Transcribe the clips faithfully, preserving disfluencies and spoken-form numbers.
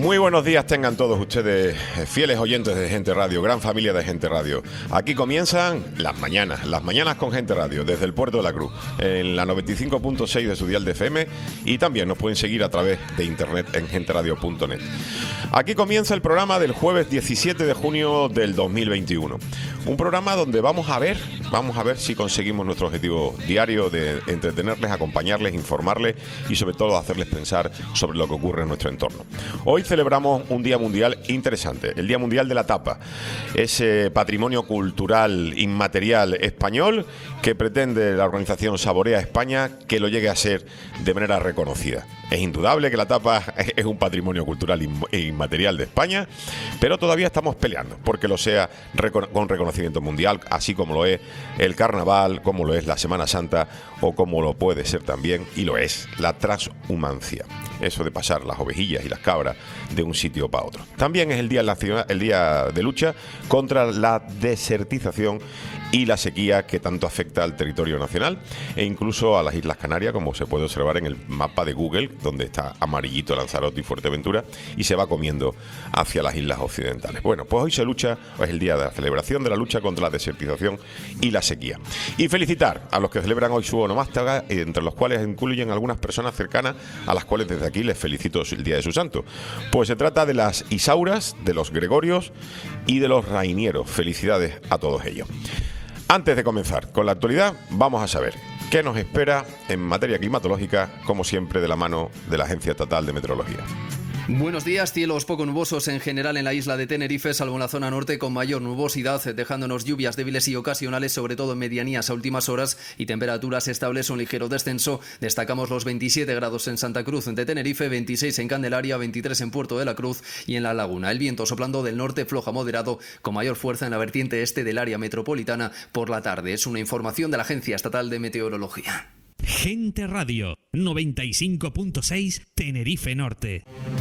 Muy buenos días tengan todos ustedes, fieles oyentes de Gente Radio, gran familia de Gente Radio. Aquí comienzan las mañanas, las mañanas con Gente Radio, desde el Puerto de la Cruz, en la noventa y cinco punto seis de su dial de F M, y también nos pueden seguir a través de internet en gente radio punto net. Aquí comienza el programa del jueves diecisiete de junio del dos mil veintiuno. Un programa donde vamos a ver, vamos a ver si conseguimos nuestro objetivo diario de entretenerles, acompañarles, informarles y sobre todo hacerles pensar sobre lo que ocurre en nuestro entorno. Hoy celebramos un día mundial interesante, el Día Mundial de la Tapa, ese patrimonio cultural inmaterial español que pretende la organización Saborea España que lo llegue a ser de manera reconocida. Es indudable que la tapa es un patrimonio cultural inmaterial de España, pero todavía estamos peleando porque lo sea con reconocimiento mundial, así como lo es el carnaval, como lo es la Semana Santa o como lo puede ser también, y lo es, la transhumancia. Eso de pasar las ovejillas y las cabras de un sitio para otro. También es el día, nacional, el día de lucha contra la desertización y la sequía que tanto afecta al territorio nacional e incluso a las Islas Canarias, como se puede observar en el mapa de Google, donde está amarillito Lanzarote y Fuerteventura, y se va comiendo hacia las islas occidentales. Bueno, pues hoy se lucha, es el día de la celebración de la lucha contra la desertización y la sequía. Y felicitar a los que celebran hoy su onomástica, entre los cuales incluyen algunas personas cercanas a las cuales desde aquí les felicito el día de su santo. Pues se trata de las Isauras, de los Gregorios y de los Rainieros. Felicidades a todos ellos. Antes de comenzar con la actualidad, vamos a saber qué nos espera en materia climatológica, como siempre de la mano de la Agencia Estatal de Meteorología. Buenos días, cielos poco nubosos en general en la isla de Tenerife, salvo en la zona norte con mayor nubosidad, dejándonos lluvias débiles y ocasionales, sobre todo en medianías a últimas horas, y temperaturas estables, un ligero descenso. Destacamos los veintisiete grados en Santa Cruz de Tenerife, veintiséis en Candelaria, veintitrés en Puerto de la Cruz y en La Laguna. El viento soplando del norte flojo a moderado, con mayor fuerza en la vertiente este del área metropolitana por la tarde. Es una información de la Agencia Estatal de Meteorología. Gente Radio, noventa y cinco punto seis, Tenerife Norte.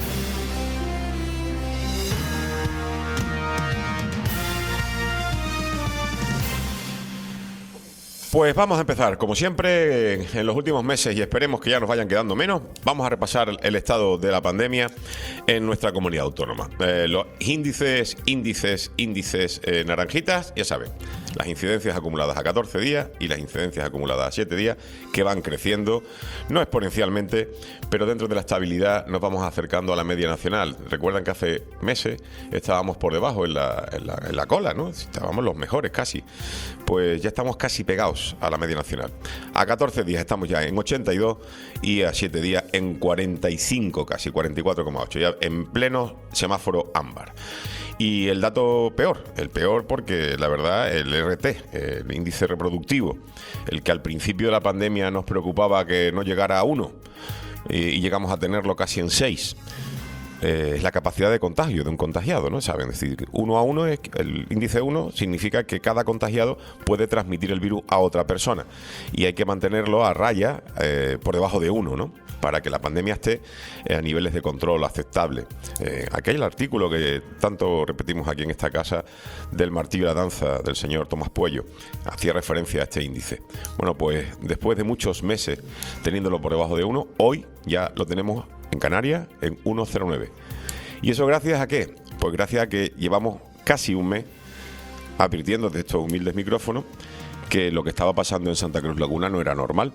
Pues vamos a empezar, como siempre, en los últimos meses, y esperemos que ya nos vayan quedando menos, vamos a repasar el estado de la pandemia en nuestra comunidad autónoma. Eh, los índices, índices, índices eh, naranjitas, ya saben, las incidencias acumuladas a catorce días y las incidencias acumuladas a siete días, que van creciendo, no exponencialmente, pero dentro de la estabilidad nos vamos acercando a la media nacional. Recuerdan que hace meses estábamos por debajo en la, en la, en la cola, ¿no? Estábamos los mejores casi. Pues ya estamos casi pegados a la media nacional. A catorce días estamos ya en ochenta y dos y a siete días en cuarenta y cinco, casi cuarenta y cuatro coma ocho, ya en pleno semáforo ámbar. Y el dato peor, el peor porque la verdad el R T, el índice reproductivo, el que al principio de la pandemia nos preocupaba que no llegara a uno y, y llegamos a tenerlo casi en seis. Eh, es la capacidad de contagio de un contagiado, ¿no? Saben, es decir, uno a uno, es, el índice uno significa que cada contagiado puede transmitir el virus a otra persona y hay que mantenerlo a raya eh, por debajo de uno, ¿no? Para que la pandemia esté eh, a niveles de control aceptable. Eh, aquel artículo que tanto repetimos aquí en esta casa del martillo y la danza del señor Tomás Puello hacía referencia a este índice. Bueno, pues después de muchos meses teniéndolo por debajo de uno, hoy ya lo tenemos en Canarias en uno coma cero nueve. ¿Y eso gracias a qué? Pues gracias a que llevamos casi un mes advirtiendo de estos humildes micrófonos que lo que estaba pasando en Santa Cruz Laguna no era normal.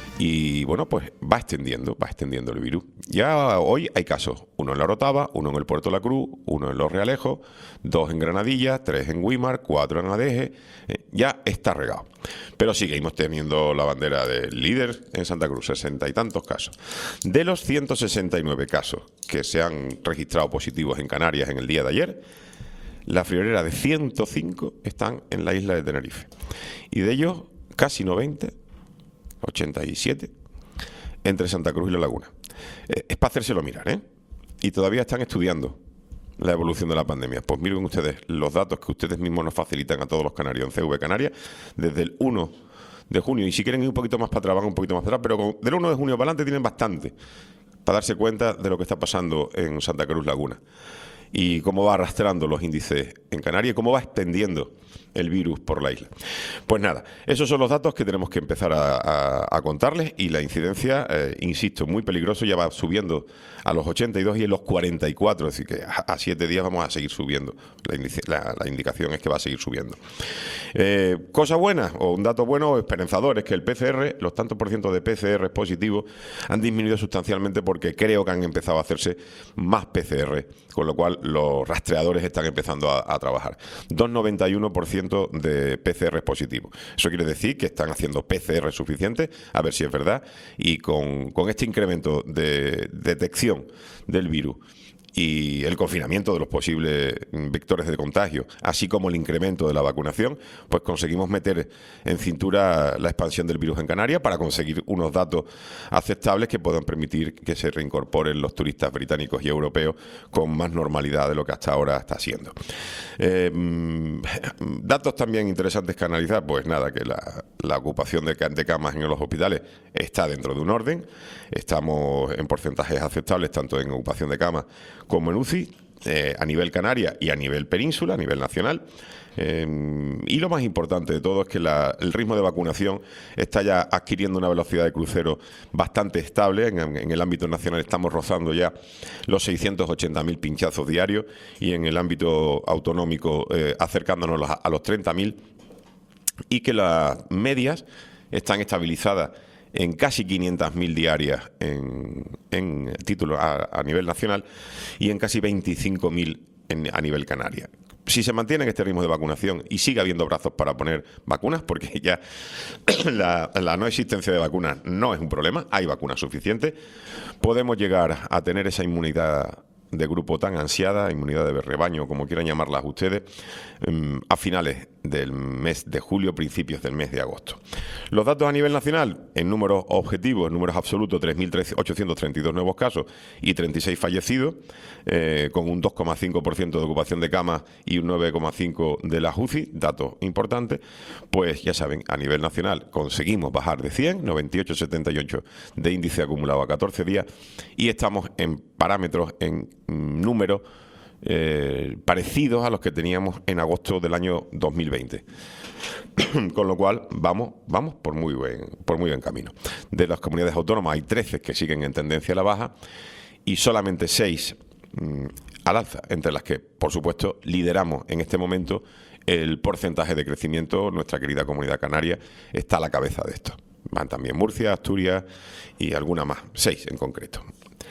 Y bueno, pues va extendiendo, va extendiendo el virus. Ya hoy hay casos, uno en La Orotava, uno en el Puerto de la Cruz, uno en Los Realejos, dos en Granadilla, tres en Güímar, cuatro en Adeje, eh, ya está regado. Pero seguimos teniendo la bandera del líder en Santa Cruz, sesenta y tantos casos. De los ciento sesenta y nueve casos que se han registrado positivos en Canarias en el día de ayer, la friolera de ciento cinco están en la isla de Tenerife. Y de ellos, casi noventa, ochenta y siete, entre Santa Cruz y La Laguna. Eh, es para hacérselo mirar, ¿eh? Y todavía están estudiando la evolución de la pandemia. Pues miren ustedes los datos que ustedes mismos nos facilitan a todos los canarios en C V Canarias desde el uno de junio. Y si quieren ir un poquito más para atrás, van un poquito más para atrás, pero con, del uno de junio para adelante tienen bastante para darse cuenta de lo que está pasando en Santa Cruz Laguna y cómo va arrastrando los índices en Canarias y cómo va extendiendo el virus por la isla. Pues nada, esos son los datos que tenemos que empezar a, a, a contarles, y la incidencia, eh, insisto, muy peligroso, ya va subiendo a los ochenta y dos y en los cuarenta y cuatro, es decir que a, a siete días vamos a seguir subiendo. La, indici la, la indicación es que va a seguir subiendo. Eh, cosa buena, o un dato bueno o esperanzador, es que el P C R, los tantos por ciento de P C R positivos han disminuido sustancialmente, porque creo que han empezado a hacerse más P C R, con lo cual los rastreadores están empezando a, a trabajar. dos coma noventa y uno por ciento de P C R positivos. Eso quiere decir que están haciendo P C R suficientes, a ver si es verdad, y con, con este incremento de detección del virus y el confinamiento de los posibles vectores de contagio, así como el incremento de la vacunación, pues conseguimos meter en cintura la expansión del virus en Canarias para conseguir unos datos aceptables que puedan permitir que se reincorporen los turistas británicos y europeos con más normalidad de lo que hasta ahora está siendo. Eh, datos también interesantes que analizar, pues nada, que la, la ocupación de, de camas en los hospitales está dentro de un orden, estamos en porcentajes aceptables tanto en ocupación de camas como en U C I, eh, a nivel Canarias y a nivel península, a nivel nacional. Eh, y lo más importante de todo es que la, el ritmo de vacunación está ya adquiriendo una velocidad de crucero bastante estable. En, en el ámbito nacional estamos rozando ya los seiscientos ochenta mil pinchazos diarios, y en el ámbito autonómico eh, acercándonos a, a los treinta mil, y que las medias están estabilizadas en casi quinientas mil diarias en, en título a, a nivel nacional, y en casi veinticinco mil a nivel canaria. Si se mantiene este ritmo de vacunación y sigue habiendo brazos para poner vacunas, porque ya la, la no existencia de vacunas no es un problema, hay vacunas suficientes, podemos llegar a tener esa inmunidad de grupo tan ansiada, inmunidad de rebaño, como quieran llamarlas ustedes, a finales del mes de julio, principios del mes de agosto. Los datos a nivel nacional, en números objetivos, en números absolutos, tres mil ochocientos treinta y dos nuevos casos y treinta y seis fallecidos, eh, con un dos coma cinco por ciento de ocupación de camas y un nueve coma cinco por ciento de las U C I, datos importantes. Pues ya saben, a nivel nacional conseguimos bajar de cien, noventa y ocho coma setenta y ocho de índice acumulado a catorce días, y estamos en parámetros, en números eh, parecidos a los que teníamos en agosto del año dos mil veinte. Con lo cual vamos, vamos por muy buen, por muy buen camino. De las comunidades autónomas hay trece que siguen en tendencia a la baja y solamente seis mmm, al alza, entre las que, por supuesto, lideramos en este momento el porcentaje de crecimiento. Nuestra querida Comunidad Canaria está a la cabeza de esto. Van también Murcia, Asturias y alguna más, seis en concreto.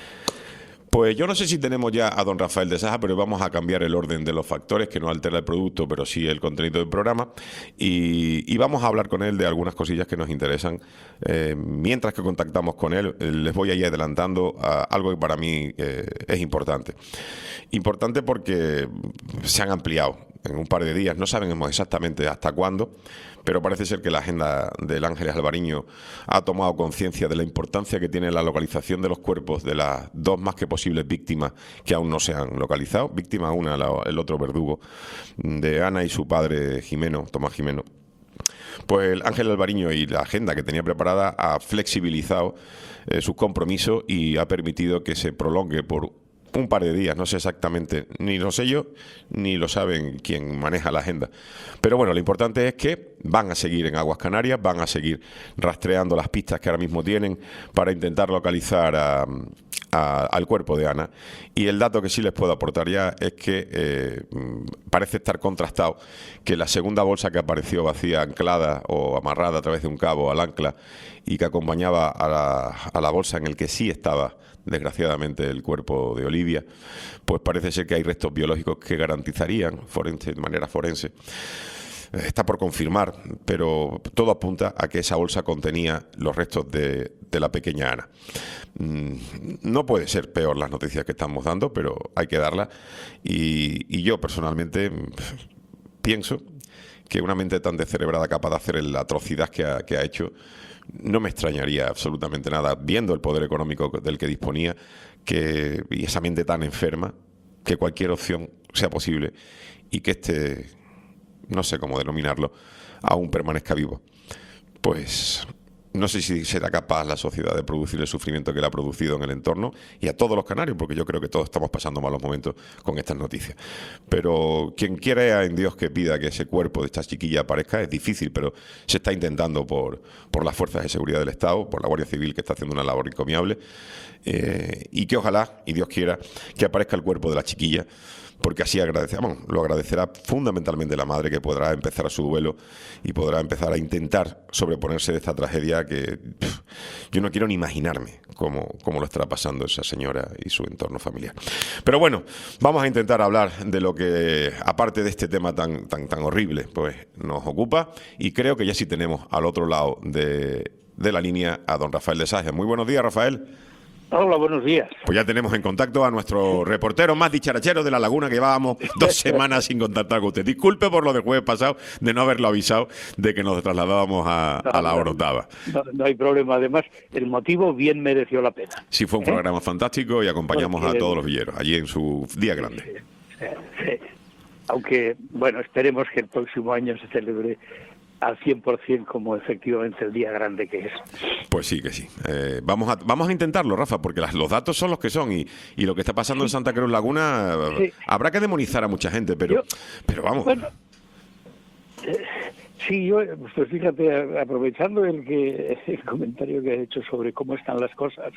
Pues yo no sé si tenemos ya a don Rafael de Saja, pero vamos a cambiar el orden de los factores, que no altera el producto, pero sí el contenido del programa, y, y vamos a hablar con él de algunas cosillas que nos interesan. Eh, mientras que contactamos con él, eh, les voy a ir adelantando a algo que para mí eh, es importante. Importante porque se han ampliado en un par de días, no sabemos exactamente hasta cuándo, pero parece ser que la agenda del Ángeles Alvariño ha tomado conciencia de la importancia que tiene la localización de los cuerpos de las dos más que posibles víctimas que aún no se han localizado. Víctima una, la, el otro verdugo, de Ana y su padre Jimeno, Tomás Jimeno. Pues el Ángel Alvariño y la agenda que tenía preparada ha flexibilizado eh, sus compromisos y ha permitido que se prolongue por un par de días, no sé exactamente, ni lo sé yo, ni lo saben quien maneja la agenda. Pero bueno, lo importante es que van a seguir en Aguas Canarias, van a seguir rastreando las pistas que ahora mismo tienen para intentar localizar a, a, al cuerpo de Ana. Y el dato que sí les puedo aportar ya es que eh, parece estar contrastado que la segunda bolsa que apareció vacía, anclada o amarrada a través de un cabo al ancla y que acompañaba a la, a la bolsa en el que sí estaba desgraciadamente el cuerpo de Olivia, pues parece ser que hay restos biológicos que garantizarían forense, de manera forense. Está por confirmar, pero todo apunta a que esa bolsa contenía los restos de, de la pequeña Ana. No puede ser peor las noticias que estamos dando, pero hay que darlas. Y, y yo personalmente pienso que una mente tan descerebrada capaz de hacer la atrocidad que ha, que ha hecho, no me extrañaría absolutamente nada, viendo el poder económico del que disponía, que, y esa mente tan enferma, que cualquier opción sea posible y que este, no sé cómo denominarlo, aún permanezca vivo. Pues no sé si será capaz la sociedad de producir el sufrimiento que le ha producido en el entorno y a todos los canarios, porque yo creo que todos estamos pasando malos momentos con estas noticias. Pero quien quiera en Dios que pida que ese cuerpo de esta chiquilla aparezca, es difícil, pero se está intentando por, por las fuerzas de seguridad del Estado, por la Guardia Civil, que está haciendo una labor encomiable, eh, y que ojalá, y Dios quiera, que aparezca el cuerpo de la chiquilla, porque así agradecemos, lo agradecerá fundamentalmente la madre, que podrá empezar a su duelo y podrá empezar a intentar sobreponerse de esta tragedia que pff, yo no quiero ni imaginarme cómo, cómo lo estará pasando esa señora y su entorno familiar. Pero bueno, vamos a intentar hablar de lo que, aparte de este tema tan, tan, tan horrible, pues nos ocupa, y creo que ya sí tenemos al otro lado de, de la línea a don Rafael de Saja. Muy buenos días, Rafael. Hola, buenos días. Pues ya tenemos en contacto a nuestro reportero más dicharachero de La Laguna, que llevábamos dos semanas sin contactar con usted. Disculpe por lo del jueves pasado, de no haberlo avisado de que nos trasladábamos a, a la hora octava. No, no hay problema. Además, el motivo bien mereció la pena. Sí, fue un ¿Eh? programa fantástico y acompañamos Porque, a todos los villeros allí en su día grande. Sí, sí, sí. Aunque, bueno, esperemos que el próximo año se celebre al cien por cien como efectivamente el día grande que es. Pues sí, que sí. Eh, vamos, a, vamos a intentarlo, Rafa, porque las, los datos son los que son y, y lo que está pasando en Santa Cruz Laguna, sí. Habrá que demonizar a mucha gente, pero, yo, pero vamos. Bueno, eh, sí, yo, pues fíjate, aprovechando el, que, el comentario que he hecho sobre cómo están las cosas,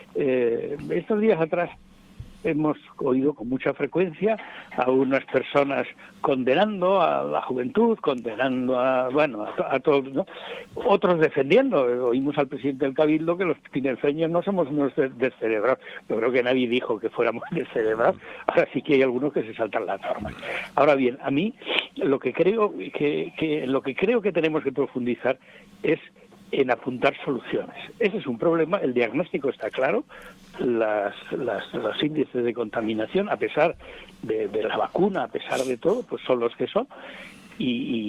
eh, estos días atrás hemos oído con mucha frecuencia a unas personas condenando a la juventud, condenando a, bueno, a, a todos, ¿no? Otros defendiendo. Oímos al presidente del Cabildo que los tinerfeños no somos unos descerebrados. Yo creo que nadie dijo que fuéramos descerebrados. Ahora sí que hay algunos que se saltan las normas. Ahora bien, a mí lo que creo que, que lo que creo que tenemos que profundizar es en apuntar soluciones. Ese es un problema, el diagnóstico está claro, las, las, los índices de contaminación, a pesar de, de la vacuna, a pesar de todo, pues son los que son, y,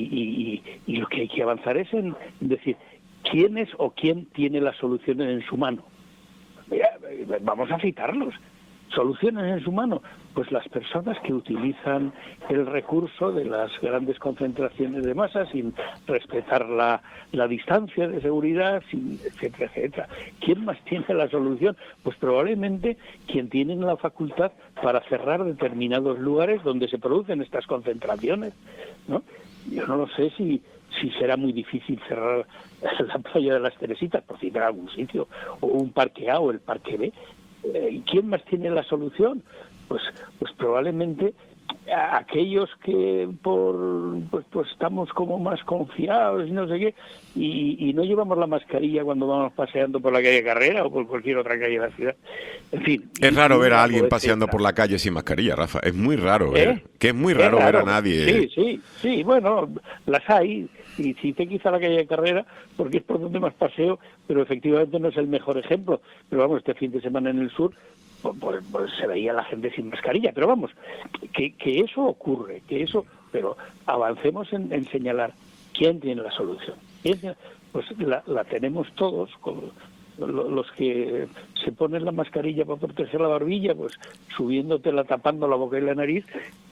y, y, y lo que hay que avanzar es en decir, ¿quién es o quién tiene las soluciones en su mano? Mira, vamos a citarlos. ¿Soluciones en su mano? Pues las personas que utilizan el recurso de las grandes concentraciones de masa sin respetar la, la distancia de seguridad, sin, etcétera, etcétera. ¿Quién más tiene la solución? Pues probablemente quien tiene la facultad para cerrar determinados lugares donde se producen estas concentraciones, ¿no? Yo no lo sé si si será muy difícil cerrar la playa de las Teresitas, por citar algún sitio, o un parque A o el parque B. ¿Y quién más tiene la solución? Pues, pues probablemente a aquellos que por pues, pues estamos como más confiados y no sé qué, y, y no llevamos la mascarilla cuando vamos paseando por la calle Carrera o por cualquier otra calle de la ciudad. En fin. Es raro ver a alguien paseando por la calle sin mascarilla, Rafa. Es muy raro ver. ¿Eh? Que es muy raro, es raro ver a nadie. Sí, sí, sí. Bueno, las hay. Y cité quizá la calle de Carrera porque es por donde más paseo, pero efectivamente no es el mejor ejemplo. Pero vamos, este fin de semana en el sur pues, pues, pues se veía la gente sin mascarilla. Pero vamos, que, que eso ocurre, que eso, pero avancemos en, en señalar quién tiene la solución. ¿Quién? Pues la, la tenemos todos, con los que se ponen la mascarilla para proteger la barbilla, pues subiéndotela, tapando la boca y la nariz,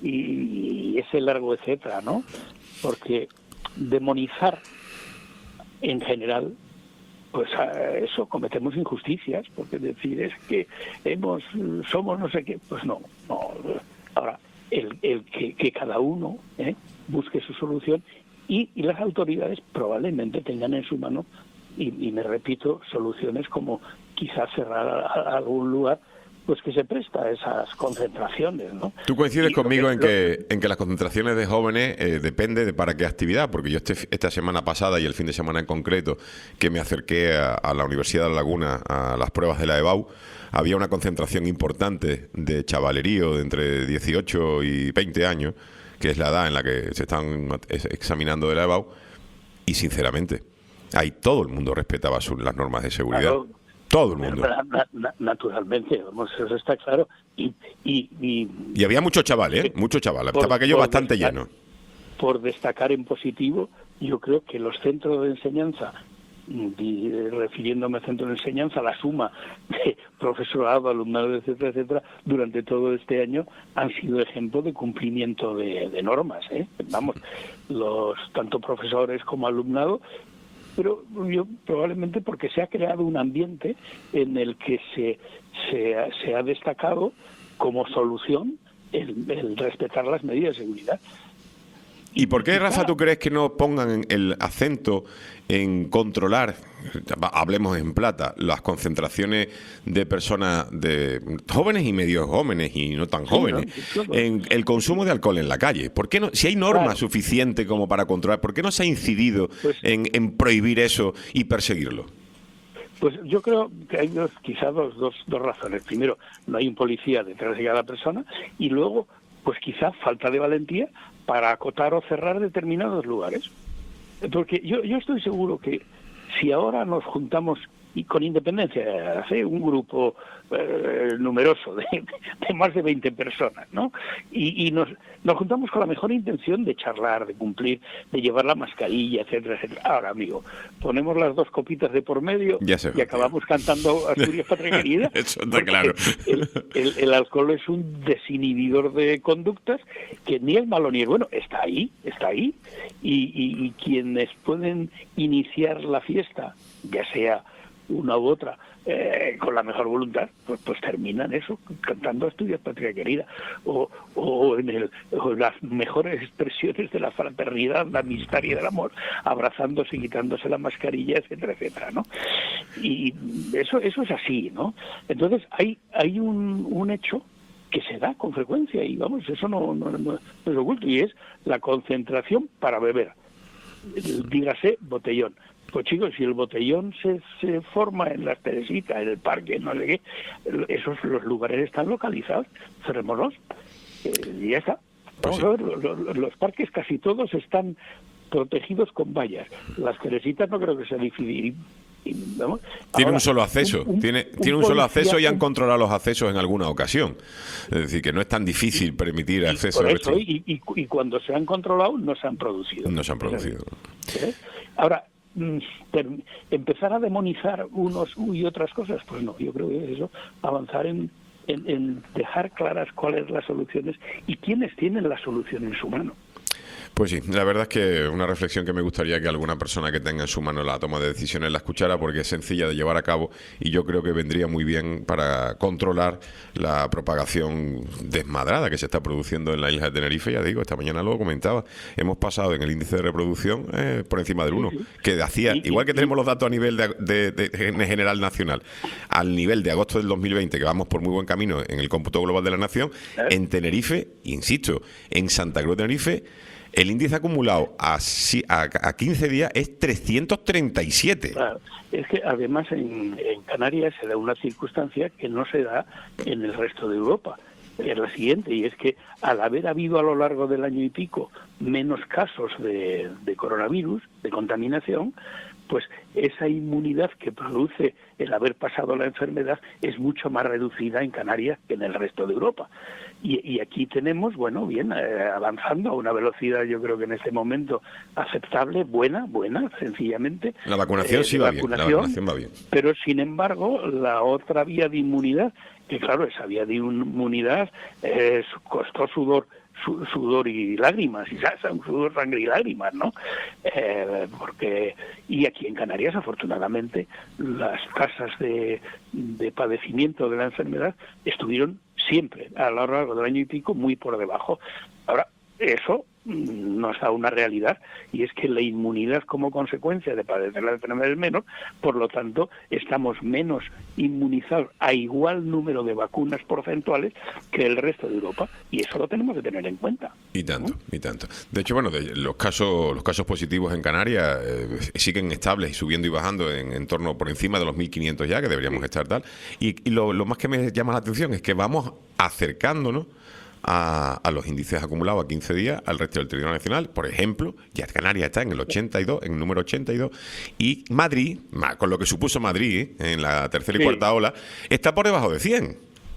y, y ese largo etcétera, ¿no? Porque demonizar en general, pues eso, cometemos injusticias, porque decir es que hemos somos no sé qué, pues no, no. Ahora, el, el que, que cada uno ¿eh? busque su solución y, y las autoridades probablemente tengan en su mano, y, y me repito, soluciones como quizás cerrar a, a algún lugar pues que se presta a esas concentraciones, ¿no? Tú coincides y conmigo que, en que en que las concentraciones de jóvenes eh, depende de para qué actividad, porque yo este, esta semana pasada y el fin de semana en concreto que me acerqué a, a la Universidad de La Laguna a las pruebas de la EBAU, había una concentración importante de chavalerío de entre dieciocho y veinte años, que es la edad en la que se están examinando de la EBAU, y sinceramente, ahí todo el mundo respetaba sus, las normas de seguridad. Claro. Todo el mundo. Naturalmente, vamos, eso está claro. Y, y, y, y había mucho chaval, ¿eh? Mucho chaval. Estaba aquello bastante destacar, lleno. Por destacar en positivo, yo creo que los centros de enseñanza, y refiriéndome a centros de enseñanza, la suma de profesorado, alumnado, etcétera, etcétera, durante todo este año han sido ejemplo de cumplimiento de, de normas, ¿eh? Vamos, los tanto profesores como alumnado pero yo probablemente porque se ha creado un ambiente en el que se, se, ha, se ha destacado como solución el, el respetar las medidas de seguridad. ¿Y por qué, Rafa, tú crees que no pongan el acento en controlar, hablemos en plata, las concentraciones de personas de jóvenes y medio jóvenes y no tan jóvenes, sí, no, en el consumo de alcohol en la calle? ¿Por qué no, si hay normas claro. suficientes como para controlar, por qué no se ha incidido pues, en, en prohibir eso y perseguirlo? Pues yo creo que hay dos, quizás dos, dos, dos razones. Primero, no hay un policía detrás de cada persona, y luego, pues quizás falta de valentía para acotar o cerrar determinados lugares. Porque yo, yo estoy seguro que si ahora nos juntamos, y con independencia, hace un grupo eh, numeroso de, de más de veinte personas, ¿no? Y, y nos, nos juntamos con la mejor intención de charlar, de cumplir, de llevar la mascarilla, etcétera, etcétera. Ahora, amigo, ponemos las dos copitas de por medio y acabamos tío. cantando Asturias Patria Querida. Eso está claro. El, el, el alcohol es un desinhibidor de conductas que ni es malo ni es bueno, está ahí, está ahí. Y, y, y quienes pueden iniciar la fiesta, ya sea una u otra, eh, con la mejor voluntad, pues, pues terminan eso, cantando Asturias Patria Querida, o, o, en el, o las mejores expresiones de la fraternidad, la amistad y del amor, abrazándose y quitándose la mascarilla, etcétera, etcétera, ¿no? Y eso eso es así, ¿no? Entonces hay hay un, un hecho que se da con frecuencia, y vamos, eso no, no, no, no es oculto, y es la concentración para beber, dígase botellón. Pues chicos, si el botellón se, se forma en las Teresitas, en el parque, no sé qué, esos los lugares están localizados, cerrémoslos, eh, y ya está. Vamos pues sí. a ver, los, los parques casi todos están protegidos con vallas. Las Teresitas no creo que sea difícil. ¿Vamos? Tiene Ahora, un solo acceso, un, un, tiene, un tiene un solo acceso y han un... controlado los accesos en alguna ocasión. Es decir, que no es tan difícil permitir acceso. Por eso, y, y, y cuando se han controlado, no se han producido. No se han producido. ¿Eh? Ahora, empezar a demonizar unos y otras cosas, pues no, yo creo que es eso, avanzar en, en, en dejar claras cuáles son las soluciones y quiénes tienen la solución en su mano. Pues sí, la verdad es que una reflexión que me gustaría que alguna persona que tenga en su mano la toma de decisiones la escuchara, porque es sencilla de llevar a cabo y yo creo que vendría muy bien para controlar la propagación desmadrada que se está produciendo en la isla de Tenerife. Ya digo, esta mañana lo comentaba, hemos pasado en el índice de reproducción eh, por encima del uno, que hacía, igual que tenemos los datos a nivel de, de, de, de general nacional, al nivel de agosto del dos mil veinte, que vamos por muy buen camino en el cómputo global de la nación, en Tenerife, insisto, en Santa Cruz de Tenerife, el índice acumulado a, a, a quince días es trescientos treinta y siete. Claro, es que además en, en Canarias se da una circunstancia que no se da en el resto de Europa. Es la siguiente, y es que al haber habido a lo largo del año y pico menos casos de, de coronavirus, de contaminación, pues esa inmunidad que produce el haber pasado la enfermedad es mucho más reducida en Canarias que en el resto de Europa. Y, y aquí tenemos, bueno, bien, eh, avanzando a una velocidad, yo creo que en este momento aceptable, buena, buena, sencillamente. La vacunación eh, sí va vacunación, bien, la vacunación va bien. Pero, sin embargo, la otra vía de inmunidad, que claro, esa vía de inmunidad eh, costó sudor, sudor y lágrimas, y un sudor, sangre y lágrimas, ¿no? Eh, porque y aquí en Canarias, afortunadamente, las tasas de, de padecimiento de la enfermedad estuvieron siempre, a lo largo del año y pico, muy por debajo. Ahora, eso nos da una realidad, y es que la inmunidad como consecuencia de padecer la enfermedad es menor, por lo tanto estamos menos inmunizados a igual número de vacunas porcentuales que el resto de Europa, y eso lo tenemos que tener en cuenta. Y tanto, ¿no? y tanto. De hecho, bueno, de los casos los casos positivos en Canarias eh, siguen estables y subiendo y bajando en, en torno por encima de los mil quinientos ya, que deberíamos sí. estar tal. Y, y lo, lo más que me llama la atención es que vamos acercándonos A, a los índices acumulados a quince días al resto del territorio nacional. Por ejemplo, ya Canarias está en el ochenta y dos, en el número ochenta y dos, y Madrid, con lo que supuso Madrid ¿eh? en la tercera y sí. cuarta ola, está por debajo de cien.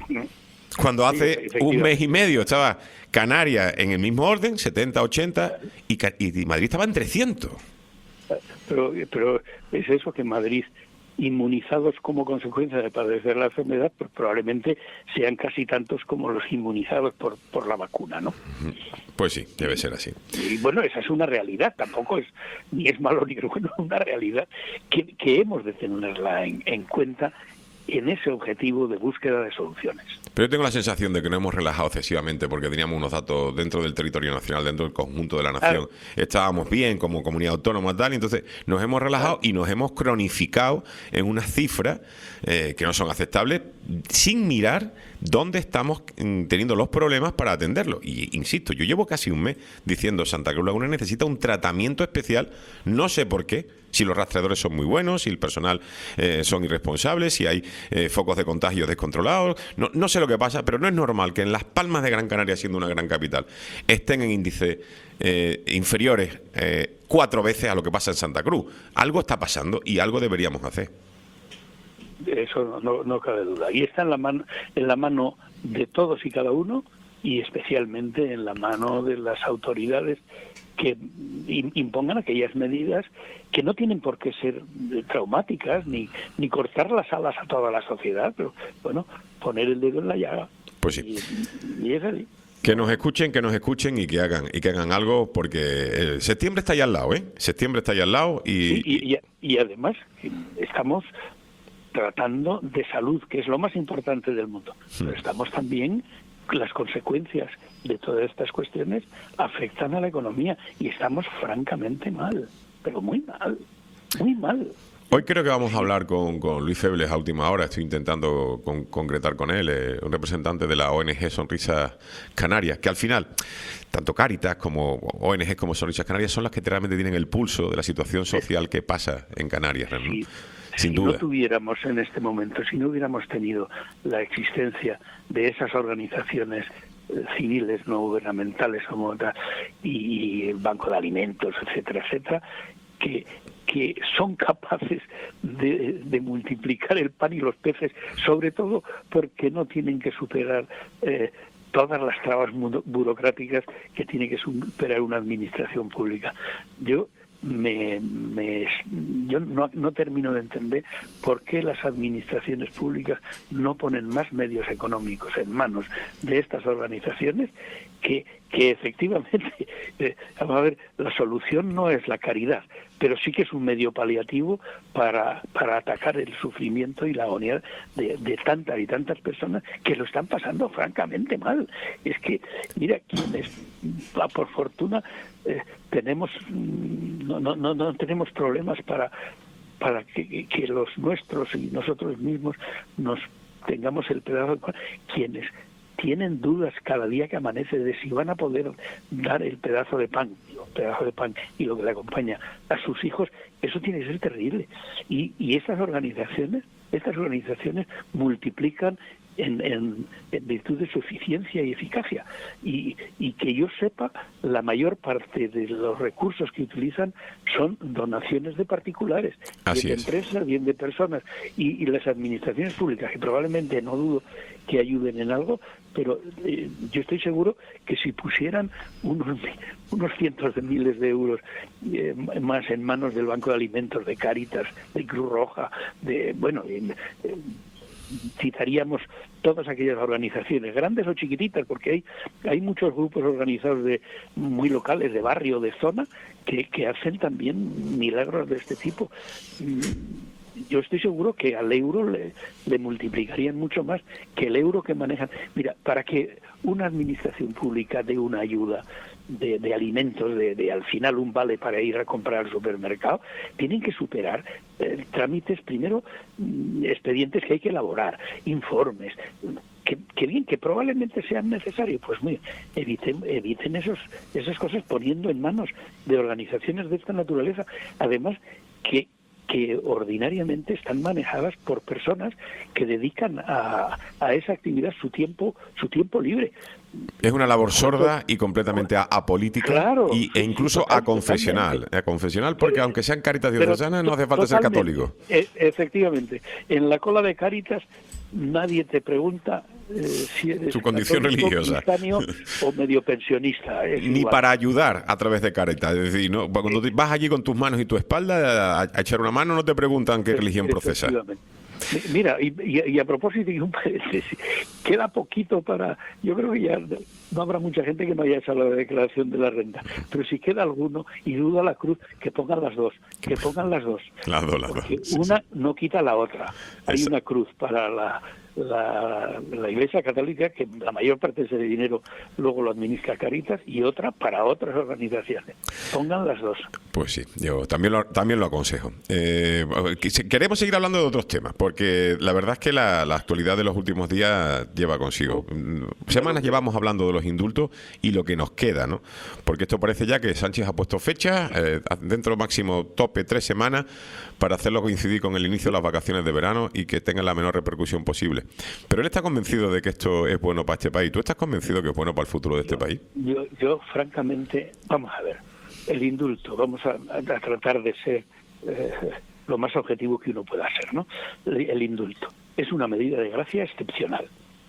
Cuando hace sí, un mes y medio estaba Canarias en el mismo orden, setenta, ochenta, y, y Madrid estaba en trescientos. Pero, pero es eso, que Madrid inmunizados como consecuencia de padecer la enfermedad, pues probablemente sean casi tantos como los inmunizados por, por la vacuna, ¿no? Pues sí, debe ser así. Y bueno, esa es una realidad, tampoco es ni es malo ni es bueno, es una realidad que, que hemos de tenerla en, en cuenta en ese objetivo de búsqueda de soluciones. Pero yo tengo la sensación de que nos hemos relajado excesivamente porque teníamos unos datos dentro del territorio nacional, dentro del conjunto de la nación. Claro. Estábamos bien como comunidad autónoma tal, y entonces nos hemos relajado y nos hemos cronificado en unas cifras eh, que no son aceptables sin mirar dónde estamos teniendo los problemas para atenderlos. Y insisto, yo llevo casi un mes diciendo Santa Cruz Laguna necesita un tratamiento especial, no sé por qué, si los rastreadores son muy buenos, si el personal eh, son irresponsables, si hay eh, focos de contagio descontrolados, no, no sé lo que pasa, pero no es normal que en Las Palmas de Gran Canaria, siendo una gran capital, estén en índices eh, inferiores eh, cuatro veces a lo que pasa en Santa Cruz. Algo está pasando y algo deberíamos hacer. Eso no, no, no cabe duda. Y está en la mano, en la mano de todos y cada uno, y especialmente en la mano de las autoridades que impongan aquellas medidas que no tienen por qué ser traumáticas ni, ni cortar las alas a toda la sociedad, pero bueno, poner el dedo en la llaga. Pues sí. Y, y es así. Que nos escuchen, que nos escuchen y que hagan y que hagan algo, porque eh, septiembre está ya al lado, ¿eh? Septiembre está ya al lado y... Sí, y, y, y además estamos tratando de salud, que es lo más importante del mundo, hmm. pero estamos también... las consecuencias de todas estas cuestiones afectan a la economía y estamos francamente mal, pero muy mal, muy mal. Hoy creo que vamos a hablar con, con Luis Febles a última hora. Estoy intentando con, concretar con él, eh, un representante de la O N G Sonrisas Canarias, que al final, tanto Cáritas como O N G como Sonrisas Canarias son las que realmente tienen el pulso de la situación social que pasa en Canarias, ¿no? Sí. Sin si duda. no tuviéramos en este momento, si no hubiéramos tenido la existencia de esas organizaciones eh, civiles no gubernamentales como otra, y, y el Banco de Alimentos, etcétera, etcétera, que que son capaces de, de multiplicar el pan y los peces, sobre todo porque no tienen que superar eh, todas las trabas burocráticas que tiene que superar una administración pública. Yo Me, me, yo no, no termino de entender por qué las administraciones públicas no ponen más medios económicos en manos de estas organizaciones que, que efectivamente, eh, vamos a ver, la solución no es la caridad, pero sí que es un medio paliativo para, para atacar el sufrimiento y la agonía de, de tantas y tantas personas que lo están pasando francamente mal. Es que, mira, quienes, por fortuna, eh, tenemos no, no, no, no tenemos problemas para para que, que los nuestros y nosotros mismos nos tengamos el pedazo de pan. Quienes tienen dudas cada día que amanece de si van a poder dar el pedazo de pan, el pedazo de pan y lo que le acompaña a sus hijos, eso tiene que ser terrible. Y, y estas organizaciones, estas organizaciones multiplican En, en, en virtud de su eficiencia y eficacia. Y, y que yo sepa, la mayor parte de los recursos que utilizan son donaciones de particulares, Así bien de es. empresas, bien de personas, y, y las administraciones públicas, que probablemente no dudo que ayuden en algo, pero eh, yo estoy seguro que si pusieran unos, unos cientos de miles de euros eh, más en manos del Banco de Alimentos, de Cáritas, de Cruz Roja, de, bueno, eh, eh, citaríamos todas aquellas organizaciones, grandes o chiquititas, porque hay hay muchos grupos organizados de muy locales, de barrio, de zona, que, que hacen también milagros de este tipo. Yo estoy seguro que al euro le, le multiplicarían mucho más que el euro que manejan. Mira, para que una administración pública dé una ayuda de, de alimentos, de, de al final un vale para ir a comprar al supermercado, tienen que superar eh, trámites, primero, expedientes que hay que elaborar, informes, que, que bien, que probablemente sean necesarios, pues muy eviten, eviten esos, esas cosas poniendo en manos de organizaciones de esta naturaleza, además que que ordinariamente están manejadas por personas que dedican a, a esa actividad su tiempo su tiempo libre. Es una labor sorda y completamente apolítica, claro, y, e incluso total, a confesional, a confesional, porque pero, aunque sean Cáritas diocesanas no hace falta ser católico. E- efectivamente, en la cola de Cáritas nadie te pregunta eh, si eres tu condición religiosa o medio pensionista. Ni igual. Para ayudar a través de Caritas. Es decir, ¿no? Cuando sí. vas allí con tus manos y tu espalda a, a echar una mano, no te preguntan qué religión profesas. Mira, y, y, y a propósito, queda poquito para... Yo creo que ya no habrá mucha gente que no haya hecho la declaración de la renta, pero si queda alguno y duda la cruz, que pongan las dos, que pongan las dos. Las dos, las dos. Una no quita la otra. Hay Eso. una cruz para la... La, la Iglesia Católica, que la mayor parte de ese dinero luego lo administra Caritas, y otra para otras organizaciones. Pongan las dos. Pues sí, yo también lo, también lo aconsejo. Eh, queremos seguir hablando de otros temas, porque la verdad es que la, la actualidad de los últimos días lleva consigo. Semanas llevamos hablando de los indultos y lo que nos queda, ¿no? Porque esto parece ya que Sánchez ha puesto fecha, eh, dentro máximo tope tres semanas, para hacerlo coincidir con el inicio de las vacaciones de verano y que tenga la menor repercusión posible. Pero él está convencido de que esto es bueno para este país. ¿Tú estás convencido que es bueno para el futuro de este yo, país? Yo, yo, francamente, vamos a ver, el indulto, vamos a, a tratar de ser eh, lo más objetivo que uno pueda ser, ¿no? El, el indulto es una medida de gracia excepcional.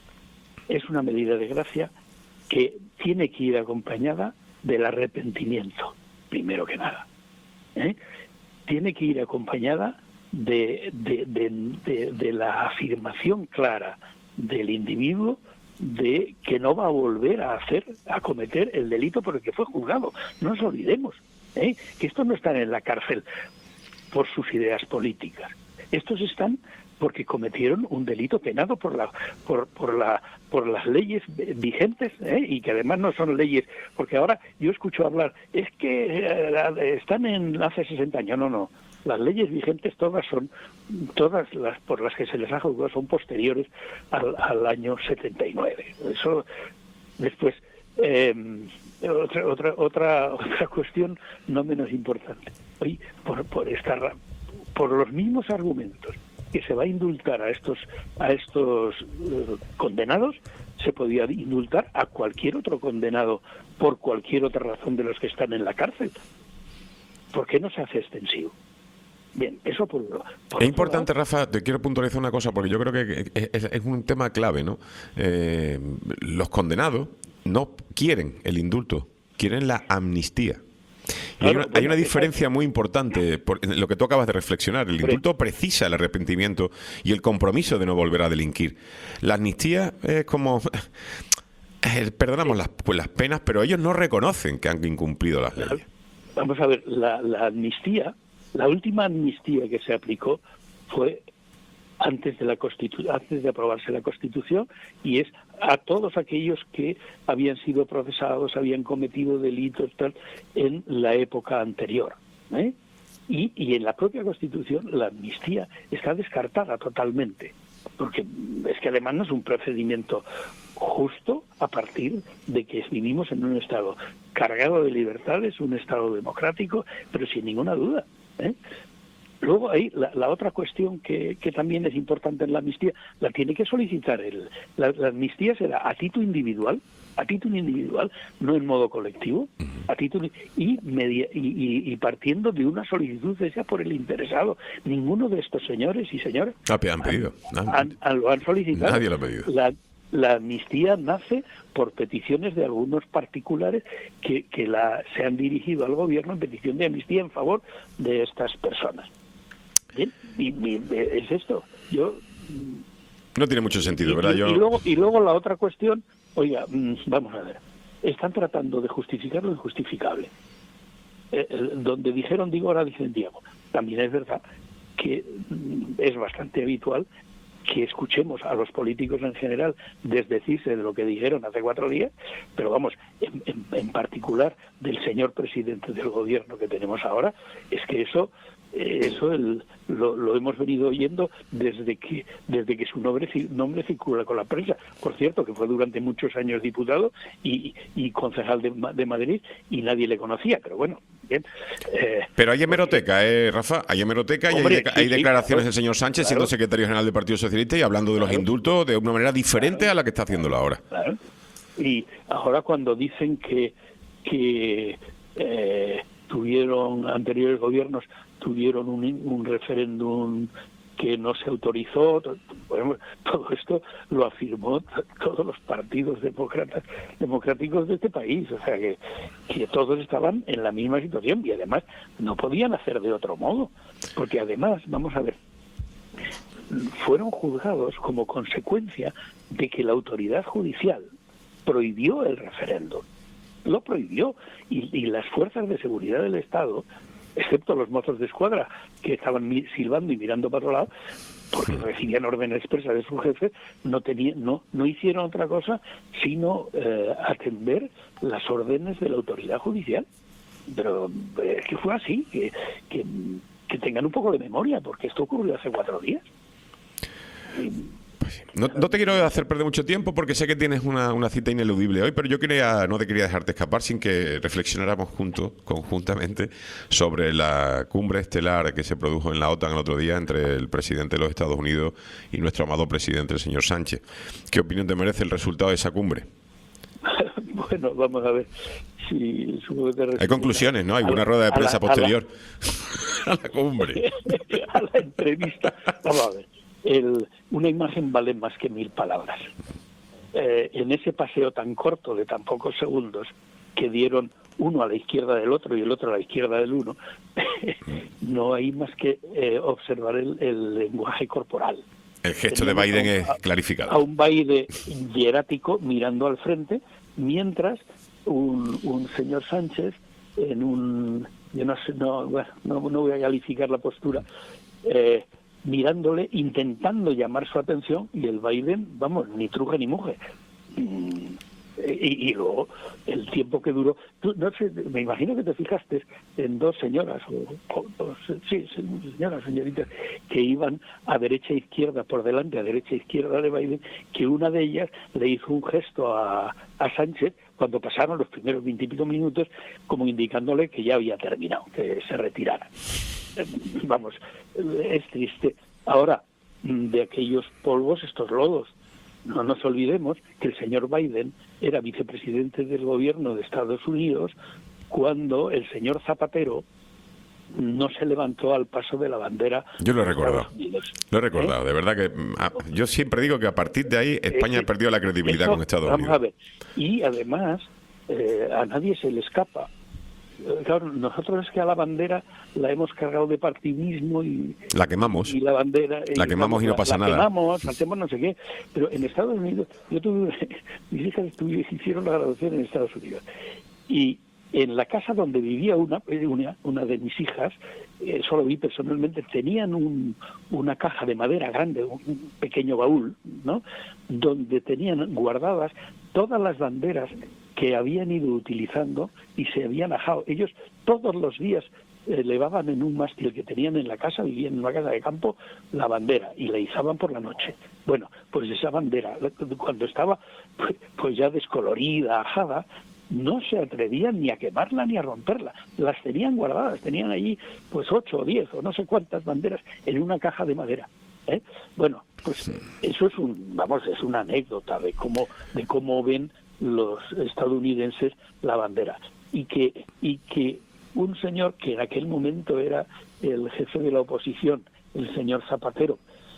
Es una medida de gracia que tiene que ir acompañada del arrepentimiento, primero que nada. ¿eh? Tiene que ir acompañada de, de, de, de, de la afirmación clara del individuo de que no va a volver a hacer, a cometer el delito por el que fue juzgado. No nos olvidemos, ¿eh? que estos no están en la cárcel por sus ideas políticas. Estos están porque cometieron un delito penado por la por por la por las leyes vigentes, ¿eh? y que además no son leyes, porque ahora yo escucho hablar, es que eh, están en hace sesenta años, no, no. Las leyes vigentes todas son, todas las por las que se les ha juzgado son posteriores al, al año setenta y nueve. Eso después, eh, otra, otra, otra, otra cuestión no menos importante. Hoy, por, por esta, por los mismos argumentos que se va a indultar a estos, a estos uh, condenados, se podía indultar a cualquier otro condenado por cualquier otra razón de los que están en la cárcel. ¿Por qué no se hace extensivo? Bien, eso por, por es importante, lado. Rafa, te quiero puntualizar una cosa, porque yo creo que es, es un tema clave, ¿no? Eh, los condenados no quieren el indulto, quieren la amnistía. Y hay, una, hay una diferencia muy importante, por lo que tú acabas de reflexionar. El indulto precisa el arrepentimiento y el compromiso de no volver a delinquir. La amnistía es como... Perdonamos las, pues las penas, pero ellos no reconocen que han incumplido las leyes. Vamos a ver, la, la amnistía, la última amnistía que se aplicó fue antes de la Constitu- antes de aprobarse la Constitución, y es a todos aquellos que habían sido procesados, habían cometido delitos tal en la época anterior, ¿eh? y, y en la propia Constitución la amnistía está descartada totalmente, porque es que además no es un procedimiento justo a partir de que vivimos en un Estado cargado de libertades, un Estado democrático, pero sin ninguna duda, ¿eh? Luego hay la, la otra cuestión que, que también es importante en la amnistía, la tiene que solicitar el, la, la amnistía será a título individual, a título individual, no en modo colectivo, a título y, media, y, y, y partiendo de una solicitud hecha por el interesado. Ninguno de estos señores y señoras ah, han pedido, han, han, han, lo han solicitado. Nadie lo ha pedido. La, la amnistía nace por peticiones de algunos particulares que, que la, se han dirigido al gobierno en petición de amnistía en favor de estas personas. Bien, y, y es esto. Yo no tiene mucho sentido, y, ¿verdad? Y, Yo... y luego y luego la otra cuestión, oiga, vamos a ver, están tratando de justificar lo injustificable. Eh, donde dijeron digo, ahora dicen Diego. También es verdad que es bastante habitual que escuchemos a los políticos en general desdecirse de lo que dijeron hace cuatro días, pero vamos, en, en, en particular del señor presidente del gobierno que tenemos ahora, es que eso eso el, lo, lo hemos venido oyendo desde que desde que su nombre nombre circula con la prensa. Por cierto, que fue durante muchos años diputado y, y concejal de, de Madrid y nadie le conocía, pero bueno, bien. Eh, pero hay hemeroteca, eh, Rafa, hay hemeroteca y hombre, hay, de, sí, hay declaraciones sí, del señor Sánchez, claro, siendo secretario general del Partido Socialista y hablando de los claro, indultos de una manera diferente claro, a la que está haciéndolo ahora. Claro. Y ahora cuando dicen que que eh, tuvieron anteriores gobiernos tuvieron un, un referéndum que no se autorizó. Bueno, todo esto lo afirmó t- todos los partidos demócratas democráticos de este país, o sea que, que todos estaban en la misma situación y además no podían hacer de otro modo, porque además, vamos a ver, fueron juzgados como consecuencia de que la autoridad judicial prohibió el referéndum, lo prohibió, y, y las fuerzas de seguridad del Estado, excepto los mozos de escuadra que estaban mi- silbando y mirando para otro lado, porque recibían órdenes expresas de su jefe, no tenían, no, no hicieron otra cosa sino eh, atender las órdenes de la autoridad judicial. Pero eh, es que fue así, que, que, que tengan un poco de memoria, porque esto ocurrió hace cuatro días. Y, No, no te quiero hacer perder mucho tiempo porque sé que tienes una, una cita ineludible hoy, pero yo quería, no te quería dejarte escapar sin que reflexionáramos juntos, conjuntamente, sobre la cumbre estelar que se produjo en la OTAN el otro día entre el presidente de los Estados Unidos y nuestro amado presidente, el señor Sánchez. ¿Qué opinión te merece el resultado de esa cumbre? bueno, vamos a ver si supongo que te Hay resulta. conclusiones, ¿no? Hay A una la- rueda de a la- prensa a la- posterior a la cumbre. a la entrevista. Vamos a ver, el, una imagen vale más que mil palabras. Eh, en ese paseo tan corto de tan pocos segundos que dieron uno a la izquierda del otro y el otro a la izquierda del uno, no hay más que eh, observar el, el lenguaje corporal. El gesto de Tenemos Biden a- es a- clarificado. A un Biden hierático mirando al frente, mientras un, un señor Sánchez en un, yo no sé, no, bueno, no, no voy a calificar la postura, eh, mirándole, intentando llamar su atención, y el Biden, vamos, ni truje ni muje. Mm, Y, y luego el tiempo que duró, tú, no sé, me imagino que te fijaste en dos señoras, o, o dos, sí, señoras, señoritas, que iban a derecha e izquierda, por delante, a derecha e izquierda de Biden, que una de ellas le hizo un gesto a, a Sánchez cuando pasaron los primeros veintipico minutos, como indicándole que ya había terminado, que se retirara. Vamos, es triste. Ahora, de aquellos polvos, estos lodos. No nos olvidemos que el señor Biden era vicepresidente del gobierno de Estados Unidos cuando el señor Zapatero no se levantó al paso de la bandera. Yo lo he de recordado. Estados Unidos. Lo he recordado, ¿Eh? de verdad que mm, ah, yo siempre digo que a partir de ahí España Eh, ha perdido la credibilidad eso, con Estados vamos Unidos. a ver. Y además, eh, a nadie se le escapa. Eh, Claro, nosotros es que a la bandera la hemos cargado de partidismo y, La quemamos. y la bandera La quemamos y no pasa la nada. quemamos, hacemos no sé qué, pero en Estados Unidos yo tuve mis hijas estuvi- hicieron la graduación en Estados Unidos y en la casa donde vivía una una, una de mis hijas, eh, eso lo vi personalmente, tenían un, una caja de madera grande, un pequeño baúl, ¿no?, donde tenían guardadas todas las banderas que habían ido utilizando y se habían ajado. Ellos todos los días elevaban en un mástil que tenían en la casa, vivían en una casa de campo, la bandera y la izaban por la noche. Bueno, pues esa bandera, cuando estaba pues, pues ya descolorida, ajada, no se atrevían ni a quemarla ni a romperla. Las tenían guardadas, tenían allí pues ocho o diez o no sé cuántas banderas en una caja de madera. ¿eh? Bueno, pues eso es un, vamos, es una anécdota de cómo, de cómo ven los estadounidenses la bandera. Y que, y que un señor que en aquel momento era el jefe de la oposición, el señor Zapatero,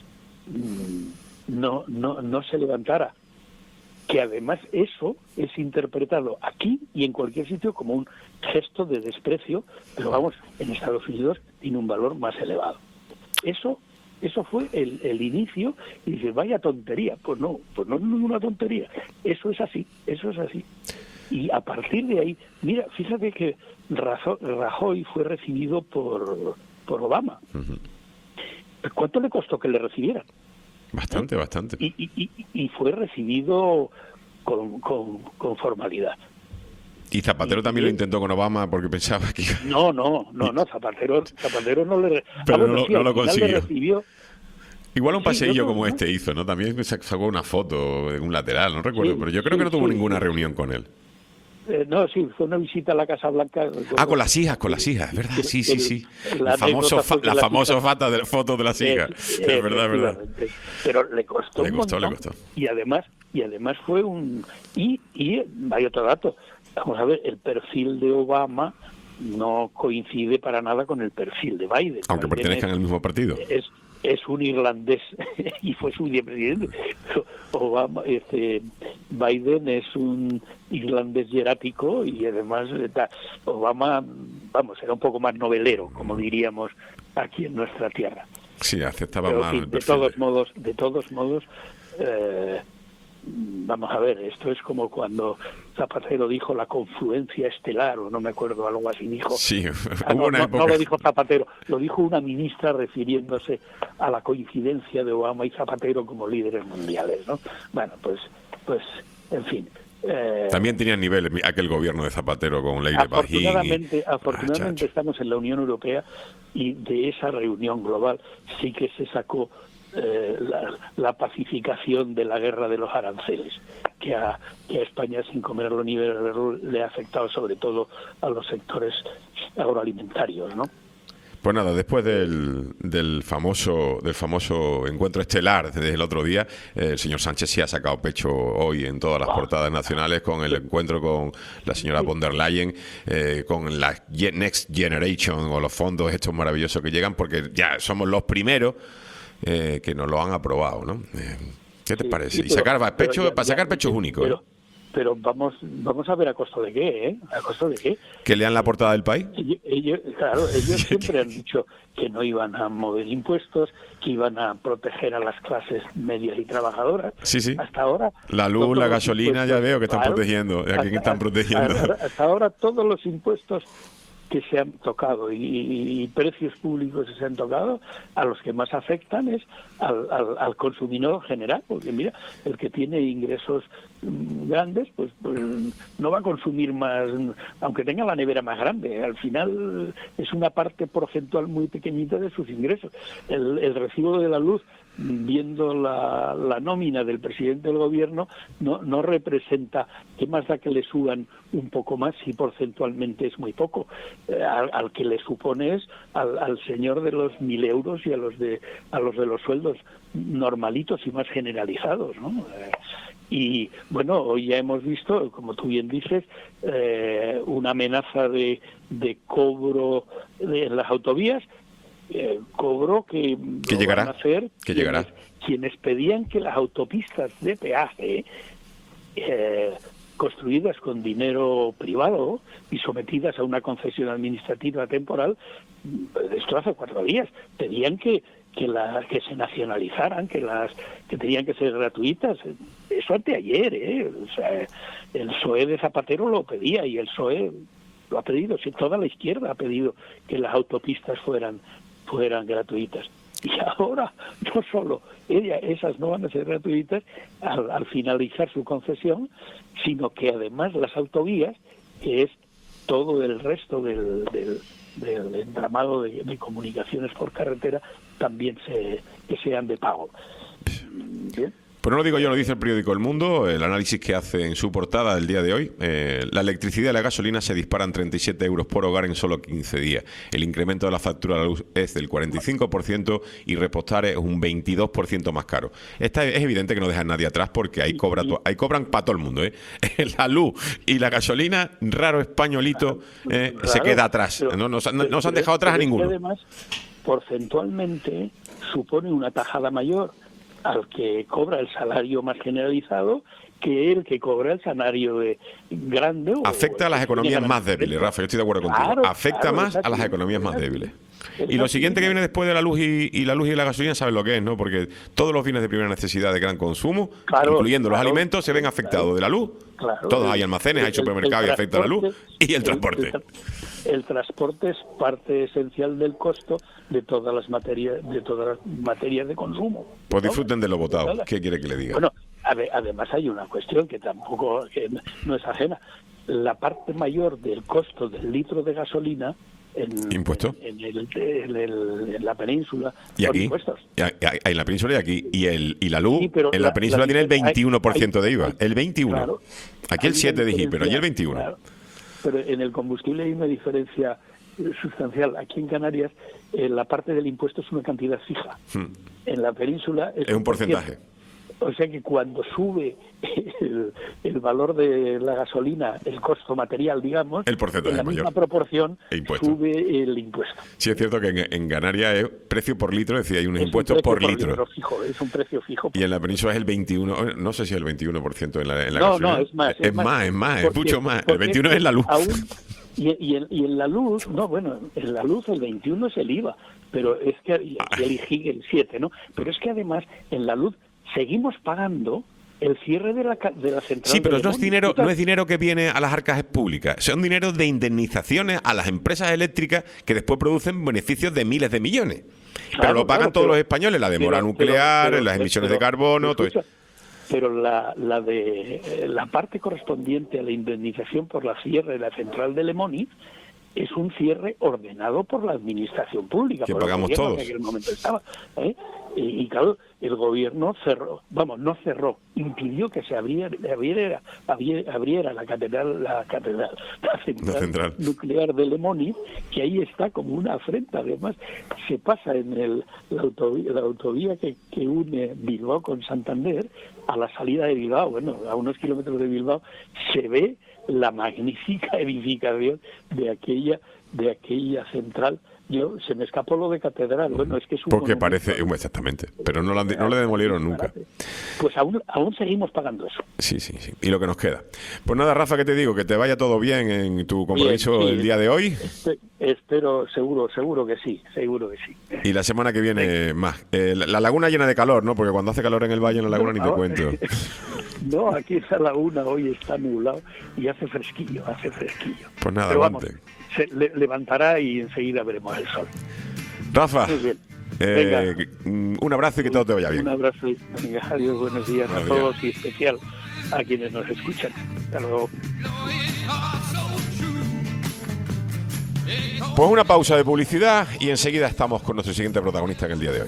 no, no, no se levantara, que además eso es interpretado aquí y en cualquier sitio como un gesto de desprecio, pero vamos, en Estados Unidos tiene un valor más elevado. Eso eso fue el, el inicio, y dices, vaya tontería. Pues no, pues no es ninguna tontería. Eso es así, eso es así. Y a partir de ahí, mira, fíjate que Razo- Rajoy fue recibido por, por Obama. Ujú. ¿Cuánto le costó que le recibieran? Bastante, bastante. Y, y, y, y fue recibido con, con, con formalidad. Y Zapatero y- también lo y- intentó con Obama porque pensaba que... No, no, no, no, Zapatero, Zapatero no le... Pero bueno, no lo- sí, no al lo final consiguió. le recibió. Igual un Sí, paseillo no, no, como no. este hizo, ¿no? También sa- sacó una foto de un lateral, no recuerdo, Sí, pero yo creo sí, que no tuvo sí, ninguna sí. reunión con él. Eh, no, sí, fue una visita a la Casa Blanca. Ah, con las hijas, con las hijas, es verdad, sí, sí, sí. La El famoso anécdota fa- fue que la las famosa hijas- fata de fotos de las hijas. Eh, Es verdad, es verdad. efectivamente. Pero le costó Le un costó, le montón. costó. Y además, y además fue un... Y, y hay otro dato. Vamos a ver, el perfil de Obama no coincide para nada con el perfil de Biden. Aunque Biden pertenezcan es- al mismo partido. Es, es un irlandés y fue su vicepresidente. Obama, este, Biden es un irlandés hierático y además Obama, vamos, era un poco más novelero, como diríamos aquí en nuestra tierra. Sí, aceptaba Pero, más. en fin, de todos modos, de todos modos, eh, vamos a ver, esto es como cuando Zapatero dijo la confluencia estelar, o no me acuerdo, algo así dijo. Sí, ah, hubo no, una no, época... no lo dijo Zapatero, lo dijo una ministra refiriéndose a la coincidencia de Obama y Zapatero como líderes mundiales, ¿no? Bueno, pues, pues, en fin. Eh, También tenía nivel aquel gobierno de Zapatero con Leire Bajín. Afortunadamente, y... afortunadamente ah, estamos en la Unión Europea y de esa reunión global sí que se sacó eh, la, la pacificación de la guerra de los aranceles, que a, que a España, sin comerlo ni beberlo, le ha afectado sobre todo a los sectores agroalimentarios, ¿no? Pues nada, después del, del famoso del famoso encuentro estelar desde el otro día, eh, el señor Sánchez sí ha sacado pecho hoy en todas las portadas nacionales con el encuentro con la señora von der Leyen, eh, con la Next Generation o los fondos estos maravillosos que llegan, porque ya somos los primeros eh, que nos lo han aprobado, ¿no? Eh, ¿Qué te sí, parece? Sí, y sacar pero, pecho, pero ya, para sacar ya, pecho es único, pero, ¿eh? Pero vamos vamos a ver a costo de qué, ¿eh? ¿A costo de qué? ¿Que lean la portada del País? Ellos, ellos, claro, ellos siempre han dicho que no iban a mover impuestos, que iban a proteger a las clases medias y trabajadoras. Sí, sí. Hasta ahora... La luz, la gasolina, ya veo que están claro, protegiendo. ¿A quién hasta, están protegiendo? Hasta, hasta ahora todos los impuestos que se han tocado y, y, y precios públicos que se han tocado, a los que más afectan es al, al, al consumidor general, porque mira, el que tiene ingresos grandes, pues, pues no va a consumir más, aunque tenga la nevera más grande, al final es una parte porcentual muy pequeñita de sus ingresos. El, el recibo de la luz, viendo la, la nómina del presidente del gobierno, no, no representa, ¿qué más da que le suban un poco más si porcentualmente es muy poco? Eh, al, al que le supone es al, al señor de los mil euros y a los de a los de los sueldos normalitos y más generalizados, ¿no? Eh, y bueno, hoy ya hemos visto, como tú bien dices, eh, una amenaza de, de cobro de, en las autovías, eh, cobro que, que llegará, van a hacer que llegará. Quienes, quienes pedían que las autopistas de peaje eh, construidas con dinero privado y sometidas a una concesión administrativa temporal, esto hace cuatro días, pedían que que las que se nacionalizaran, que las que tenían que ser gratuitas. Eso anteayer, ¿eh? O sea, el P S O E de Zapatero lo pedía y el P S O E lo ha pedido, sí, toda la izquierda ha pedido que las autopistas fueran fueran gratuitas. Y ahora no solo ella, esas no van a ser gratuitas al, al finalizar su concesión, sino que además las autovías, que es todo el resto del, del, del entramado de, de comunicaciones por carretera, también se, que sean de pago. Bien. Pues no lo digo yo, lo dice el periódico El Mundo, el análisis que hace en su portada del día de hoy. Eh, la electricidad y la gasolina se disparan treinta y siete euros por hogar en solo quince días. El incremento de la factura de la luz es del cuarenta y cinco por ciento y repostar es un veintidós por ciento más caro. Esta es evidente que no deja a nadie atrás porque ahí, cobra to- ahí cobran para todo el mundo, ¿eh? La luz y la gasolina, raro españolito, eh, claro, se queda atrás. Pero, no nos, pero, no se han dejado atrás a ninguno. Además, porcentualmente supone una tajada mayor al que cobra el salario más generalizado que el que cobra el salario de grande. Afecta a las economías más débiles, Rafa, yo estoy de acuerdo contigo. Claro, Afecta claro, más a las economías más débiles. Y lo siguiente que viene después de la luz y, y la luz y la gasolina, ¿sabes lo que es, no? Porque todos los bienes de primera necesidad de gran consumo, claro, incluyendo los claro, alimentos, se ven afectados claro, de la luz. Claro, todos el, hay almacenes, el, hay supermercados y afecta a la luz. Y el transporte. El, el, el transporte es parte esencial del costo de todas las materias de todas las materias de consumo. Pues disfruten de lo votado. ¿Qué quiere que le diga? Bueno, además hay una cuestión que tampoco que no es ajena. La parte mayor del costo del litro de gasolina en, ¿Impuesto? En, en, el, en, el, en la península y aquí, impuestos. Y a, a, en la península y aquí. Y el y la luz, sí, en la, la península la, tiene el veintiuno por ciento hay, de I V A. Hay, el veintiuno por ciento. Claro, aquí el siete por ciento dije, pero allí el veintiuno por ciento. Claro, pero en el combustible hay una diferencia sustancial. Aquí en Canarias eh, la parte del impuesto es una cantidad fija. Hmm. En la península es, es un porcentaje. O sea que cuando sube el, el valor de la gasolina, el costo material, digamos, el porcentaje en la mayor. misma proporción E impuesto. sube el impuesto. Sí, es cierto que en, en Canarias es precio por litro, es decir, hay unos Es un impuestos precio por, por litro. litro fijo, es un precio fijo. Y en la península es el veintiuno, no sé si es el veintiuno por ciento en la, en la No, gasolina. no, es más. Es, más, es más, es porque- mucho más. El porque veintiuno es la luz. Aún, y, y, en, y en la luz, no, bueno, en la luz el veintiuno es el I V A, pero es que, y el I G I, el siete, ¿no? Pero es que además en la luz seguimos pagando el cierre de la, ca- de la central. Sí, pero de no es Lemón. dinero, Tú no es dinero que viene a las arcas públicas, son dinero de indemnizaciones a las empresas eléctricas que después producen beneficios de miles de millones. Pero Claro, lo pagan claro, todos pero- los españoles, la demora pero- nuclear, pero- pero- las emisiones pero- de carbono, todo escucha, eso. Pero la, la de eh, la parte correspondiente a la indemnización por la cierre de la central de Lemoniz es un cierre ordenado por la administración pública. Que por el pagamos gobierno todos. que en aquel momento estaba, ¿eh? Y, y claro, el gobierno cerró, vamos, no cerró, impidió que se abriera, abriera, abriera, abriera la catedral, la catedral, la central, La central. nuclear de Lemoniz, que ahí está como una afrenta. Además, se pasa en el, la autovía, la autovía que, que une Bilbao con Santander, a la salida de Bilbao, bueno, a unos kilómetros de Bilbao, se ve la magnífica edificación de aquella de aquella central. Yo se me escapó lo de catedral, bueno, es que es un Porque monumento. parece, exactamente, pero no, la han- no le demolieron nunca. Pues aún, aún seguimos pagando eso. Sí, sí, sí. Y lo que nos queda. Pues nada, Rafa, que te digo, que te vaya todo bien en tu compromiso Bien, sí. el día de hoy Espe- Espero, seguro, seguro que sí, seguro que sí. y la semana que viene más. Eh, la, la laguna llena de calor, ¿no? Porque cuando hace calor en el valle, en la laguna, ni te No, cuento. No, aquí en la laguna hoy está nublado y hace fresquillo, hace fresquillo. Pues nada, Pero vamos, aguante. se le- levantará y enseguida veremos el sol. Rafa, Muy bien. eh, Venga. mm, un abrazo y que todo te vaya bien. Un abrazo y venga, adiós, buenos días Buenos a días. todos y especial a quienes nos escuchan. Hasta luego. Pues una pausa de publicidad y enseguida estamos con nuestro siguiente protagonista en el día de hoy.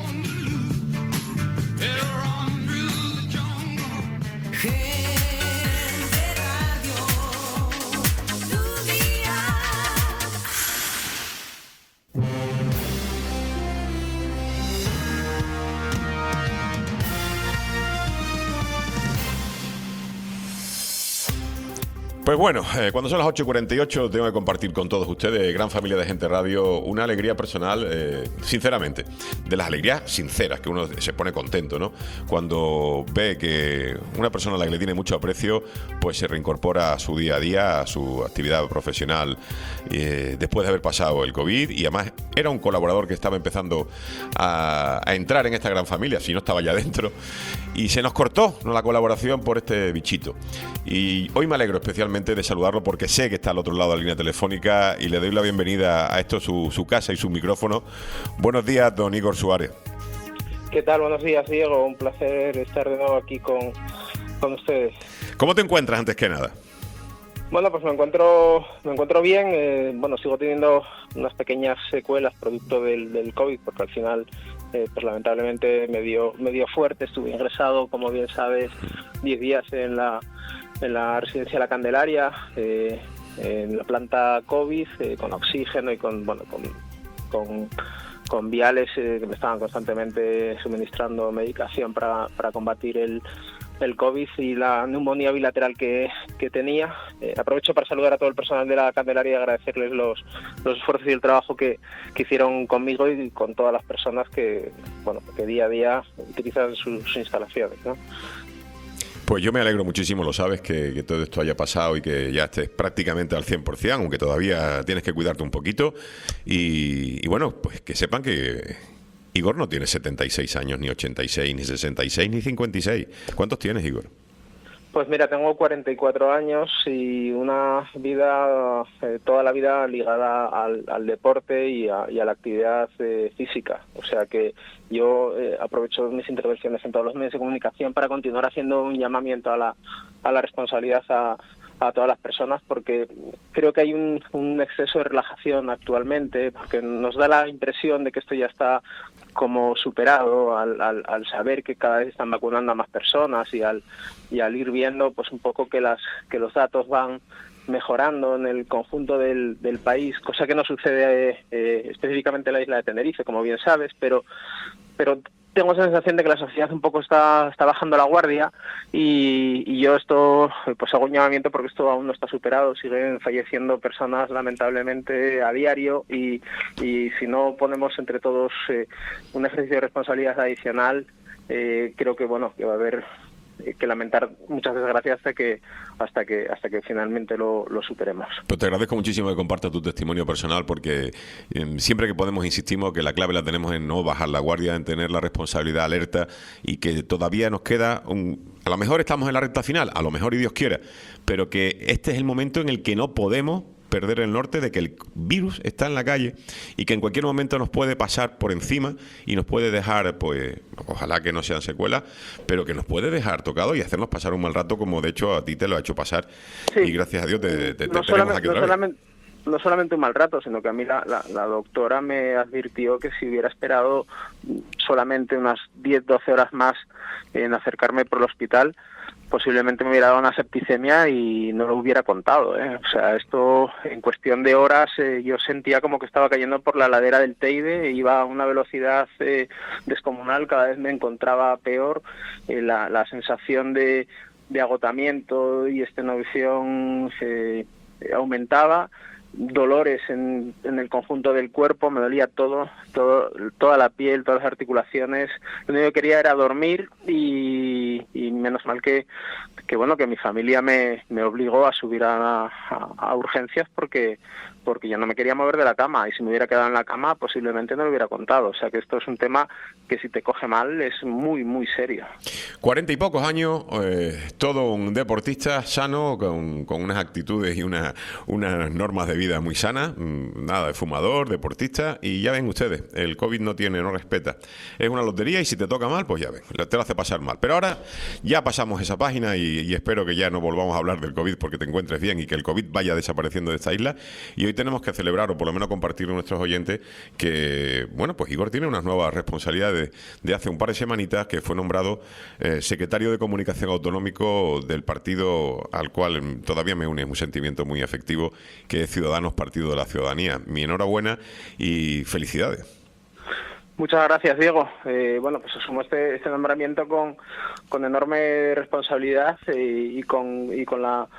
Pues bueno, eh, cuando son las ocho y cuarenta y ocho tengo que compartir con todos ustedes, gran familia de Gente Radio, una alegría personal, eh, sinceramente, de las alegrías sinceras, que uno se pone contento, ¿no? Cuando ve que una persona a la que le tiene mucho aprecio, pues se reincorpora a su día a día, a su actividad profesional, eh, después de haber pasado el COVID, y además era un colaborador que estaba empezando a, a entrar en esta gran familia, si no estaba ya dentro, y se nos cortó, ¿no?, la colaboración por este bichito. Y hoy me alegro especialmente de saludarlo porque sé que está al otro lado de la línea telefónica y le doy la bienvenida a esto, su, su casa y su micrófono. Buenos días, don Igor Suárez. ¿Qué tal? Buenos días, Diego. Un placer estar de nuevo aquí con, con ustedes. ¿Cómo te encuentras antes que nada? Bueno, pues me encuentro me encuentro bien. Eh, bueno, sigo teniendo unas pequeñas secuelas producto del, del COVID, porque al final, eh, pues lamentablemente me dio, me dio fuerte. Estuve ingresado, como bien sabes, diez días en la en la residencia La Candelaria, eh, en la planta COVID, eh, con oxígeno y con bueno con con, con viales eh, que me estaban constantemente suministrando medicación para, para combatir el el COVID y la neumonía bilateral que, que tenía. Eh, aprovecho para saludar a todo el personal de La Candelaria y agradecerles los, los esfuerzos y el trabajo que, que hicieron conmigo y con todas las personas que bueno que día a día utilizan sus, sus instalaciones, ¿no? Pues yo me alegro muchísimo, lo sabes, que, que todo esto haya pasado y que ya estés prácticamente al cien por ciento, aunque todavía tienes que cuidarte un poquito. Y, y bueno, pues que sepan que Igor no tiene setenta y seis años, ni ochenta y seis, ni sesenta y seis, ni cincuenta y seis. ¿Cuántos tienes, Igor? Pues mira, tengo cuarenta y cuatro años y una vida, eh, toda la vida ligada al, al deporte y a, y a la actividad eh, física. O sea que yo eh, aprovecho mis intervenciones en todos los medios de comunicación para continuar haciendo un llamamiento a la, a la responsabilidad a, a todas las personas, porque creo que hay un, un exceso de relajación actualmente, porque nos da la impresión de que esto ya está como superado al, al, al saber que cada vez están vacunando a más personas y al y al ir viendo pues un poco que las que los datos van mejorando en el conjunto del, del país, cosa que no sucede eh, específicamente en la isla de Tenerife, como bien sabes, pero pero tengo esa sensación de que la sociedad un poco está, está bajando la guardia y, y yo esto, pues hago un llamamiento porque esto aún no está superado, siguen falleciendo personas lamentablemente a diario y, y si no ponemos entre todos eh, un ejercicio de responsabilidad adicional, eh, creo que bueno que va a haber que lamentar muchas desgracias hasta que hasta que hasta que finalmente lo, lo superemos. Pues te agradezco muchísimo que compartas tu testimonio personal porque eh, siempre que podemos insistimos que la clave la tenemos en no bajar la guardia, en tener la responsabilidad alerta y que todavía nos queda un, a lo mejor estamos en la recta final, a lo mejor y Dios quiera, pero que este es el momento en el que no podemos perder el norte de que el virus está en la calle y que en cualquier momento nos puede pasar por encima y nos puede dejar, pues, ojalá que no sean secuelas, pero que nos puede dejar tocado y hacernos pasar un mal rato como de hecho a ti te lo ha hecho pasar. Sí. Y gracias a Dios te, te, no te tenemos aquí no otra solamente, vez. No solamente un mal rato, sino que a mí la, la, la doctora me advirtió que si hubiera esperado solamente unas diez doce horas más en acercarme por el hospital, posiblemente me hubiera dado una septicemia y no lo hubiera contado, ¿eh? O sea, esto en cuestión de horas eh, yo sentía como que estaba cayendo por la ladera del Teide, iba a una velocidad eh, descomunal, cada vez me encontraba peor, eh, la, la sensación de, de agotamiento y extenuación se eh, aumentaba, dolores en, en el conjunto del cuerpo, me dolía todo, todo, toda la piel, todas las articulaciones. Lo único que quería era dormir y, y menos mal que, que bueno que mi familia me, me obligó a subir a, a, a urgencias porque porque yo no me quería mover de la cama y si me hubiera quedado en la cama posiblemente no lo hubiera contado. O sea que esto es un tema que si te coge mal es muy, muy serio. Cuarenta y pocos años, eh, todo un deportista sano, con, con unas actitudes y una, unas normas de vida muy sanas, nada de fumador, deportista, y ya ven ustedes, el COVID no tiene, no respeta. Es una lotería y si te toca mal, pues ya ven, te lo hace pasar mal. Pero ahora ya pasamos esa página y, y espero que ya no volvamos a hablar del COVID porque te encuentres bien y que el COVID vaya desapareciendo de esta isla. Y hoy tenemos que celebrar, o por lo menos compartir con nuestros oyentes, que, bueno, pues Igor tiene unas nuevas responsabilidades de hace un par de semanitas, que fue nombrado eh, secretario de Comunicación Autonómico del partido al cual todavía me une un sentimiento muy afectivo, que es Ciudadanos, Partido de la Ciudadanía. Mi enhorabuena y felicidades. Muchas gracias, Diego. Eh, bueno, pues asumo este, este nombramiento con, con enorme responsabilidad eh, y con y con la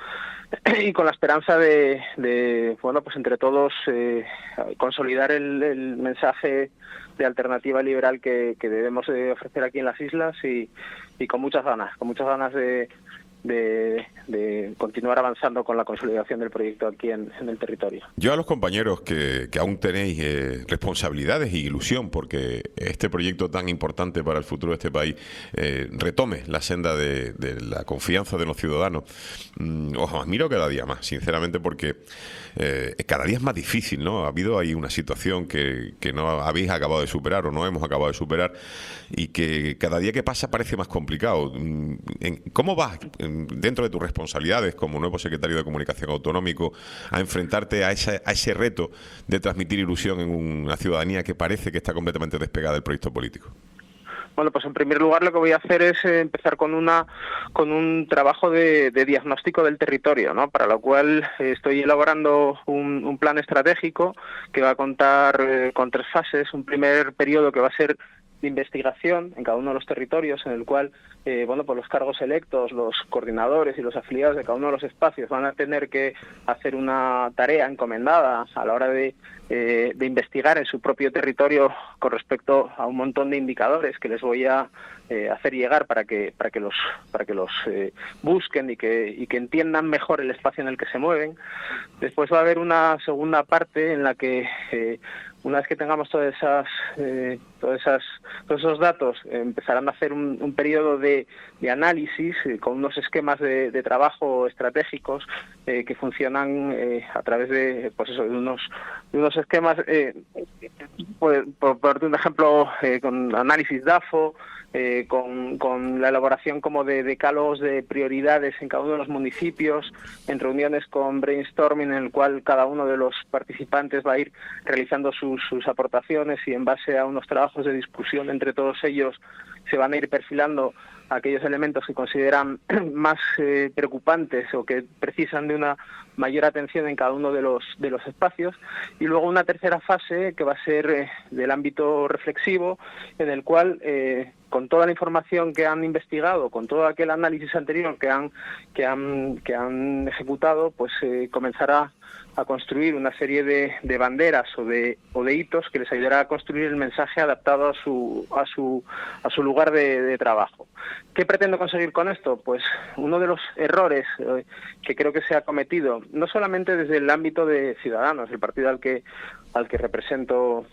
y con la esperanza de, de bueno, pues entre todos eh, consolidar el, el mensaje de alternativa liberal que, que debemos de ofrecer aquí en las islas y, y con muchas ganas, con muchas ganas de De, de continuar avanzando con la consolidación del proyecto aquí en, en el territorio. Yo a los compañeros que, que aún tenéis eh, responsabilidades y ilusión porque este proyecto tan importante para el futuro de este país eh, retome la senda de, de la confianza de los ciudadanos, mm, os admiro cada día más, sinceramente, porque eh, cada día es más difícil, ¿no? Ha habido ahí una situación que, que no habéis acabado de superar o no hemos acabado de superar y que cada día que pasa parece más complicado. ¿Cómo vas dentro de tus responsabilidades como nuevo secretario de Comunicación Autonómico a enfrentarte a ese, a ese reto de transmitir ilusión en una ciudadanía que parece que está completamente despegada del proyecto político? Bueno, pues en primer lugar lo que voy a hacer es eh, empezar con una con un trabajo de, de diagnóstico del territorio, ¿no? Para lo cual eh, estoy elaborando un, un plan estratégico que va a contar eh, con tres fases. Un primer periodo que va a ser de investigación en cada uno de los territorios, en el cual eh, bueno, pues los cargos electos, los coordinadores y los afiliados de cada uno de los espacios van a tener que hacer una tarea encomendada a la hora de, eh, de investigar en su propio territorio con respecto a un montón de indicadores que les voy a eh, hacer llegar para que para que los para que los eh, busquen y que y que entiendan mejor el espacio en el que se mueven. Después va a haber una segunda parte en la que eh, una vez que tengamos todas esas, eh, todas esas, todos esos datos, eh, empezarán a hacer un, un periodo de, de análisis eh, con unos esquemas de, de trabajo estratégicos eh, que funcionan eh, a través de, pues eso, de unos, de unos esquemas, eh, por, por, por un ejemplo, eh, con análisis DAFO, Eh, con, con la elaboración como de decálogos de prioridades en cada uno de los municipios, en reuniones con brainstorming en el cual cada uno de los participantes va a ir realizando sus, sus aportaciones y en base a unos trabajos de discusión entre todos ellos se van a ir perfilando aquellos elementos que consideran más eh, preocupantes o que precisan de una mayor atención en cada uno de los de los espacios, y luego una tercera fase que va a ser eh, del ámbito reflexivo, en el cual eh, con toda la información que han investigado, con todo aquel análisis anterior que han que han que han ejecutado, pues eh, comenzará a construir una serie de, de banderas o de o de hitos que les ayudará a construir el mensaje adaptado a su a su a su lugar de, de trabajo. ¿Qué pretendo conseguir con esto? Pues uno de los errores eh, que creo que se ha cometido, no solamente desde el ámbito de Ciudadanos, el partido al que al que represento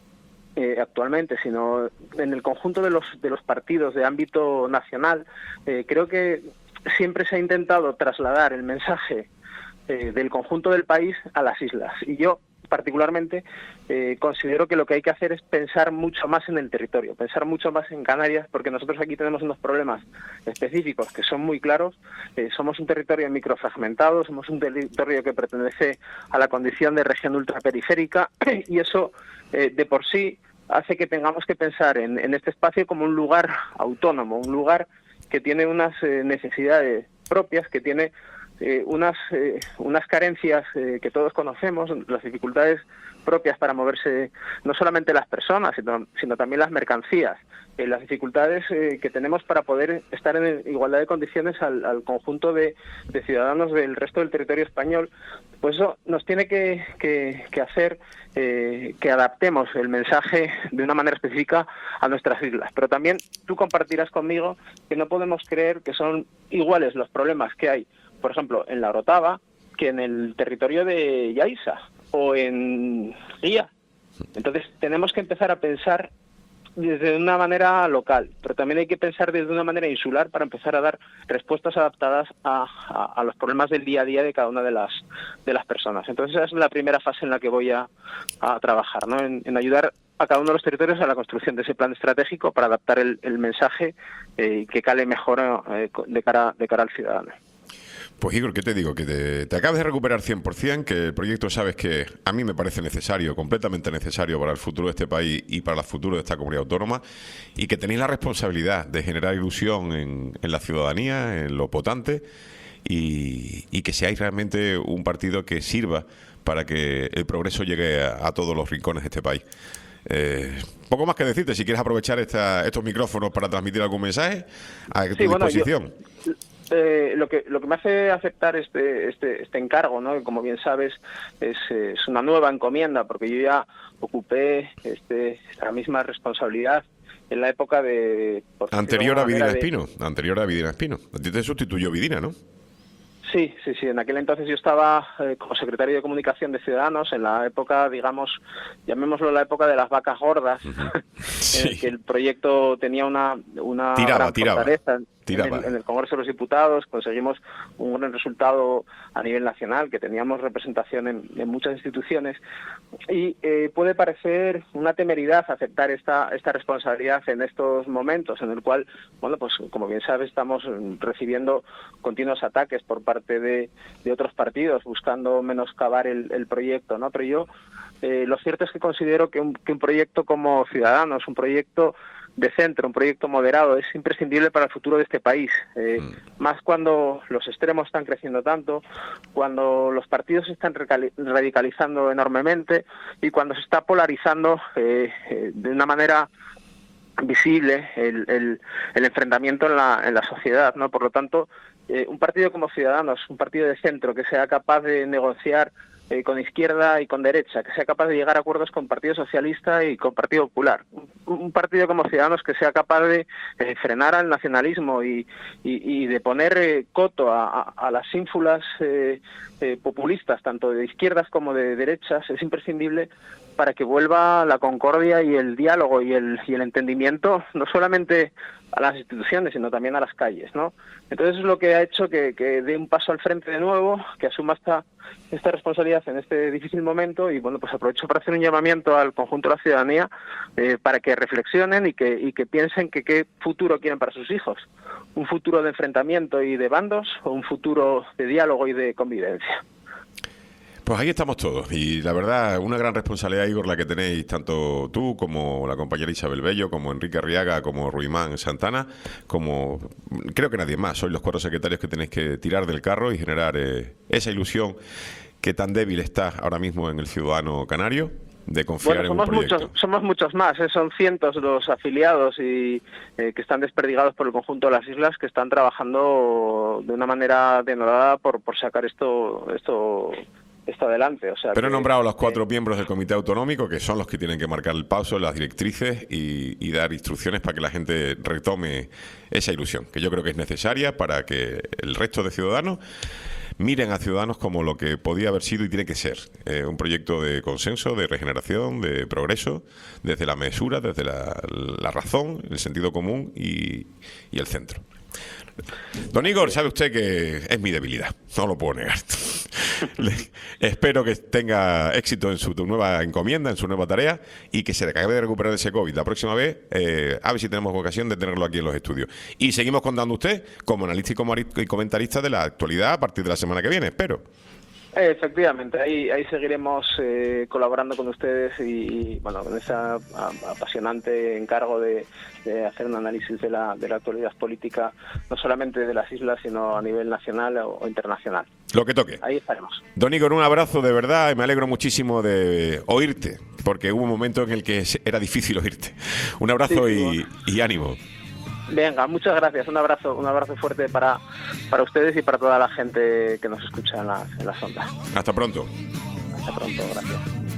Eh, actualmente, sino en el conjunto de los de los partidos de ámbito nacional, eh, creo que siempre se ha intentado trasladar el mensaje eh, del conjunto del país a las islas, y yo particularmente eh, considero que lo que hay que hacer es pensar mucho más en el territorio, pensar mucho más en Canarias, porque nosotros aquí tenemos unos problemas específicos que son muy claros. Eh, somos un territorio microfragmentado, somos un territorio que pertenece a la condición de región ultraperiférica, y eso eh, de por sí hace que tengamos que pensar en, en este espacio como un lugar autónomo, un lugar que tiene unas eh, necesidades propias, que tiene eh, unas eh, unas carencias eh, que todos conocemos, las dificultades propias para moverse, no solamente las personas, sino, sino también las mercancías, eh, las dificultades eh, que tenemos para poder estar en igualdad de condiciones al, al conjunto de, de ciudadanos del resto del territorio español. Pues eso nos tiene que, que, que hacer eh, que adaptemos el mensaje de una manera específica a nuestras islas. Pero también tú compartirás conmigo que no podemos creer que son iguales los problemas que hay, por ejemplo, en la Orotava, que en el territorio de Yaiza o en Guía. Entonces tenemos que empezar a pensar desde una manera local, pero también hay que pensar desde una manera insular para empezar a dar respuestas adaptadas a, a, a los problemas del día a día de cada una de las de las personas. Entonces esa es la primera fase en la que voy a, a trabajar, ¿no? En, en ayudar a cada uno de los territorios a la construcción de ese plan estratégico para adaptar el, el mensaje eh, que cale mejor eh, de cara de cara al ciudadano. Pues Igor, ¿qué te digo? Que te, te acabas de recuperar cien por ciento, que el proyecto sabes que a mí me parece necesario, completamente necesario para el futuro de este país y para el futuro de esta comunidad autónoma, y que tenéis la responsabilidad de generar ilusión en, en la ciudadanía, en los votantes, y, y que seáis realmente un partido que sirva para que el progreso llegue a, a todos los rincones de este país. Eh, poco más que decirte, si quieres aprovechar esta, estos micrófonos para transmitir algún mensaje, a tu sí, disposición. Bueno, yo... Eh, lo que lo que me hace aceptar este este este encargo, ¿no? Que como bien sabes es, es una nueva encomienda, porque yo ya ocupé este esta misma responsabilidad en la época de anterior a Vidina de... Espino, anterior a Vidina Espino. A ti te sustituyó Vidina, ¿no? Sí, sí, sí. En aquel entonces yo estaba eh, como secretario de Comunicación de Ciudadanos, en la época, digamos, llamémoslo la época de las vacas gordas, uh-huh. Sí. En el que el proyecto tenía una, una tiraba, gran tiraba. fortaleza. Tiraba. En el, en el Congreso de los Diputados conseguimos un gran resultado a nivel nacional, que teníamos representación en, en muchas instituciones, y eh, puede parecer una temeridad aceptar esta esta responsabilidad en estos momentos, en el cual, bueno, pues como bien sabes, estamos recibiendo continuos ataques por parte de, de otros partidos buscando menoscabar el, el proyecto, ¿no? Pero yo eh, lo cierto es que considero que un, que un proyecto como Ciudadanos, un proyecto de centro, un proyecto moderado, es imprescindible para el futuro de este país, eh, mm. más cuando los extremos están creciendo tanto, cuando los partidos se están radicalizando enormemente y cuando se está polarizando eh, eh, de una manera visible el, el, el enfrentamiento en la, en la sociedad, ¿no? Por lo tanto, eh, un partido como Ciudadanos, un partido de centro que sea capaz de negociar Eh, con izquierda y con derecha, que sea capaz de llegar a acuerdos con Partido Socialista y con Partido Popular. Un, un partido como Ciudadanos que sea capaz de eh, frenar al nacionalismo y, y, y de poner eh, coto a, a, a las ínfulas eh, eh, populistas, tanto de izquierdas como de derechas, es imprescindible para que vuelva la concordia y el diálogo y el, y el entendimiento, no solamente a las instituciones, sino también a las calles, ¿no? Entonces es lo que ha hecho que, que dé un paso al frente de nuevo, que asuma esta, esta responsabilidad en este difícil momento, y bueno, pues aprovecho para hacer un llamamiento al conjunto de la ciudadanía eh, para que reflexionen y que, y que piensen que qué futuro quieren para sus hijos. ¿Un futuro de enfrentamiento y de bandos o un futuro de diálogo y de convivencia? Pues ahí estamos todos y la verdad, una gran responsabilidad, Igor, la que tenéis tanto tú como la compañera Isabel Bello, como Enrique Arriaga, como Ruimán Santana, como creo que nadie más. Sois los cuatro secretarios que tenéis que tirar del carro y generar eh, esa ilusión que tan débil está ahora mismo en el ciudadano canario, de confiar bueno, en un somos proyecto. Muchos, somos muchos más, ¿eh? Son cientos los afiliados y eh, que están desperdigados por el conjunto de las islas, que están trabajando de una manera denodada por, por sacar esto esto esto adelante. O sea, Pero he que, nombrado a los cuatro eh, miembros del comité autonómico, que son los que tienen que marcar el paso, las directrices y, y dar instrucciones para que la gente retome esa ilusión, que yo creo que es necesaria para que el resto de ciudadanos miren a Ciudadanos como lo que podía haber sido y tiene que ser, eh, un proyecto de consenso, de regeneración, de progreso, desde la mesura, desde la, la razón, el sentido común y, y el centro. Don Igor, sabe usted que es mi debilidad, no lo puedo negar. Le, espero que tenga éxito en su nueva encomienda, en su nueva tarea y que se acabe de recuperar ese COVID. La próxima vez, eh, a ver si tenemos ocasión de tenerlo aquí en los estudios. Y seguimos contando usted como analista y, como y comentarista de la actualidad a partir de la semana que viene, espero. Efectivamente, ahí ahí seguiremos eh, colaborando con ustedes y, y bueno, con ese apasionante encargo de, de hacer un análisis de la, de la actualidad política, no solamente de las islas, sino a nivel nacional o, o internacional. Lo que toque. Ahí estaremos. Don Igor, un abrazo de verdad y me alegro muchísimo de oírte, porque hubo un momento en el que era difícil oírte. Un abrazo sí, y, y ánimo. Venga, muchas gracias. Un abrazo, un abrazo fuerte para, para ustedes y para toda la gente que nos escucha en las, en las ondas. Hasta pronto. Hasta pronto, gracias.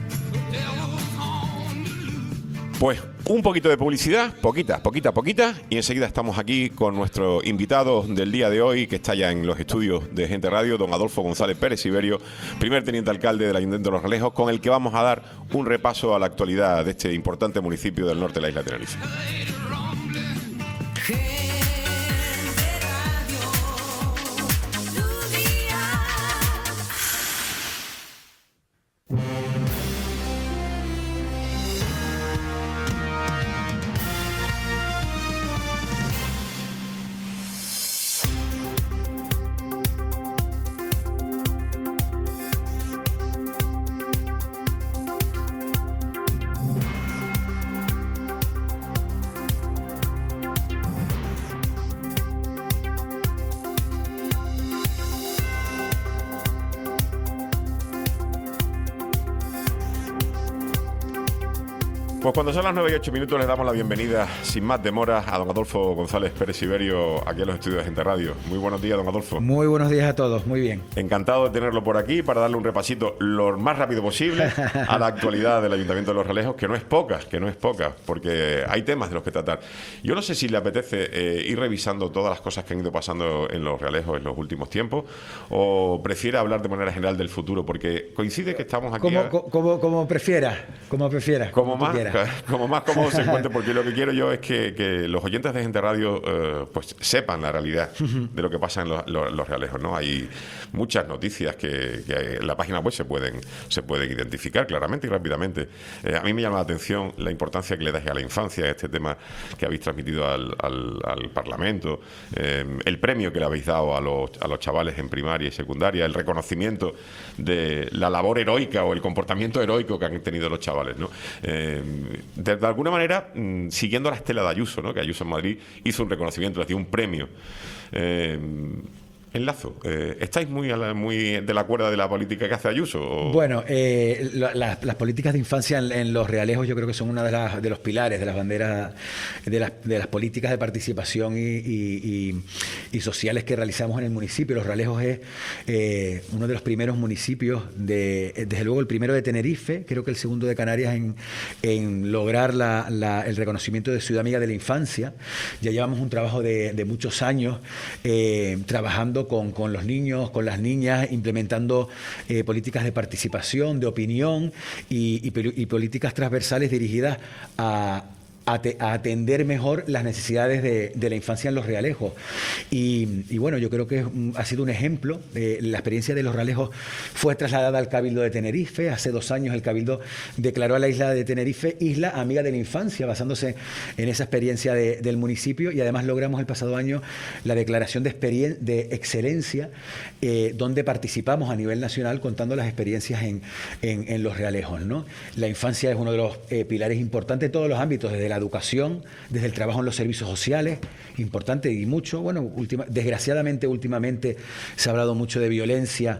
Pues un poquito de publicidad, poquita, poquita, poquita, y enseguida estamos aquí con nuestro invitado del día de hoy, que está ya en los estudios de Gente Radio, don Adolfo González Pérez Iberio, primer teniente alcalde del Ayuntamiento de Los Realejos, con el que vamos a dar un repaso a la actualidad de este importante municipio del norte de la isla de Tenerife. Pues cuando son las nueve y ocho minutos les damos la bienvenida, sin más demora, a don Adolfo González Pérez Iberio, aquí en los estudios de Gente Radio. Muy buenos días, don Adolfo. Muy buenos días a todos, muy bien. Encantado de tenerlo por aquí para darle un repasito lo más rápido posible a la actualidad del Ayuntamiento de Los Realejos, que no es poca, que no es poca, porque hay temas de los que tratar. Yo no sé si le apetece eh, ir revisando todas las cosas que han ido pasando en Los Realejos en los últimos tiempos, o prefiere hablar de manera general del futuro, porque coincide que estamos aquí... Como, a... como, como prefiera, como prefiera. Como, como más... Como más cómodo se encuentre, porque lo que quiero yo es que, que los oyentes de Gente Radio eh, pues sepan la realidad de lo que pasa en los, los, los Realejos, ¿no? Hay muchas noticias que, que en la página web se pueden se pueden identificar claramente y rápidamente. Eh, a mí me llama la atención la importancia que le dais a la infancia, este tema que habéis transmitido al, al, al Parlamento, eh, el premio que le habéis dado a los, a los chavales en primaria y secundaria, el reconocimiento de la labor heroica o el comportamiento heroico que han tenido los chavales, ¿no? Eh, De, de alguna manera, mmm, siguiendo la estela de Ayuso, ¿no? Que Ayuso en Madrid hizo un reconocimiento, le dio un premio. Eh, Enlazo, eh, ¿estáis muy, a la, muy de la cuerda de la política que hace Ayuso? ¿O? Bueno, eh, la, la, las políticas de infancia en, en Los Realejos yo creo que son una de, las, de los pilares, de las banderas, de las, de las políticas de participación y, y, y, y sociales que realizamos en el municipio. Los Realejos es eh, uno de los primeros municipios, de, desde luego el primero de Tenerife, creo que el segundo de Canarias en, en lograr la, la, el reconocimiento de Ciudad Amiga de la Infancia. Ya llevamos un trabajo de, de muchos años eh, trabajando Con, con los niños, con las niñas, implementando eh, políticas de participación, de opinión y, y, y políticas transversales dirigidas a a, te, a atender mejor las necesidades de, de la infancia en Los Realejos. Y, y bueno, yo creo que es un, ha sido un ejemplo. Eh, la experiencia de Los Realejos fue trasladada al Cabildo de Tenerife. Hace dos años el Cabildo declaró a la isla de Tenerife isla amiga de la infancia, basándose en esa experiencia de, del municipio, y además logramos el pasado año la declaración de, experien de excelencia, eh, donde participamos a nivel nacional contando las experiencias en, en, en Los Realejos, ¿no? La infancia es uno de los eh, pilares importantes en todos los ámbitos, desde la educación, desde el trabajo en los servicios sociales, importante y mucho. Bueno, última, desgraciadamente últimamente se ha hablado mucho de violencia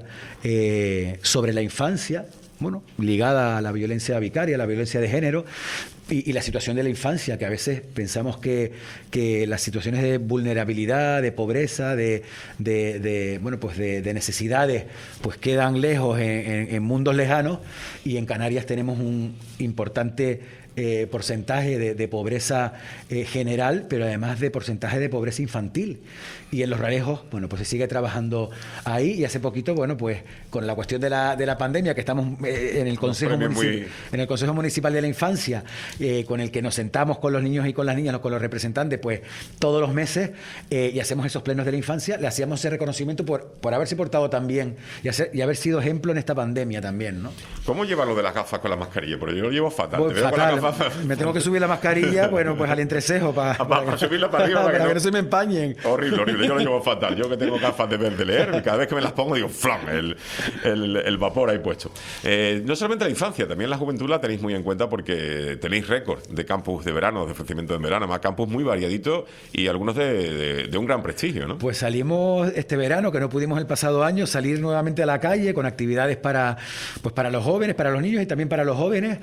eh, sobre la infancia, bueno, ligada a la violencia vicaria, a la violencia de género, y, y la situación de la infancia, que a veces pensamos que, que las situaciones de vulnerabilidad, de pobreza, de, de, de bueno, pues de, de necesidades, pues quedan lejos en, en, en mundos lejanos, y en Canarias tenemos un importante Eh, porcentaje de, de pobreza eh, general, pero además de porcentaje de pobreza infantil. Y en Los Realejos, bueno, pues se sigue trabajando ahí, y hace poquito, bueno, pues con la cuestión de la, de la pandemia, que estamos eh, en, el Consejo muy... en el Consejo Municipal de la Infancia, eh, con el que nos sentamos con los niños y con las niñas, con los representantes, pues todos los meses, eh, y hacemos esos plenos de la infancia, le hacíamos ese reconocimiento por, por haberse portado tan bien y, hacer, y haber sido ejemplo en esta pandemia también, ¿no? ¿Cómo lleva lo de las gafas con la mascarilla? Porque yo lo llevo fatal. Voy Te veo fatal. Con la gafa... Me tengo que subir la mascarilla, bueno, pues al entrecejo para, para, para subirla para arriba, para, para que, que no... no se me empañen. Horrible, horrible. Yo lo llevo fatal. Yo que tengo gafas de, de leer, y cada vez que me las pongo digo, ¡flam! El, el, el vapor ahí puesto. Eh, no solamente la infancia, también la juventud la tenéis muy en cuenta, porque tenéis récord de campus de verano, de ofrecimiento en verano, más campus muy variaditos y algunos de, de, de un gran prestigio, ¿no? Pues salimos este verano, que no pudimos el pasado año, salir nuevamente a la calle con actividades para, pues para los jóvenes, para los niños y también para los jóvenes,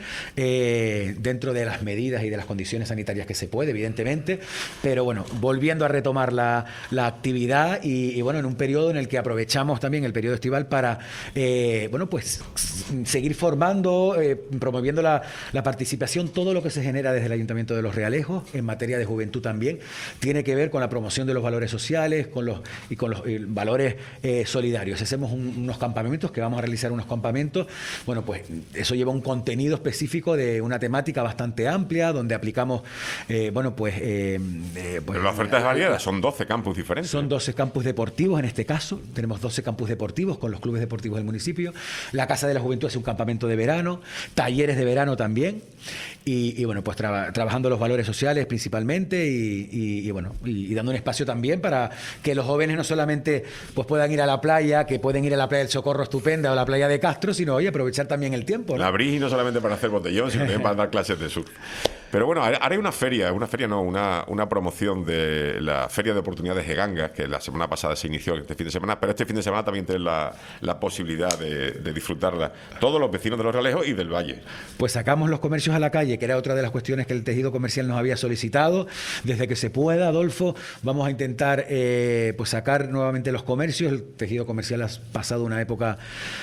eh, dentro de las medidas y de las condiciones sanitarias que se puede, evidentemente, pero bueno, volviendo a retomar la, la actividad y, y bueno, en un periodo en el que aprovechamos también el periodo estival para, eh, bueno, pues seguir formando, eh, promoviendo la, la participación. Todo lo que se genera desde el Ayuntamiento de Los Realejos en materia de juventud también tiene que ver con la promoción de los valores sociales con los, y con los y valores eh, solidarios. Hacemos un, unos campamentos, que vamos a realizar unos campamentos, bueno, pues eso lleva un contenido específico de una temática bastante amplia, donde aplicamos, eh, bueno, pues... Eh, eh, pues Pero la oferta es variada, son doce campus diferentes. Son doce campus deportivos en este caso, tenemos doce campus deportivos con los clubes deportivos del municipio. La Casa de la Juventud es un campamento de verano, talleres de verano también, y, y bueno, pues traba, trabajando los valores sociales principalmente, y, y, y bueno, y, y dando un espacio también para que los jóvenes no solamente pues puedan ir a la playa, que pueden ir a la playa del Socorro estupenda o la playa de Castro, sino oye, aprovechar también el tiempo, ¿no? La Bris, no solamente para hacer botellón, sino también para dar clases de surf. Pero bueno, ahora hay una feria, una feria no, una, una promoción de la Feria de Oportunidades de Gangas, que la semana pasada se inició, este fin de semana, pero este fin de semana también tienen la, la posibilidad de, de disfrutarla todos los vecinos de Los Realejos y del Valle. Pues sacamos los comercios a la calle, que era otra de las cuestiones que el tejido comercial nos había solicitado. Desde que se pueda, Adolfo, vamos a intentar eh, pues sacar nuevamente los comercios. El tejido comercial ha pasado una época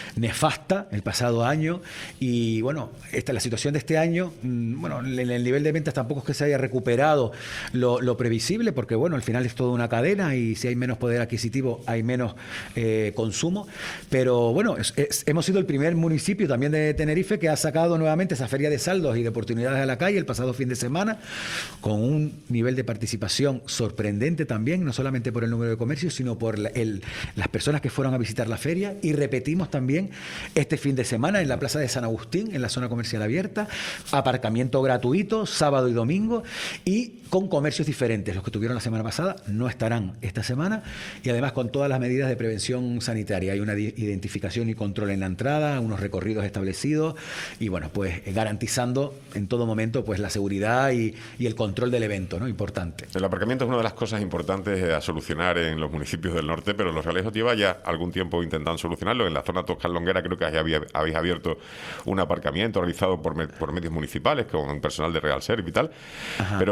nefasta el pasado año, y bueno, esta la situación de este año, bueno, en el nivel de ventas tampoco es que se haya recuperado lo, lo previsible, porque bueno, al final es toda una cadena, y si hay menos poder adquisitivo hay menos eh, consumo, pero bueno, es, es, hemos sido el primer municipio también de Tenerife que ha sacado nuevamente esa feria de saldos y de oportunidades a la calle el pasado fin de semana, con un nivel de participación sorprendente también, no solamente por el número de comercios, sino por la, el, las personas que fueron a visitar la feria. Y repetimos también este fin de semana en la Plaza de San Agustín, en la zona comercial abierta, aparcamiento gratuito, sábado y domingo, y con comercios diferentes. Los que tuvieron la semana pasada no estarán esta semana, y además con todas las medidas de prevención sanitaria. Hay una identificación y control en la entrada, unos recorridos establecidos, y bueno, pues garantizando en todo momento pues la seguridad y, y el control del evento, ¿no? Importante. El aparcamiento es una de las cosas importantes a solucionar en los municipios del norte, pero Los Realejos lleva ya algún tiempo intentando solucionarlo. En la zona Toscan-Longuera creo que había, habéis abierto un aparcamiento realizado por, me, por medios municipales con personal de Real Ser y tal. Ajá. Pero en el Toscan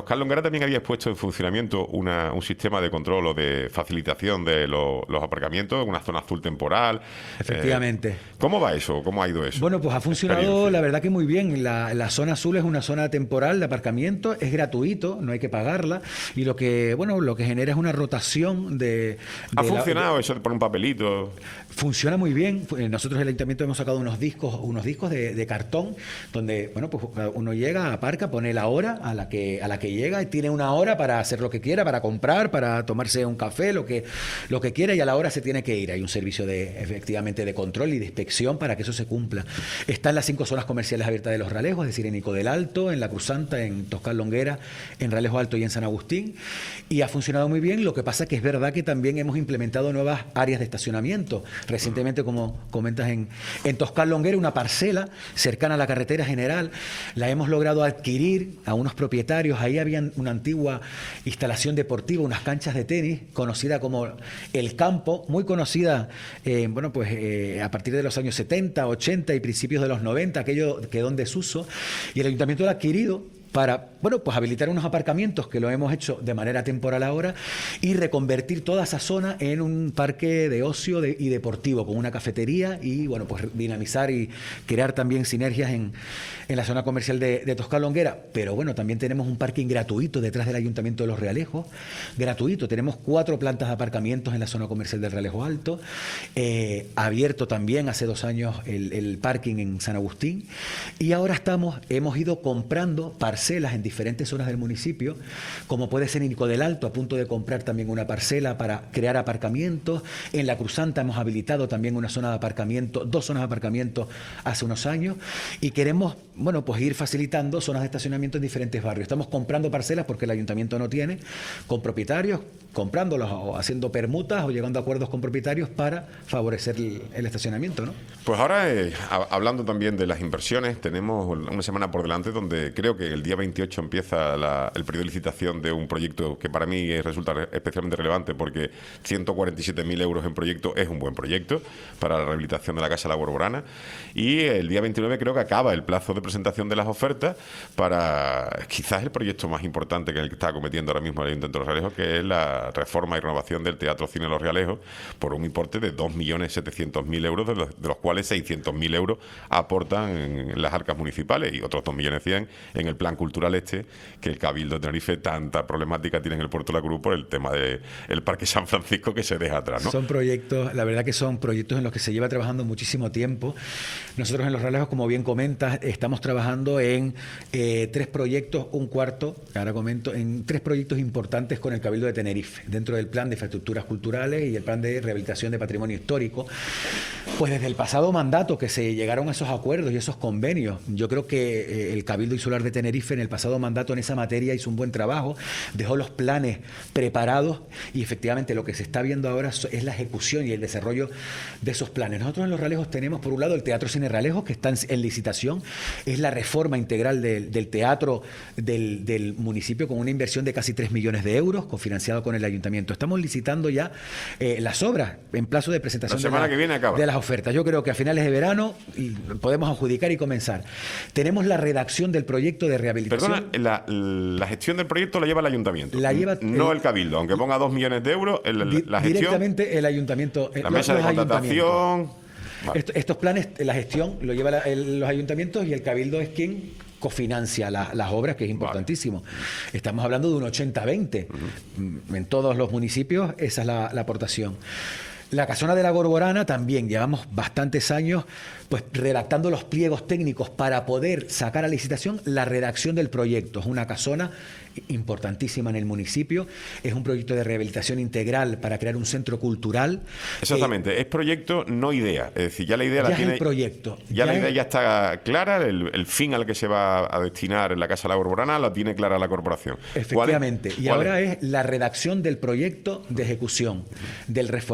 Toscar Longuera también habíais puesto en funcionamiento una, un sistema de control o de facilitación de lo, los aparcamientos, una zona azul temporal. Efectivamente. Eh, ¿Cómo va eso? ¿Cómo ha ido eso? Bueno, pues ha funcionado, la verdad que muy bien. La, la zona azul es una zona temporal de aparcamiento, es gratuito, no hay que pagarla, y lo que, bueno, lo que genera es una rotación de... ¿Ha de funcionado la, de, eso de poner un papelito? Funciona muy bien. Nosotros en el Ayuntamiento hemos sacado unos discos, unos discos de, de cartón, donde, bueno, pues uno llega, aparca, pone la hora a la que a la que llega y tiene una hora para hacer lo que quiera, para comprar, para tomarse un café, lo que lo que quiera, y a la hora se tiene que ir. Hay un servicio de efectivamente de control y de inspección para que eso se cumpla. Está en las cinco zonas comerciales abiertas de Los Ralejos, es decir, en Ico del Alto, en La Cruz Santa, en Toscar Longuera, en Ralejo Alto y en San Agustín, y ha funcionado muy bien. Lo que pasa es que es verdad que también hemos implementado nuevas áreas de estacionamiento. Recientemente, como comentas, en, en Toscar Longuera, una parcela cercana a la carretera general, la hemos logrado adquirir a unos propietarios. Ahí había una antigua instalación deportiva, unas canchas de tenis, conocida como El Campo, muy conocida, eh, bueno, pues eh, a partir de los años setenta, ochenta y principios de los noventa, aquello quedó en desuso, y el Ayuntamiento lo ha adquirido para, bueno, pues habilitar unos aparcamientos, que lo hemos hecho de manera temporal ahora, y reconvertir toda esa zona en un parque de ocio de, y deportivo, con una cafetería, y, bueno, pues dinamizar y crear también sinergias en, en la zona comercial de, de Toscar Longuera. Pero bueno, también tenemos un parking gratuito detrás del Ayuntamiento de Los Realejos, gratuito. Tenemos cuatro plantas de aparcamientos en la zona comercial del Ralejo Alto, eh, abierto también hace dos años el, el parking en San Agustín, y ahora estamos, hemos ido comprando parcelas en diferentes zonas del municipio, como puede ser en Ico del Alto, a punto de comprar también una parcela para crear aparcamientos. En La Cruz Santa hemos habilitado también una zona de aparcamiento, dos zonas de aparcamiento hace unos años, y queremos, bueno, pues ir facilitando zonas de estacionamiento en diferentes barrios. Estamos comprando parcelas porque el Ayuntamiento no tiene, con propietarios, comprándolas o haciendo permutas o llegando a acuerdos con propietarios para favorecer el, el estacionamiento, ¿no? Pues ahora, eh, hablando también de las inversiones, tenemos una semana por delante donde creo que el día veintiocho empieza la, el periodo de licitación de un proyecto que para mí resulta especialmente relevante, porque ciento cuarenta y siete mil euros en proyecto es un buen proyecto para la rehabilitación de la Casa de la Borborana, y el día veintinueve creo que acaba el plazo de presentación de las ofertas para quizás el proyecto más importante que el que está cometiendo ahora mismo el Ayuntamiento de Los Realejos, que es la reforma y renovación del Teatro Cine Los Realejos, por un importe de dos millones setecientos mil euros, de los, de los cuales seiscientos mil euros aportan en las arcas municipales y otros dos millones cien en el plan cultural este, que el Cabildo de Tenerife tanta problemática tiene en el Puerto de la Cruz por el tema del Parque San Francisco, que se deja atrás, ¿no? Son proyectos, la verdad que son proyectos en los que se lleva trabajando muchísimo tiempo. Nosotros en Los Realejos, como bien comentas, estamos trabajando en eh, tres proyectos, un cuarto, que ahora comento, en tres proyectos importantes con el Cabildo de Tenerife, dentro del plan de infraestructuras culturales y el plan de rehabilitación de patrimonio histórico. Pues desde el pasado mandato que se llegaron a esos acuerdos y esos convenios, yo creo que eh, el Cabildo Insular de Tenerife en el pasado mandato en esa materia hizo un buen trabajo, dejó los planes preparados, y efectivamente lo que se está viendo ahora es la ejecución y el desarrollo de esos planes. Nosotros en Los Realejos tenemos, por un lado, el Teatro Cine Realejos, que está en, en licitación, es la reforma integral del, del teatro del, del municipio, con una inversión de casi tres millones de euros, cofinanciado con el Ayuntamiento. Estamos licitando ya eh, las obras en plazo de presentación la semana de, la, que viene acaba. de las ofertas. Yo creo que a finales de verano podemos adjudicar y comenzar. Tenemos la redacción del proyecto de rehabilitación. Perdona, la, la gestión del proyecto la lleva el Ayuntamiento, la lleva no el, el Cabildo, aunque ponga dos millones de euros, el, la gestión... Directamente el Ayuntamiento. La mesa de contratación... Vale. Estos, estos planes, la gestión lo lleva la, el, los ayuntamientos, y el Cabildo es quien cofinancia la, las obras, que es importantísimo. Vale. Estamos hablando de un ochenta veinte. Uh-huh. En todos los municipios esa es la, la aportación. La Casona de la Borborana también llevamos bastantes años pues redactando los pliegos técnicos para poder sacar a licitación la redacción del proyecto. Es una casona importantísima en el municipio, es un proyecto de rehabilitación integral para crear un centro cultural. Exactamente, eh, es proyecto, no idea. Es decir, ya la idea ya la tiene. Es el proyecto. Ya, ya la idea es... ya está clara, el, el fin al que se va a destinar en la Casa de la Borborana lo tiene clara la corporación. Efectivamente. ¿Cuál es? Y ¿Cuál ahora es? es la redacción del proyecto de ejecución, del reformado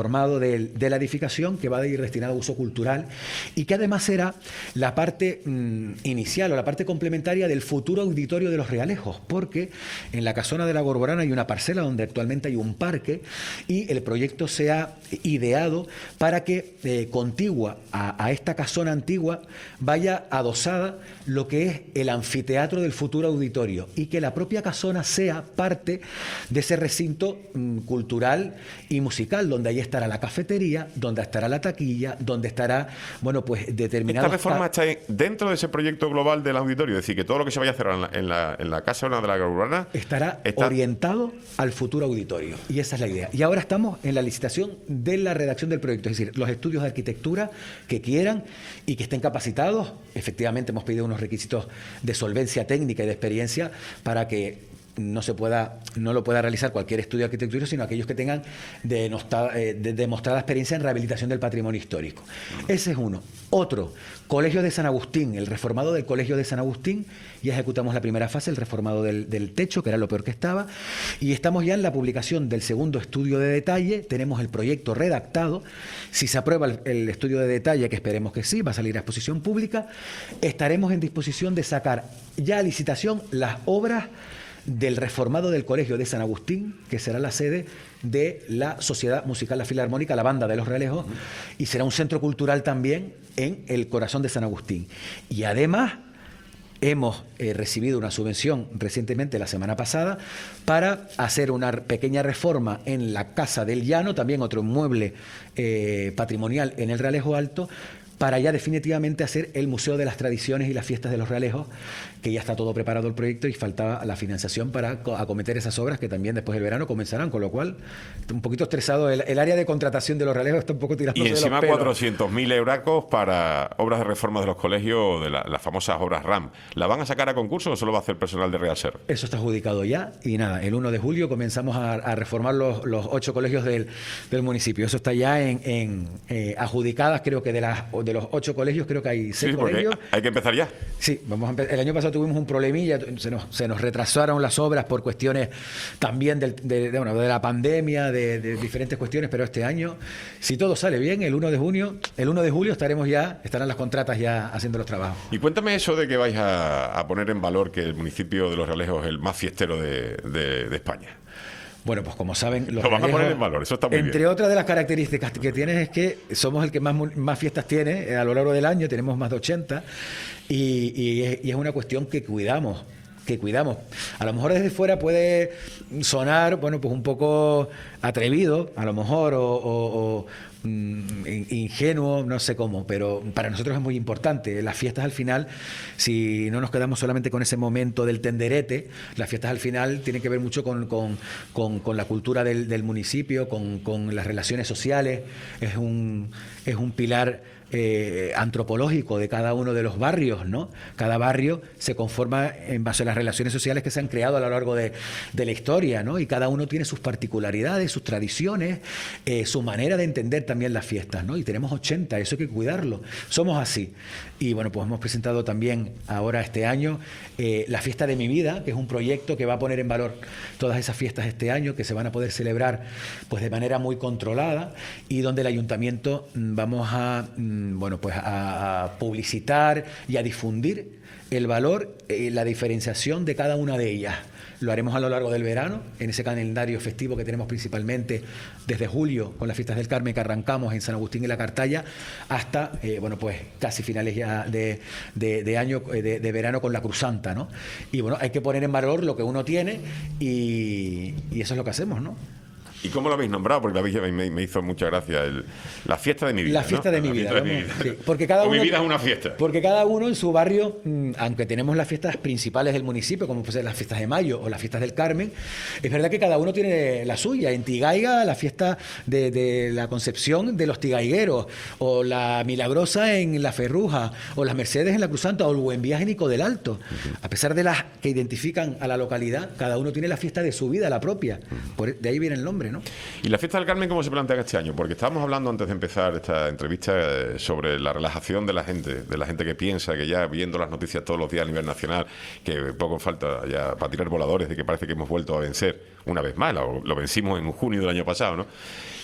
de, de la edificación que va a ir destinado a uso cultural y que además será la parte mmm, inicial o la parte complementaria del futuro auditorio de Los Realejos, porque en la casona de la Gorgorana hay una parcela donde actualmente hay un parque y el proyecto se ha ideado para que eh, contigua a, a esta casona antigua vaya adosada lo que es el anfiteatro del futuro auditorio y que la propia casona sea parte de ese recinto mmm, cultural y musical, donde ahí estará la cafetería, donde estará la taquilla, donde estará, bueno, pues determinado. ¿Esta reforma está dentro de ese proyecto global del auditorio? Es decir, que todo lo que se vaya a hacer en la, en la, en la casa de la Gorgorana estará está orientado al futuro auditorio. Y esa es la idea. Y ahora estamos en la licitación de la redacción del proyecto, es decir, los estudios de arquitectura que quieran y que estén capacitados. Efectivamente, hemos pedido unos requisitos de solvencia técnica y de experiencia para que no se pueda, no lo pueda realizar cualquier estudio de arquitectura, sino aquellos que tengan denostada, eh, de demostrada experiencia en rehabilitación del patrimonio histórico. Ese es uno. Otro, Colegio de San Agustín, el reformado del Colegio de San Agustín. Ya ejecutamos la primera fase, el reformado del, del techo, que era lo peor que estaba, y estamos ya en la publicación del segundo estudio de detalle. Tenemos el proyecto redactado. Si se aprueba el, el estudio de detalle, que esperemos que sí, va a salir a exposición pública, estaremos en disposición de sacar ya a licitación las obras del reformado del Colegio de San Agustín, que será la sede de la Sociedad Musical La Filarmónica, la Banda de Los Realejos, y será un centro cultural también en el corazón de San Agustín. Y además hemos eh, recibido una subvención recientemente, la semana pasada, para hacer una pequeña reforma en la Casa del Llano, también otro inmueble eh, patrimonial en el Realejo Alto, para ya definitivamente hacer el Museo de las Tradiciones y las Fiestas de los Realejos, que ya está todo preparado el proyecto y faltaba la financiación para acometer esas obras que también después del verano comenzarán, con lo cual un poquito estresado. El, el área de contratación de los Realejos está un poco tirando de los pelos. Y encima cuatrocientos mil euracos para obras de reforma de los colegios, de la, las famosas obras RAM. ¿La van a sacar a concurso o solo va a hacer personal de Realser? Eso está adjudicado ya y nada, el uno de julio comenzamos a, a reformar los, los ocho colegios del, del municipio. Eso está ya en, en eh, adjudicadas, creo que de las de los ocho colegios, creo que hay seis sí, colegios. Hay que empezar ya. Sí, vamos a el año pasado tuvimos un problemilla, se nos, se nos retrasaron las obras por cuestiones también del, de, de, bueno, de la pandemia, de, de diferentes cuestiones, pero este año, si todo sale bien, el uno de junio, el uno de julio estaremos ya, estarán las contratas ya haciendo los trabajos. Y cuéntame eso de que vais a, a poner en valor que el municipio de Los Realejos es el más fiestero de, de, de España. Bueno, pues como saben, los lo van Realejos, a poner en valor, eso está muy entre bien. otras de las características que tienes es que somos el que más, más fiestas tiene eh, a lo largo del año, tenemos más de ochenta, y, y, es, y es una cuestión que cuidamos. que cuidamos. A lo mejor desde fuera puede sonar, bueno, pues un poco atrevido, a lo mejor, o, o, o mm, ingenuo, no sé cómo, pero para nosotros es muy importante. Las fiestas al final, si no nos quedamos solamente con ese momento del tenderete, las fiestas al final tienen que ver mucho con, con, con, con la cultura del, del municipio, con, con las relaciones sociales, es un, es un pilar Eh, antropológico de cada uno de los barrios, ¿no? Cada barrio se conforma en base a las relaciones sociales que se han creado a lo largo de, de la historia, ¿no? Y cada uno tiene sus particularidades, sus tradiciones, eh, su manera de entender también las fiestas, ¿no? Y tenemos ochenta, eso hay que cuidarlo. Somos así. Y bueno, pues hemos presentado también ahora este año eh, la Fiesta de mi Vida, que es un proyecto que va a poner en valor todas esas fiestas este año, que se van a poder celebrar pues de manera muy controlada y donde el ayuntamiento mm, vamos a mm, bueno, pues a, a publicitar y a difundir el valor y eh, la diferenciación de cada una de ellas. Lo haremos a lo largo del verano, en ese calendario festivo que tenemos principalmente desde julio, con las fiestas del Carmen que arrancamos en San Agustín y la Cartaya, hasta, eh, bueno, pues casi finales ya de, de, de año, de, de verano con la Cruzanta, ¿no? Y bueno, hay que poner en valor lo que uno tiene y, y eso es lo que hacemos, ¿no? ¿Y cómo lo habéis nombrado? Porque la me, me hizo mucha gracia. El, la fiesta de mi vida. La fiesta ¿no? de mi la vida. Fiesta de mi vida. Sí, porque cada o uno, mi vida es una fiesta. Porque cada uno en su barrio, aunque tenemos las fiestas principales del municipio, como pueden ser las fiestas de Mayo o las fiestas del Carmen, es verdad que cada uno tiene la suya. En Tigaiga, la fiesta de, de la Concepción de los tigaigueros, o la Milagrosa en la Ferruja, o las Mercedes en la Cruzanta, o el Buen Viaje en Nico del Alto. Uh-huh. A pesar de las que identifican a la localidad, cada uno tiene la fiesta de su vida, la propia. Por, de ahí viene el nombre, ¿no? Y la fiesta del Carmen, ¿cómo se plantea este año? Porque estábamos hablando antes de empezar esta entrevista eh, sobre la relajación de la gente, de la gente que piensa que ya viendo las noticias todos los días a nivel nacional, que poco falta ya para tirar voladores, de que parece que hemos vuelto a vencer una vez más, lo, lo vencimos en junio del año pasado, ¿no?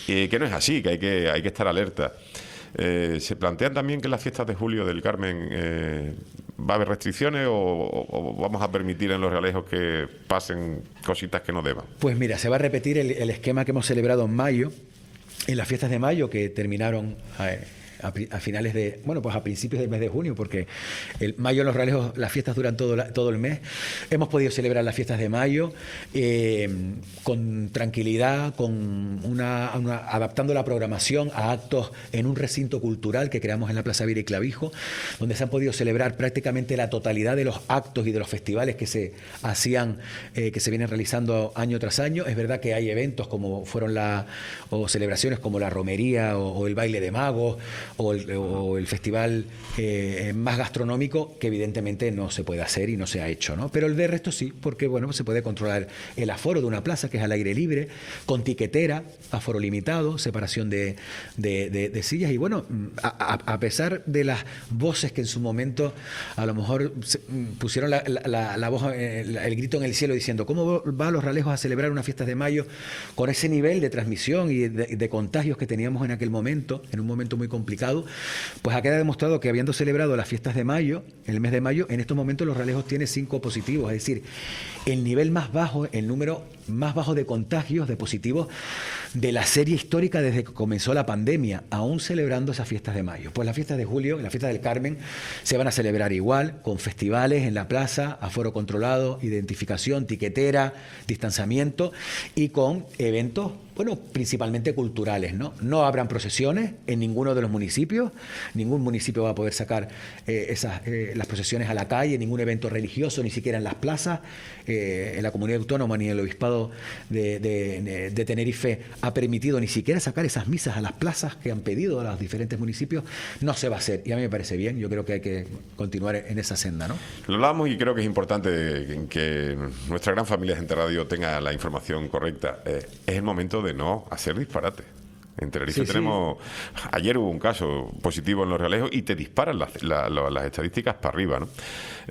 eh, que no es así, que hay que, hay que estar alerta. Eh, ¿Se plantean también que en las fiestas de julio del Carmen eh, va a haber restricciones o, o, o vamos a permitir en los realejos que pasen cositas que no deban? Pues mira, se va a repetir el, el esquema que hemos celebrado en mayo, en las fiestas de mayo que terminaron eh, a, a finales de, bueno, pues a principios del mes de junio, porque el mayo en los realejos las fiestas duran todo, la, todo el mes. Hemos podido celebrar las fiestas de mayo eh, con tranquilidad, con una, una, adaptando la programación a actos en un recinto cultural que creamos en la Plaza Vira y Clavijo, donde se han podido celebrar prácticamente la totalidad de los actos y de los festivales que se hacían, eh, que se vienen realizando año tras año. Es verdad que hay eventos como fueron la, o celebraciones como la romería o, o el baile de magos, O el, o el festival eh, más gastronómico, que evidentemente no se puede hacer y no se ha hecho, ¿no? Pero el de resto sí, porque bueno, se puede controlar el aforo de una plaza, que es al aire libre, con tiquetera, aforo limitado, separación de, de, de, de sillas. Y bueno, a, a pesar de las voces que en su momento a lo mejor pusieron la, la, la voz, el, el grito en el cielo diciendo ¿cómo va Los Realejos a celebrar unas fiestas de mayo con ese nivel de transmisión y de, de contagios que teníamos en aquel momento, en un momento muy complicado? Pues ha quedado demostrado que habiendo celebrado las fiestas de mayo, en el mes de mayo, en estos momentos Los Realejos tiene cinco positivos, es decir, el nivel más bajo, el número más bajo de contagios, de positivos de la serie histórica desde que comenzó la pandemia, aún celebrando esas fiestas de mayo. Pues las fiestas de julio, las fiestas del Carmen, se van a celebrar igual, con festivales en la plaza, aforo controlado, identificación, tiquetera, distanciamiento y con eventos, bueno, principalmente culturales, ¿no? No habrán procesiones en ninguno de los municipios, ningún municipio va a poder sacar eh, esas, eh, las procesiones a la calle, ningún evento religioso, ni siquiera en las plazas. Eh, en la comunidad autónoma ni el obispado de, de, de Tenerife ha permitido ni siquiera sacar esas misas a las plazas que han pedido a los diferentes municipios. No se va a hacer, y a mí me parece bien. Yo creo que hay que continuar en esa senda, ¿no? Lo hablamos y creo que es importante que nuestra gran familia de Gente Radio tenga la información correcta. Eh, es el momento de no hacer disparate. En Tenerife sí, tenemos... Sí. Ayer hubo un caso positivo en Los Realejos y te disparan las, la, la, las estadísticas para arriba, ¿no?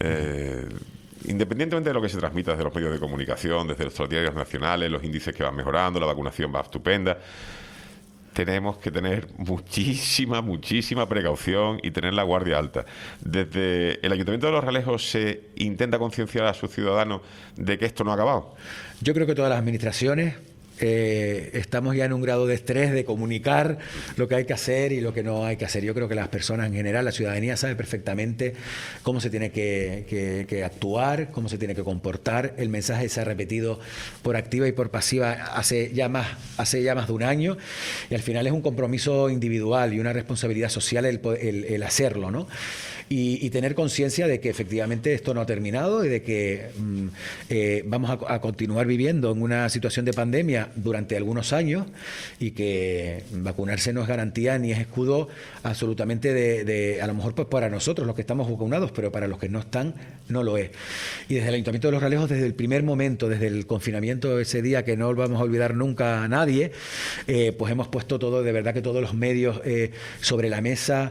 Eh, independientemente de lo que se transmita desde los medios de comunicación, desde los diarios nacionales, los índices que van mejorando, la vacunación va estupenda, tenemos que tener muchísima, muchísima precaución y tener la guardia alta. Desde el Ayuntamiento de Los Realejos se intenta concienciar a sus ciudadanos de que esto no ha acabado. Yo creo que todas las administraciones Eh, estamos ya en un grado de estrés de comunicar lo que hay que hacer y lo que no hay que hacer. Yo creo que las personas en general, la ciudadanía sabe perfectamente cómo se tiene que, que, que actuar, cómo se tiene que comportar. El mensaje se ha repetido por activa y por pasiva hace ya más, hace ya más de un año, y al final es un compromiso individual y una responsabilidad social el, el, el hacerlo, ¿no? Y, y tener conciencia de que efectivamente esto no ha terminado y de que mm, eh, vamos a, a continuar viviendo en una situación de pandemia durante algunos años, y que vacunarse no es garantía ni es escudo absolutamente de, de a lo mejor pues para nosotros los que estamos vacunados, pero para los que no están no lo es. Y desde el Ayuntamiento de Los Realejos, desde el primer momento, desde el confinamiento, ese día que no vamos a olvidar nunca a nadie, eh, pues hemos puesto todo, de verdad que todos los medios eh, sobre la mesa,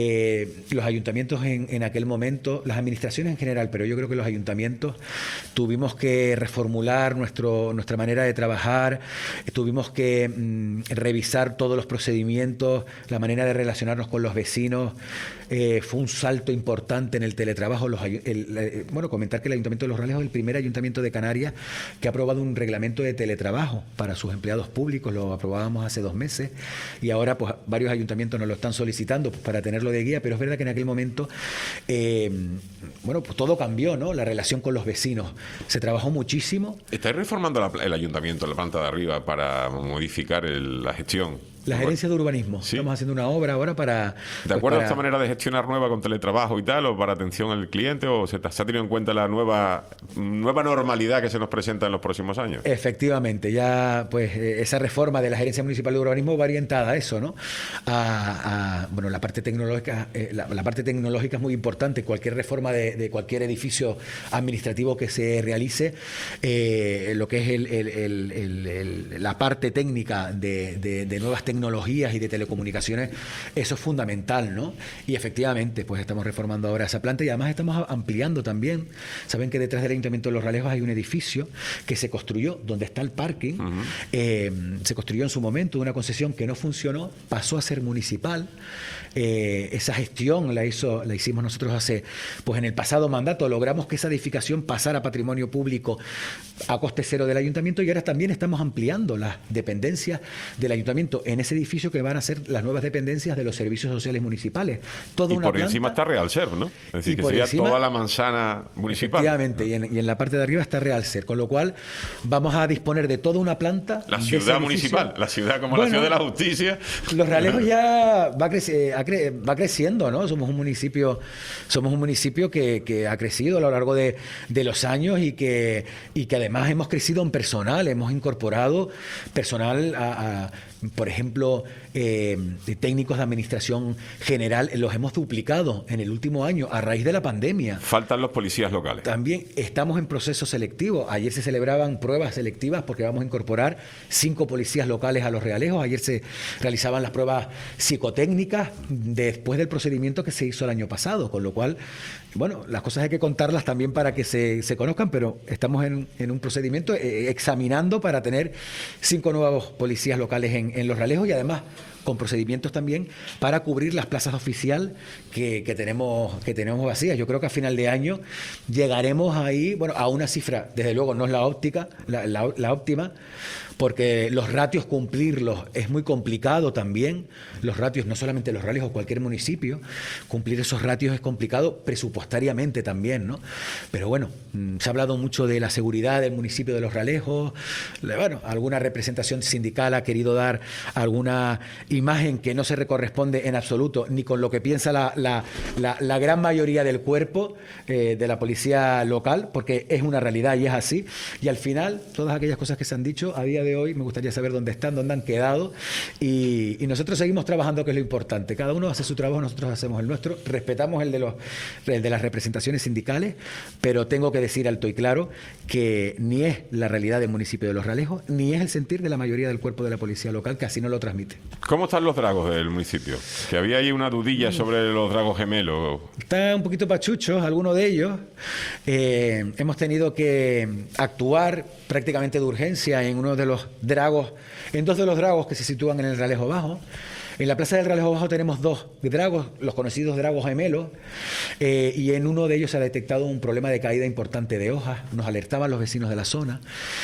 eh, los ayuntamientos En, en aquel momento, las administraciones en general, pero yo creo que los ayuntamientos tuvimos que reformular nuestro, nuestra manera de trabajar, tuvimos que mm, revisar todos los procedimientos, la manera de relacionarnos con los vecinos. Eh, fue un salto importante en el teletrabajo. Los, el, el, bueno, comentar que el Ayuntamiento de Los Realejos es el primer ayuntamiento de Canarias que ha aprobado un reglamento de teletrabajo para sus empleados públicos. Lo aprobábamos hace dos meses y ahora pues varios ayuntamientos nos lo están solicitando pues, para tenerlo de guía, pero es verdad que en aquel momento Eh, bueno, pues todo cambió, ¿no? La relación con los vecinos. Se trabajó muchísimo. ¿Estáis reformando la, el ayuntamiento, la planta de arriba, para modificar el, la gestión? La gerencia de urbanismo. ¿Sí? Estamos haciendo una obra ahora para... ¿De acuerdo pues para... a esta manera de gestionar nueva con teletrabajo y tal, o para atención al cliente, o se, se ha tenido en cuenta la nueva nueva normalidad que se nos presenta en los próximos años? Efectivamente, ya pues esa reforma de la gerencia municipal de urbanismo va orientada a eso, ¿no? A, a bueno, la parte tecnológica, eh, la, la parte tecnológica es muy importante. Cualquier reforma de, de cualquier edificio administrativo que se realice, eh, lo que es el, el, el, el, el, la parte técnica de, de, de nuevas tecnologías tecnologías y de telecomunicaciones, eso es fundamental, ¿no? Y efectivamente, pues estamos reformando ahora esa planta y además estamos ampliando también. Saben que detrás del Ayuntamiento de Los Realejos hay un edificio que se construyó donde está el parking, uh-huh. eh, se construyó en su momento una concesión que no funcionó, pasó a ser municipal. Eh, esa gestión la hizo, la hicimos nosotros hace, pues en el pasado mandato logramos que esa edificación pasara a patrimonio público a coste cero del ayuntamiento y ahora también estamos ampliando las dependencias del ayuntamiento en ese edificio que van a ser las nuevas dependencias de los servicios sociales municipales. Toda y una por planta, encima está Realser, ¿no? Es decir, que por sería encima, toda la manzana municipal. Efectivamente, y en, y en la parte de arriba está Realser, con lo cual vamos a disponer de toda una planta. La ciudad municipal, la ciudad como bueno, la ciudad de la justicia. Los Realejos ya va, creci va creciendo, ¿no? Somos un municipio, somos un municipio que, que ha crecido a lo largo de, de los años y que, y que además hemos crecido en personal, hemos incorporado personal a, a por ejemplo, eh, técnicos de administración general, los hemos duplicado en el último año a raíz de la pandemia. Faltan los policías locales. También estamos en proceso selectivo. Ayer se celebraban pruebas selectivas porque vamos a incorporar cinco policías locales a Los Realejos. Ayer se realizaban las pruebas psicotécnicas después del procedimiento que se hizo el año pasado, con lo cual, bueno, las cosas hay que contarlas también para que se, se conozcan, pero estamos en, en un procedimiento eh, examinando para tener cinco nuevos policías locales en en Los Realejos y además con procedimientos también para cubrir las plazas oficial que, que, tenemos, que tenemos vacías. Yo creo que a final de año llegaremos ahí, bueno, a una cifra, desde luego no es la óptica, la, la, la óptima, porque los ratios cumplirlos es muy complicado también. Los ratios, no solamente Los Realejos, cualquier municipio, cumplir esos ratios es complicado presupuestariamente también, ¿no? Pero bueno, se ha hablado mucho de la seguridad del municipio de Los Realejos. Bueno, alguna representación sindical ha querido dar alguna imagen que no se corresponde en absoluto ni con lo que piensa la, la, la, la gran mayoría del cuerpo eh, de la policía local, porque es una realidad y es así. Y al final, todas aquellas cosas que se han dicho a día de hoy, me gustaría saber dónde están, dónde han quedado y, y nosotros seguimos trabajando, que es lo importante. Cada uno hace su trabajo, nosotros hacemos el nuestro, respetamos el de, los, el de las representaciones sindicales, pero tengo que decir alto y claro que ni es la realidad del municipio de Los Realejos, ni es el sentir de la mayoría del cuerpo de la policía local, que así no lo transmite. ¿Cómo están los dragos del municipio? Que había ahí una dudilla sobre los dragos gemelos. Están un poquito pachuchos, algunos de ellos. Eh, hemos tenido que actuar prácticamente de urgencia en uno de los dragos, en dos de los dragos que se sitúan en el Realejo Bajo. En la plaza del Realejo Bajo tenemos dos dragos, los conocidos dragos gemelos, eh, y en uno de ellos se ha detectado un problema de caída importante de hojas. Nos alertaban los vecinos de la zona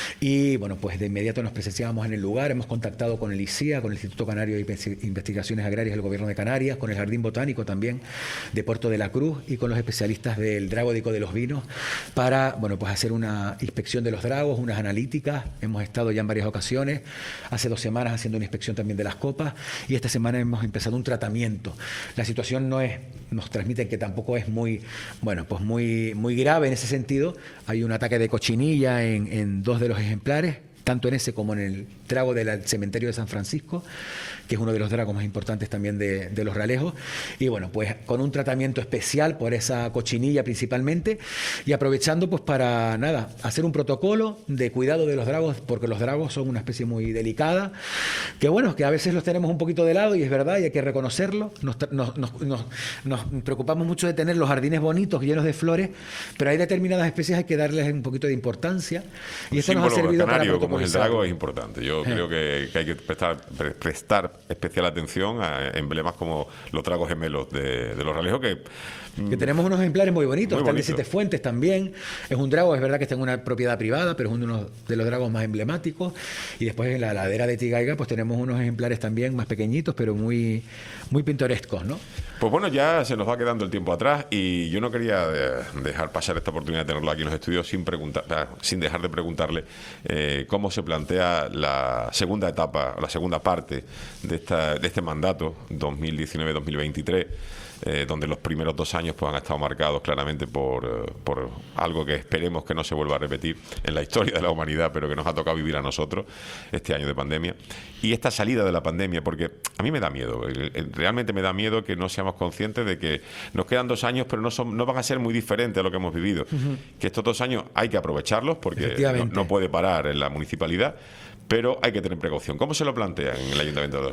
y, bueno, pues de inmediato nos presenciábamos en el lugar. Hemos contactado con el I C I A, con el Instituto Canario de Investigaciones Agrarias del Gobierno de Canarias, con el Jardín Botánico también de Puerto de la Cruz y con los especialistas del Dragódico de los Vinos para, bueno, pues hacer una inspección de los dragos, unas analíticas. Hemos estado ya en varias ocasiones, hace dos semanas haciendo una inspección también de las copas y esta semana hemos empezado un tratamiento. La situación no es, nos transmiten que tampoco es muy, bueno, pues muy, muy grave en ese sentido. Hay un ataque de cochinilla en, en dos de los ejemplares, tanto en ese como en el drago del cementerio de San Francisco, que es uno de los dragos más importantes también de, de Los Realejos, y bueno, pues con un tratamiento especial por esa cochinilla principalmente, y aprovechando pues para, nada, hacer un protocolo de cuidado de los dragos, porque los dragos son una especie muy delicada, que bueno, que a veces los tenemos un poquito de lado, y es verdad, y hay que reconocerlo, nos, nos, nos, nos, nos preocupamos mucho de tener los jardines bonitos, llenos de flores, pero hay determinadas especies hay que darles un poquito de importancia, y esto nos ha servido para protocolizar. Como es el drago es importante, yo eh. creo que, que hay que prestar, prestar especial atención a emblemas como los dragos gemelos de, de Los Realejos, que que tenemos unos ejemplares muy bonitos, muy están bonito. de Siete Fuentes también, es un drago, es verdad que está en una propiedad privada, pero es uno de los dragos más emblemáticos, y después en la ladera de Tigaiga pues tenemos unos ejemplares también más pequeñitos, pero muy, muy pintorescos, ¿no? Pues bueno, ya se nos va quedando el tiempo atrás y yo no quería dejar pasar esta oportunidad de tenerlo aquí en los estudios sin preguntar, sin dejar de preguntarle eh, cómo se plantea la segunda etapa, la segunda parte de, esta, de este mandato dos mil diecinueve dos mil veintitrés. Eh, donde los primeros dos años pues, han estado marcados claramente por, eh, por algo que esperemos que no se vuelva a repetir en la historia de la humanidad, pero que nos ha tocado vivir a nosotros este año de pandemia. Y esta salida de la pandemia, porque a mí me da miedo, realmente me da miedo que no seamos conscientes de que nos quedan dos años, pero no, son, no van a ser muy diferentes a lo que hemos vivido. Uh-huh. Que estos dos años hay que aprovecharlos porque no, no puede parar en la municipalidad, pero hay que tener precaución. ¿Cómo se lo plantean en el Ayuntamiento de Los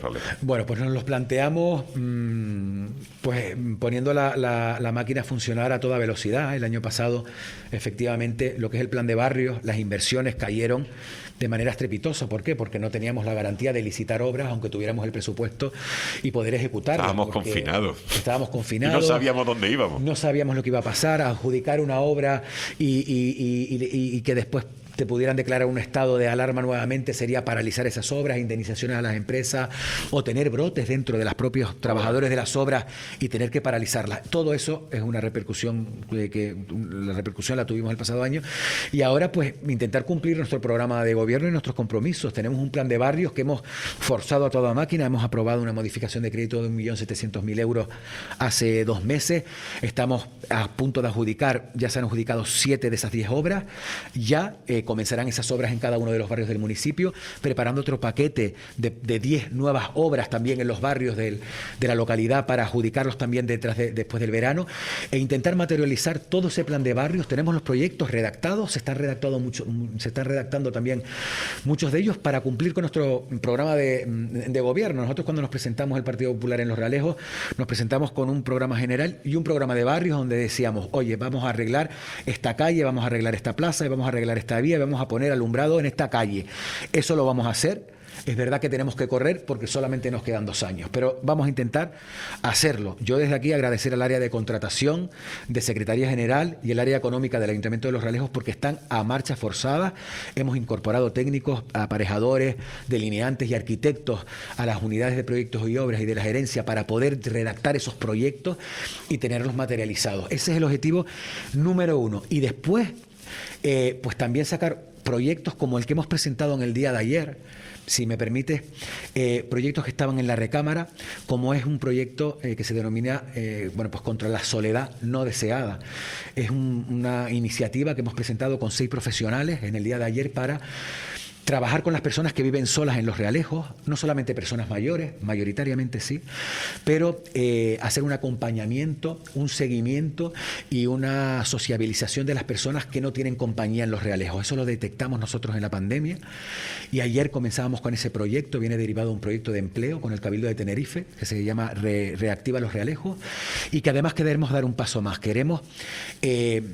Los Realejos? Bueno, pues nos los planteamos mmm, pues poniendo la, la, la máquina a funcionar a toda velocidad. El año pasado, efectivamente, lo que es el plan de barrios, las inversiones cayeron de manera estrepitosa. ¿Por qué? Porque no teníamos la garantía de licitar obras, aunque tuviéramos el presupuesto y poder ejecutarlas. Estábamos confinados. Estábamos confinados. Y no sabíamos dónde íbamos. No sabíamos lo que iba a pasar, a adjudicar una obra y, y, y, y, y que después te pudieran declarar un estado de alarma nuevamente, sería paralizar esas obras, indemnizaciones a las empresas o tener brotes dentro de los propios trabajadores de las obras y tener que paralizarlas. Todo eso es una repercusión que, que la repercusión la tuvimos el pasado año y ahora pues intentar cumplir nuestro programa de gobierno y nuestros compromisos. Tenemos un plan de barrios que hemos forzado a toda máquina, hemos aprobado una modificación de crédito de un millón setecientos mil euros hace dos meses, estamos a punto de adjudicar, ya se han adjudicado siete de esas diez obras, ya eh, comenzarán esas obras en cada uno de los barrios del municipio, preparando otro paquete de, de diez nuevas obras también en los barrios del, de la localidad para adjudicarlos también detrás de, después del verano e intentar materializar todo ese plan de barrios. Tenemos los proyectos redactados, se están redactando, mucho, se están redactando también muchos de ellos para cumplir con nuestro programa de, de gobierno. Nosotros cuando nos presentamos el Partido Popular en Los Realejos, nos presentamos con un programa general y un programa de barrios donde decíamos, oye, vamos a arreglar esta calle, vamos a arreglar esta plaza y vamos a arreglar esta vía y vamos a poner alumbrado en esta calle. Eso lo vamos a hacer. Es verdad que tenemos que correr porque solamente nos quedan dos años, pero vamos a intentar hacerlo. Yo desde aquí agradecer al área de contratación, de Secretaría General y el área económica del Ayuntamiento de Los Realejos porque están a marcha forzada. Hemos incorporado técnicos, aparejadores, delineantes y arquitectos a las unidades de proyectos y obras y de la gerencia para poder redactar esos proyectos y tenerlos materializados. Ese es el objetivo número uno. Y después, eh, pues también sacar proyectos como el que hemos presentado en el día de ayer, si me permite, eh, proyectos que estaban en la recámara, como es un proyecto eh, que se denomina eh, bueno, pues contra la soledad no deseada. Es un, una iniciativa que hemos presentado con seis profesionales en el día de ayer para trabajar con las personas que viven solas en Los Realejos, no solamente personas mayores, mayoritariamente sí, pero eh, hacer un acompañamiento, un seguimiento y una sociabilización de las personas que no tienen compañía en Los Realejos. Eso lo detectamos nosotros en la pandemia y ayer comenzábamos con ese proyecto, viene derivado de un proyecto de empleo con el Cabildo de Tenerife, que se llama Re, Reactiva Los Realejos y que además queremos dar un paso más. Queremos eh,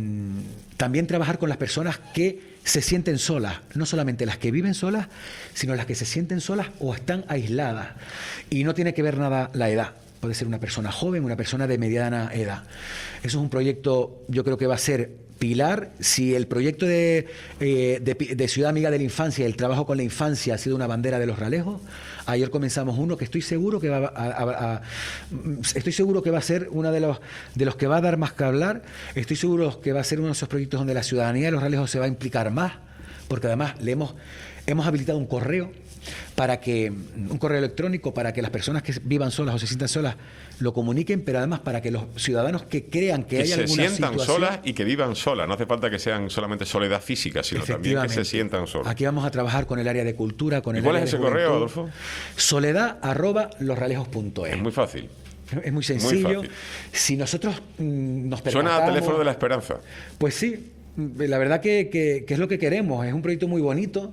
también trabajar con las personas que se sienten solas, no solamente las que viven solas, sino las que se sienten solas o están aisladas. Y no tiene que ver nada la edad. Puede ser una persona joven, una persona de mediana edad. Eso es un proyecto, yo creo que va a ser pilar. Si el proyecto de, eh, de, de Ciudad Amiga de la Infancia, el trabajo con la infancia ha sido una bandera de Los Realejos, ayer comenzamos uno que estoy seguro que va a, a, a, a estoy seguro que va a ser uno de los de los que va a dar más que hablar. Estoy seguro que va a ser uno de esos proyectos donde la ciudadanía de Los Realejos se va a implicar más, porque además le hemos hemos habilitado un correo para que un correo electrónico para que las personas que vivan solas o se sientan solas lo comuniquen, pero además para que los ciudadanos que crean que, que hay se alguna sientan situación, solas y que vivan solas. No hace falta que sean solamente soledad física, sino también que se sientan solas. Aquí vamos a trabajar con el área de cultura, con ¿Y el cuál área es ese de correo, juventud. Adolfo? Soledad arroba losrealejos punto es. Es muy fácil. Es muy sencillo. Muy fácil. Si nosotros mmm, nos Suena a percatamos, teléfono de la esperanza. Pues sí, la verdad que, que, que es lo que queremos. Es un proyecto muy bonito.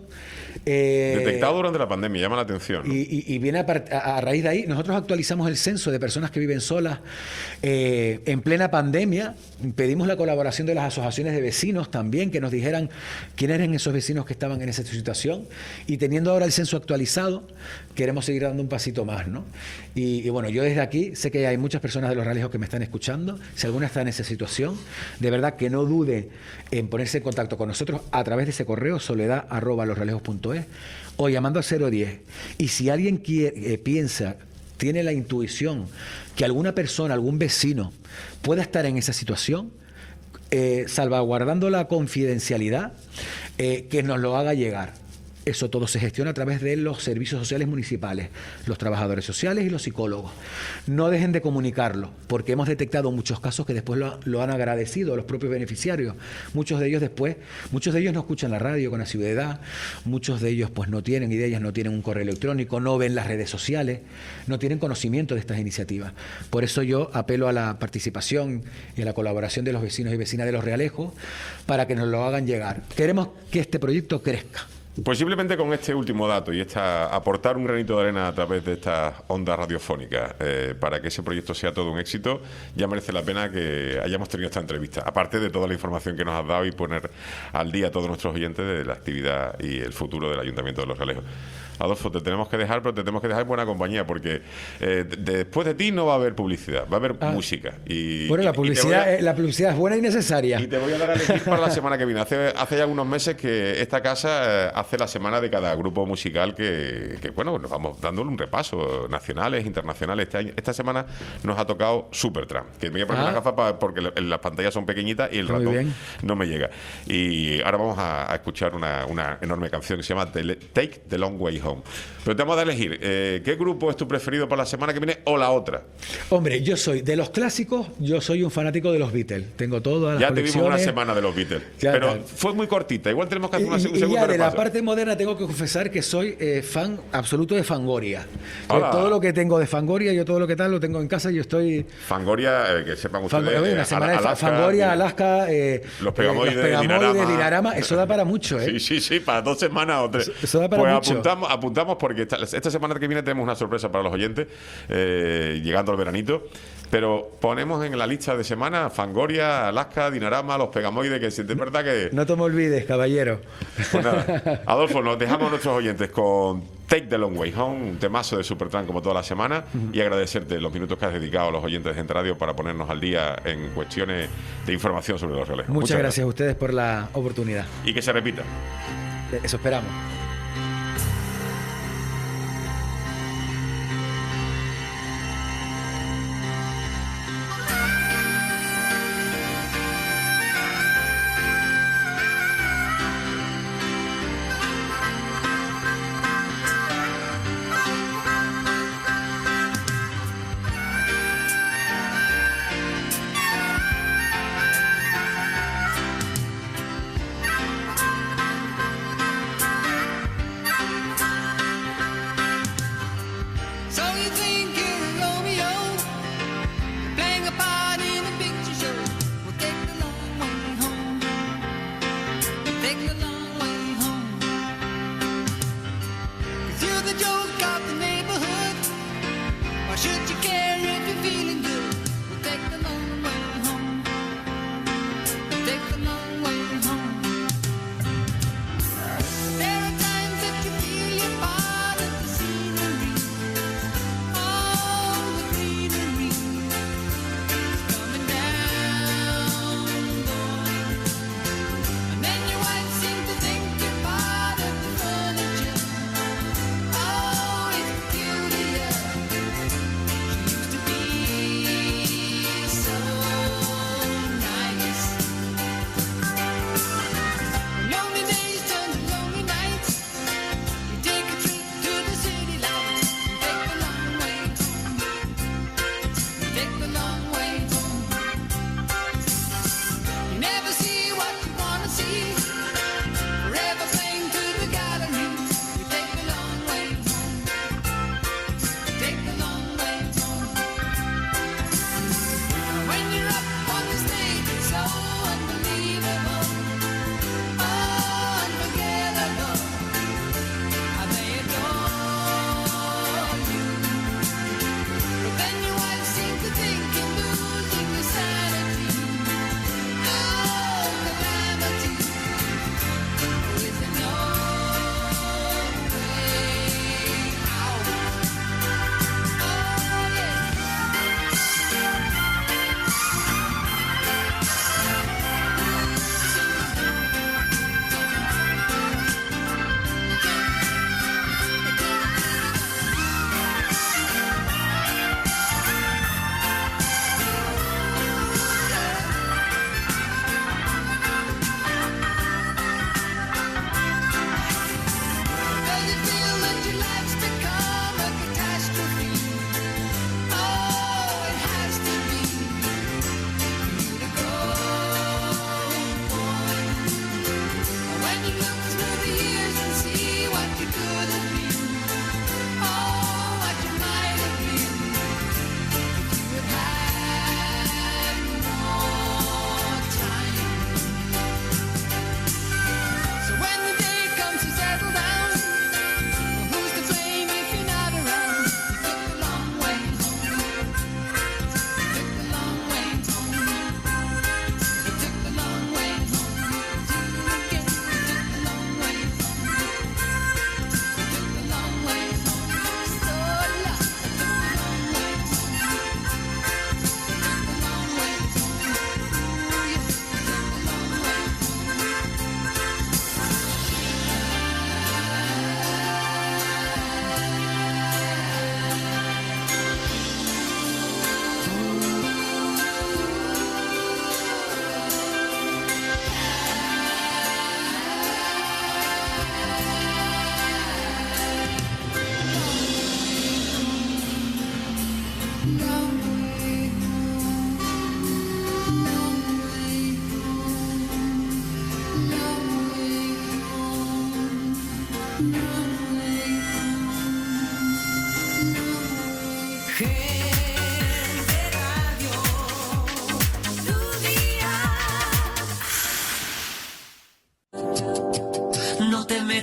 Eh, Detectado durante la pandemia, llama la atención, ¿no? Y, y, y viene a, a, a raíz de ahí, nosotros actualizamos el censo de personas que viven solas eh, en plena pandemia. Pedimos la colaboración de las asociaciones de vecinos también, que nos dijeran quiénes eran esos vecinos que estaban en esa situación. Y teniendo ahora el censo actualizado, queremos seguir dando un pasito más, ¿no? Y, y bueno, yo desde aquí sé que hay muchas personas de Los Realejos que me están escuchando. Si alguna está en esa situación, de verdad que no dude en ponerse en contacto con nosotros a través de ese correo soledad arroba losrealejos punto es o llamando al cero diez. Y si alguien quiere, eh, piensa, tiene la intuición que alguna persona, algún vecino pueda estar en esa situación, eh, salvaguardando la confidencialidad, eh, que nos lo haga llegar. Eso todo se gestiona a través de los servicios sociales municipales, los trabajadores sociales y los psicólogos. No dejen de comunicarlo, porque hemos detectado muchos casos que después lo, lo han agradecido los propios beneficiarios. Muchos de ellos después, muchos de ellos no escuchan la radio con asiduidad, muchos de ellos pues no tienen ideas, no tienen un correo electrónico, no ven las redes sociales, no tienen conocimiento de estas iniciativas. Por eso yo apelo a la participación y a la colaboración de los vecinos y vecinas de Los Realejos para que nos lo hagan llegar. Queremos que este proyecto crezca. Pues simplemente con este último dato y esta aportar un granito de arena a través de estas ondas radiofónicas eh, para que ese proyecto sea todo un éxito, ya merece la pena que hayamos tenido esta entrevista. Aparte de toda la información que nos has dado y poner al día a todos nuestros oyentes de la actividad y el futuro del Ayuntamiento de Los Realejos. Adolfo, te tenemos que dejar, pero te tenemos que dejar en buena compañía, porque eh, de, después de ti no va a haber publicidad, va a haber ah. música. Y, bueno, la y, publicidad, y a, la publicidad es buena y necesaria. Y te voy a dar a elegir para la semana que viene. Hace, hace ya unos meses que esta casa eh, hace la semana de cada grupo musical que, que, bueno, nos vamos dándole un repaso, nacionales, internacionales. Este año, esta semana nos ha tocado Supertramp, que me voy a poner ah. las gafas para, porque las pantallas son pequeñitas y el Muy ratón bien. no me llega. Y ahora vamos a, a escuchar una, una enorme canción que se llama Take the Long Way Home. Pero te vamos a elegir, eh, ¿qué grupo es tu preferido para la semana que viene o la otra? Hombre, yo soy de los clásicos, yo soy un fanático de los Beatles. Tengo todas las ya colecciones. Ya tuvimos una semana de los Beatles, ya pero tal. fue muy cortita. Igual tenemos que hacer una y, segunda y ya de repaso. La parte moderna tengo que confesar que soy eh, fan absoluto de Fangoria. Todo lo que tengo de Fangoria, yo todo lo que tal lo tengo en casa y yo estoy... Fangoria, eh, que sepan ustedes... Fangoria, una semana Alaska, de Fangoria, Alaska, eh, los Pegamoides, eh, los Pegamoides Dinarama. Dinarama, eso da para mucho, ¿eh? Sí, sí, sí, para dos semanas o tres. Eso da para pues mucho. apuntamos, apuntamos porque esta, esta semana que viene tenemos una sorpresa para los oyentes, eh, llegando al veranito. Pero ponemos en la lista de semana Fangoria, Alaska, Dinarama, los Pegamoides, que si de verdad que... No te me olvides, caballero. Pues nada, Adolfo, nos dejamos a nuestros oyentes con Take the Long Way Home, un temazo de Supertramp como toda la semana, uh-huh. y agradecerte los minutos que has dedicado a los oyentes de Gente Radio para ponernos al día en cuestiones de información sobre Los Realejos. Muchas, Muchas gracias. gracias a ustedes por la oportunidad. Y que se repita. Eso esperamos.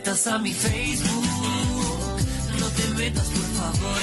metas a mi Facebook, no te metas por favor.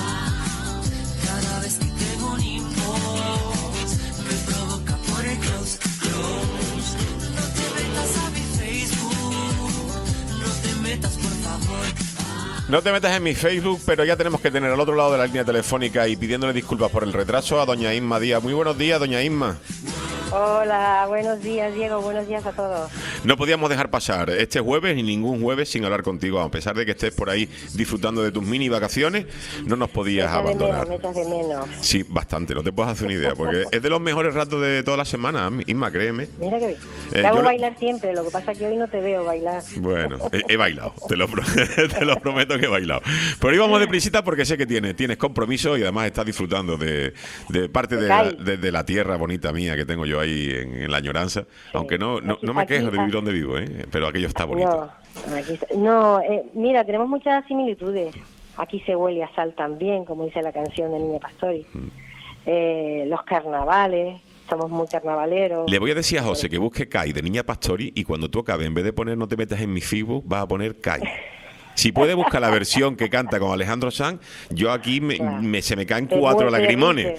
Cada vez que tengo un inbox me provoca por el close, close. No te metas a mi Facebook, no te metas por favor. No te metas en mi Facebook, pero ya tenemos que tener al otro lado de la línea telefónica y pidiéndole disculpas por el retraso a doña Inma Díaz. Muy buenos días, doña Inma. Hola, buenos días, Diego, buenos días a todos. No podíamos dejar pasar este jueves ni ningún jueves sin hablar contigo, a pesar de que estés por ahí disfrutando de tus mini vacaciones, no nos podías me abandonar. Me echas de menos. Sí, bastante, no te puedes hacer una idea, porque es de los mejores ratos de toda la semana, Inma, créeme. Mira que bien. Eh, te hago yo lo... bailar siempre, lo que pasa es que hoy no te veo bailar. Bueno, he, he bailado, te lo, te lo prometo que he bailado. Pero íbamos de prisita porque sé que tienes, tienes compromiso y además estás disfrutando de, de parte de la, de, de la tierra bonita mía que tengo yo ahí en, en la añoranza, sí. Aunque no, no, no me aquí, quejo de vivir donde vivo, ¿eh? Pero aquello está bonito. No, aquí, no eh, mira, tenemos muchas similitudes. Aquí se huele a sal también, como dice la canción de Niña Pastori. Mm. Eh, los carnavales, somos muy carnavaleros. Le voy a decir a José que busque Kai de Niña Pastori y cuando tú acabes, en vez de poner no te metas en mi Facebook, vas a poner Kai. Si puede buscar la versión que canta con Alejandro Sanz, yo aquí me, claro. me, se me caen cuatro lagrimones.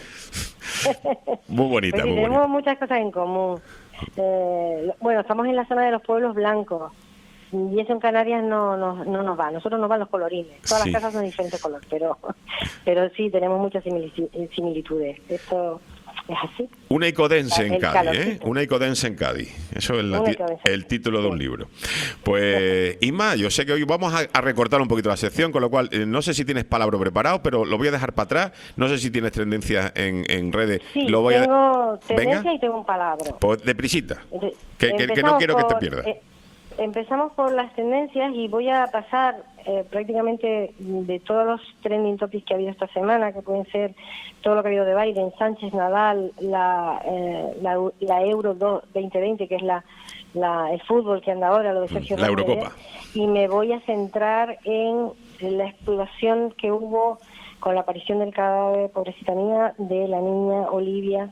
Muy bonita, pues sí, muy tenemos bonita. muchas cosas en común. Eh, bueno, estamos en la zona de los pueblos blancos y eso en Canarias no, no, no nos va. Nosotros nos van los colorines. Todas sí. las casas son de diferentes colores, pero, pero sí tenemos muchas similitudes. Esto es así. Una icodense en Cádiz, ¿eh? Una icodense en Cádiz. Eso es la ti- el título de un libro. Pues, Inma, yo sé que hoy vamos a, a recortar un poquito la sección, con lo cual eh, no sé si tienes palabra preparado, pero lo voy a dejar para atrás. No sé si tienes tendencias en, en redes. Sí, lo voy tengo a... tendencia ¿Venga? Y tengo un palabra. Pues deprisita. Que, que, que no quiero por, que te pierdas. Eh, empezamos por las tendencias y voy a pasar eh, prácticamente de todos los trending topics que ha habido esta semana, que pueden ser todo lo que ha habido de Biden, Sánchez, Nadal, la, eh, la, la Euro veinte veinte, que es la, la el fútbol que anda ahora, lo de Sergio La Ramos, Eurocopa. Y me voy a centrar en la explosión que hubo con la aparición del cadáver, pobrecita mía, de la niña Olivia,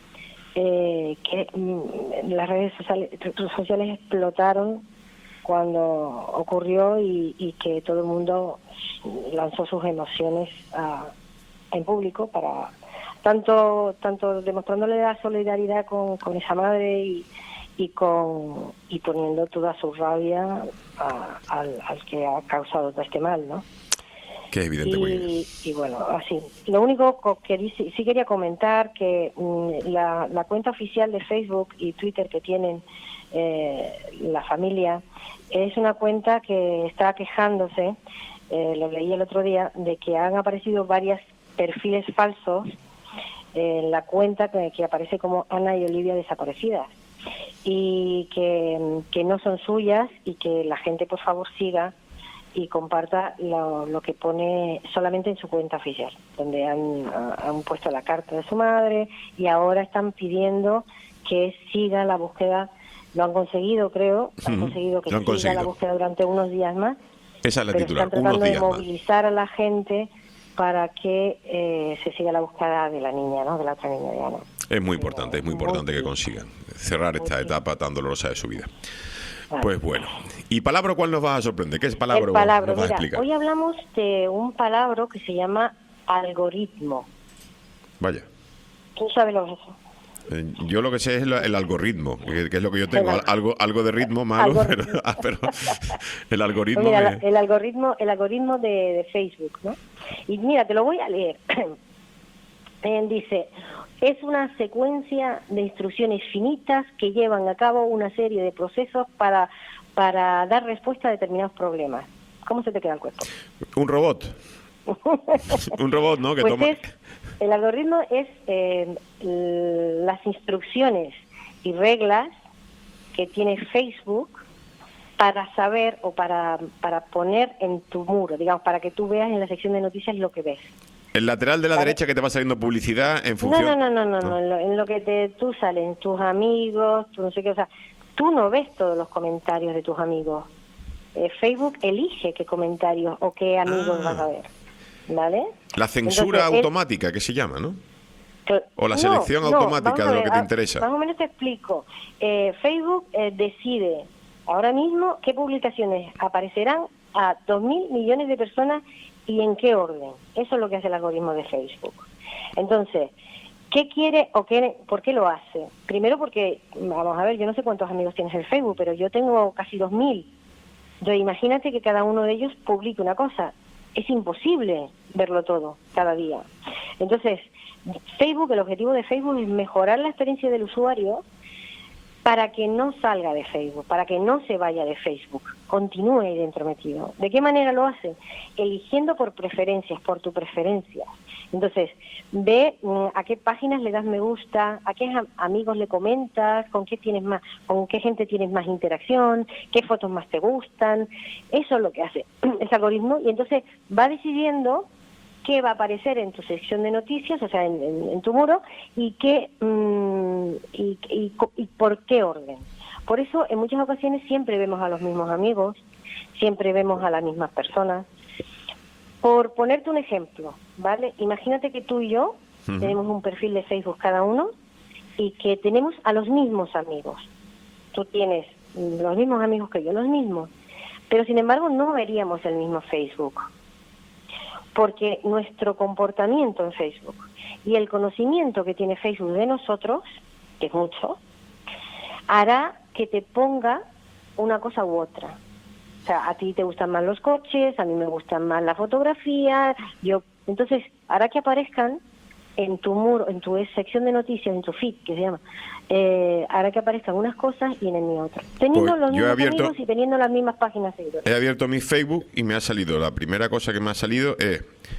eh, que mm, las redes sociales, sociales explotaron cuando ocurrió y, y que todo el mundo lanzó sus emociones a, en público para tanto tanto demostrándole la solidaridad con, con esa madre y, y con y poniendo toda su rabia a, al, al que ha causado todo este mal, ¿no? Que es evidente. Y, y bueno, así. Lo único que sí, sí quería comentar que mmm, la, la cuenta oficial de Facebook y Twitter que tienen eh, la familia es una cuenta que está quejándose, eh, lo leí el otro día, de que han aparecido varios perfiles falsos en la cuenta que, que aparece como Ana y Olivia desaparecidas y que, que no son suyas y que la gente por favor siga y comparta lo, lo que pone solamente en su cuenta oficial, donde han, han puesto la carta de su madre y ahora están pidiendo que siga la búsqueda. Lo han conseguido, creo, han conseguido que han siga conseguido. la búsqueda durante unos días más. Esa es la pero titular, están tratando unos días de movilizar más a la gente para que eh, se siga la búsqueda de la niña, ¿no? De la otra niña de Ana. Es muy importante, es muy importante que consigan cerrar esta etapa tan dolorosa de su vida. Vale. Pues bueno. ¿Y palabra cuál nos va a sorprender? ¿Qué es palabra? El palabra, nos vas mira, a explicar? Hoy hablamos de un palabra que se llama algoritmo. Vaya. ¿Tú sabes lo que es eso? Yo lo que sé es el, el algoritmo, que, que es lo que yo tengo, el, algo algo de ritmo malo, pero, ah, pero el algoritmo... Pues mira, me... el algoritmo el algoritmo de, de Facebook, ¿no? Y mira, te lo voy a leer. eh, dice, es una secuencia de instrucciones finitas que llevan a cabo una serie de procesos para, para dar respuesta a determinados problemas. ¿Cómo se te queda el cuerpo? Un robot. Un robot, ¿no? Que pues toma... es, el algoritmo es eh, las instrucciones y reglas que tiene Facebook para saber o para, para poner en tu muro, digamos, para que tú veas en la sección de noticias lo que ves. El lateral de la ¿Vale? derecha que te va saliendo publicidad en función... No, no, no, no, no, no. En, lo, en lo que te, tú salen tus amigos, tú no sé qué, o sea, tú no ves todos los comentarios de tus amigos. Eh, Facebook elige qué comentarios o qué amigos ah. vas a ver. ¿Vale? La censura Entonces, automática, que se llama, ¿no? O la selección no, automática no, de lo que te a, interesa. Más o menos te explico. Eh, Facebook eh, decide ahora mismo qué publicaciones aparecerán a dos mil millones de personas y en qué orden. Eso es lo que hace el algoritmo de Facebook. Entonces, ¿qué quiere o qué, por qué lo hace? Primero porque, vamos a ver, yo no sé cuántos amigos tienes en Facebook, pero yo tengo casi dos mil. Entonces, imagínate que cada uno de ellos publique una cosa. Es imposible verlo todo cada día. Entonces, Facebook, el objetivo de Facebook es mejorar la experiencia del usuario para que no salga de Facebook, para que no se vaya de Facebook, continúe ahí dentro metido. ¿De qué manera lo hace? Eligiendo por preferencias, por tu preferencia. Entonces, ve mm, a qué páginas le das me gusta, a qué am- amigos le comentas, con qué tienes más, con qué gente tienes más interacción, qué fotos más te gustan. Eso es lo que hace ese algoritmo, y entonces va decidiendo qué va a aparecer en tu sección de noticias, o sea, en, en, en tu muro, y qué mmm, y, y, y por qué orden. Por eso, en muchas ocasiones siempre vemos a los mismos amigos, siempre vemos a las mismas personas. Por ponerte un ejemplo, ¿vale? Imagínate que tú y yo uh-huh. tenemos un perfil de Facebook cada uno y que tenemos a los mismos amigos. Tú tienes los mismos amigos que yo, los mismos, pero sin embargo no veríamos el mismo Facebook. Porque nuestro comportamiento en Facebook y el conocimiento que tiene Facebook de nosotros, que es mucho, hará que te ponga una cosa u otra. O sea, a ti te gustan más los coches, a mí me gustan más la fotografía, yo, entonces hará que aparezcan en tu muro, en tu sección de noticias, en tu feed, que se llama, eh, hará que aparezcan unas cosas y en el mío otras. Teniendo pues los mismos abierto, amigos y teniendo las mismas páginas seguidoras. He abierto mi Facebook y me ha salido, la primera cosa que me ha salido es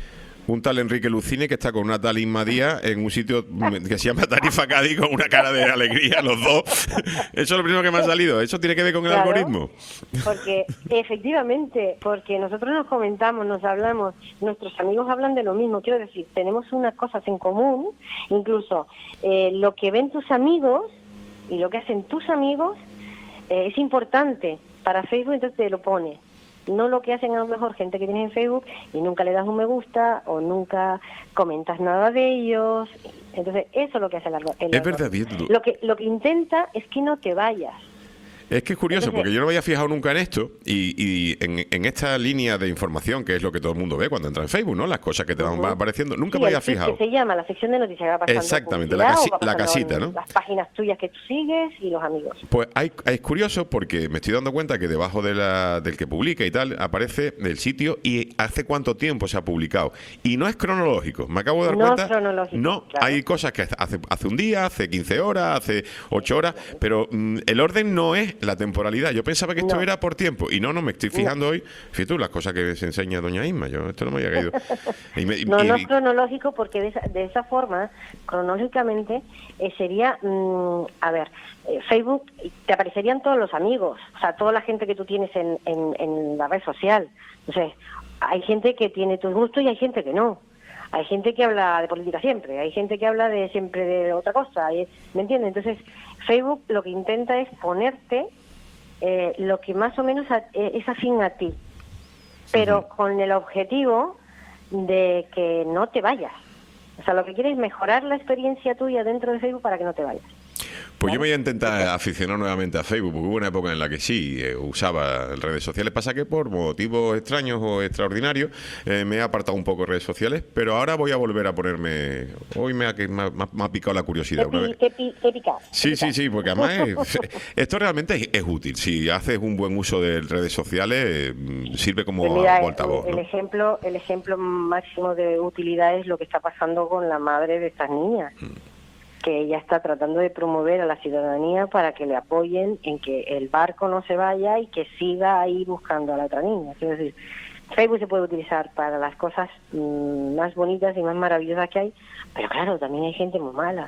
un tal Enrique Lucine que está con una tal Inma Díaz en un sitio que se llama Tarifa Cádiz con una cara de alegría los dos. Eso es lo primero que me ha salido. ¿Eso tiene que ver con el claro, algoritmo? Porque efectivamente, porque nosotros nos comentamos, nos hablamos, nuestros amigos hablan de lo mismo. Quiero decir, tenemos unas cosas en común, incluso eh, lo que ven tus amigos y lo que hacen tus amigos eh, es importante para Facebook, entonces te lo pone. No lo que hacen a lo mejor gente que tienes en Facebook y nunca le das un me gusta o nunca comentas nada de ellos. Entonces eso es lo que hace el algoritmo. Es verdad, tú. Lo que, lo que intenta es que no te vayas. Es que es curioso, Entonces, porque yo no me había fijado nunca en esto y, y en, en esta línea de información, que es lo que todo el mundo ve cuando entra en Facebook, ¿no? Las cosas que te van, uh-huh. van apareciendo. Nunca sí, me había el feed fijado. Que se llama la sección de noticias, va pasando exactamente, la, casi, va la casita, ¿no? Las páginas tuyas que tú sigues y los amigos. Pues hay, es curioso porque me estoy dando cuenta que debajo de la, del que publica y tal aparece el sitio y hace cuánto tiempo se ha publicado. Y no es cronológico, me acabo de dar no cuenta. Es cronológico, no, claro. Hay cosas que hace, hace un día, hace quince horas, hace ocho horas, pero mm, el orden no es la temporalidad. Yo pensaba que esto no. era por tiempo y no, no, me estoy fijando no. hoy. Fíjate tú, las cosas que se enseña doña Isma, yo esto no me había caído. Y me, no, y, no es cronológico porque de esa, de esa forma, cronológicamente, eh, sería, mmm, a ver, eh, Facebook, te aparecerían todos los amigos, o sea, toda la gente que tú tienes en, en, en la red social. Entonces, hay gente que tiene tus gustos y hay gente que no. Hay gente que habla de política siempre, hay gente que habla de siempre de otra cosa, ¿me entiendes? Entonces, Facebook lo que intenta es ponerte eh, lo que más o menos a, eh, es afín a ti, pero uh-huh. con el objetivo de que no te vayas. O sea, lo que quiere es mejorar la experiencia tuya dentro de Facebook para que no te vayas. Pues yo me voy a intentar aficionar nuevamente a Facebook, porque hubo una época en la que sí eh, usaba redes sociales. Pasa que por motivos extraños o extraordinarios eh, me he apartado un poco de redes sociales, pero ahora voy a volver a ponerme... Hoy me ha, me ha, me ha picado la curiosidad. Te, pi, te, pi, te pica. Sí, te sí, pica. sí, porque además es, esto realmente es, es útil. Si haces un buen uso de redes sociales, eh, sirve como pues mira, altavoz, el, ¿no? el ejemplo, el ejemplo máximo de utilidad es lo que está pasando con la madre de estas niñas. Hmm. que ella está tratando de promover a la ciudadanía para que le apoyen en que el barco no se vaya y que siga ahí buscando a la otra niña. Es decir, Facebook se puede utilizar para las cosas mmm, más bonitas y más maravillosas que hay, pero claro, también hay gente muy mala.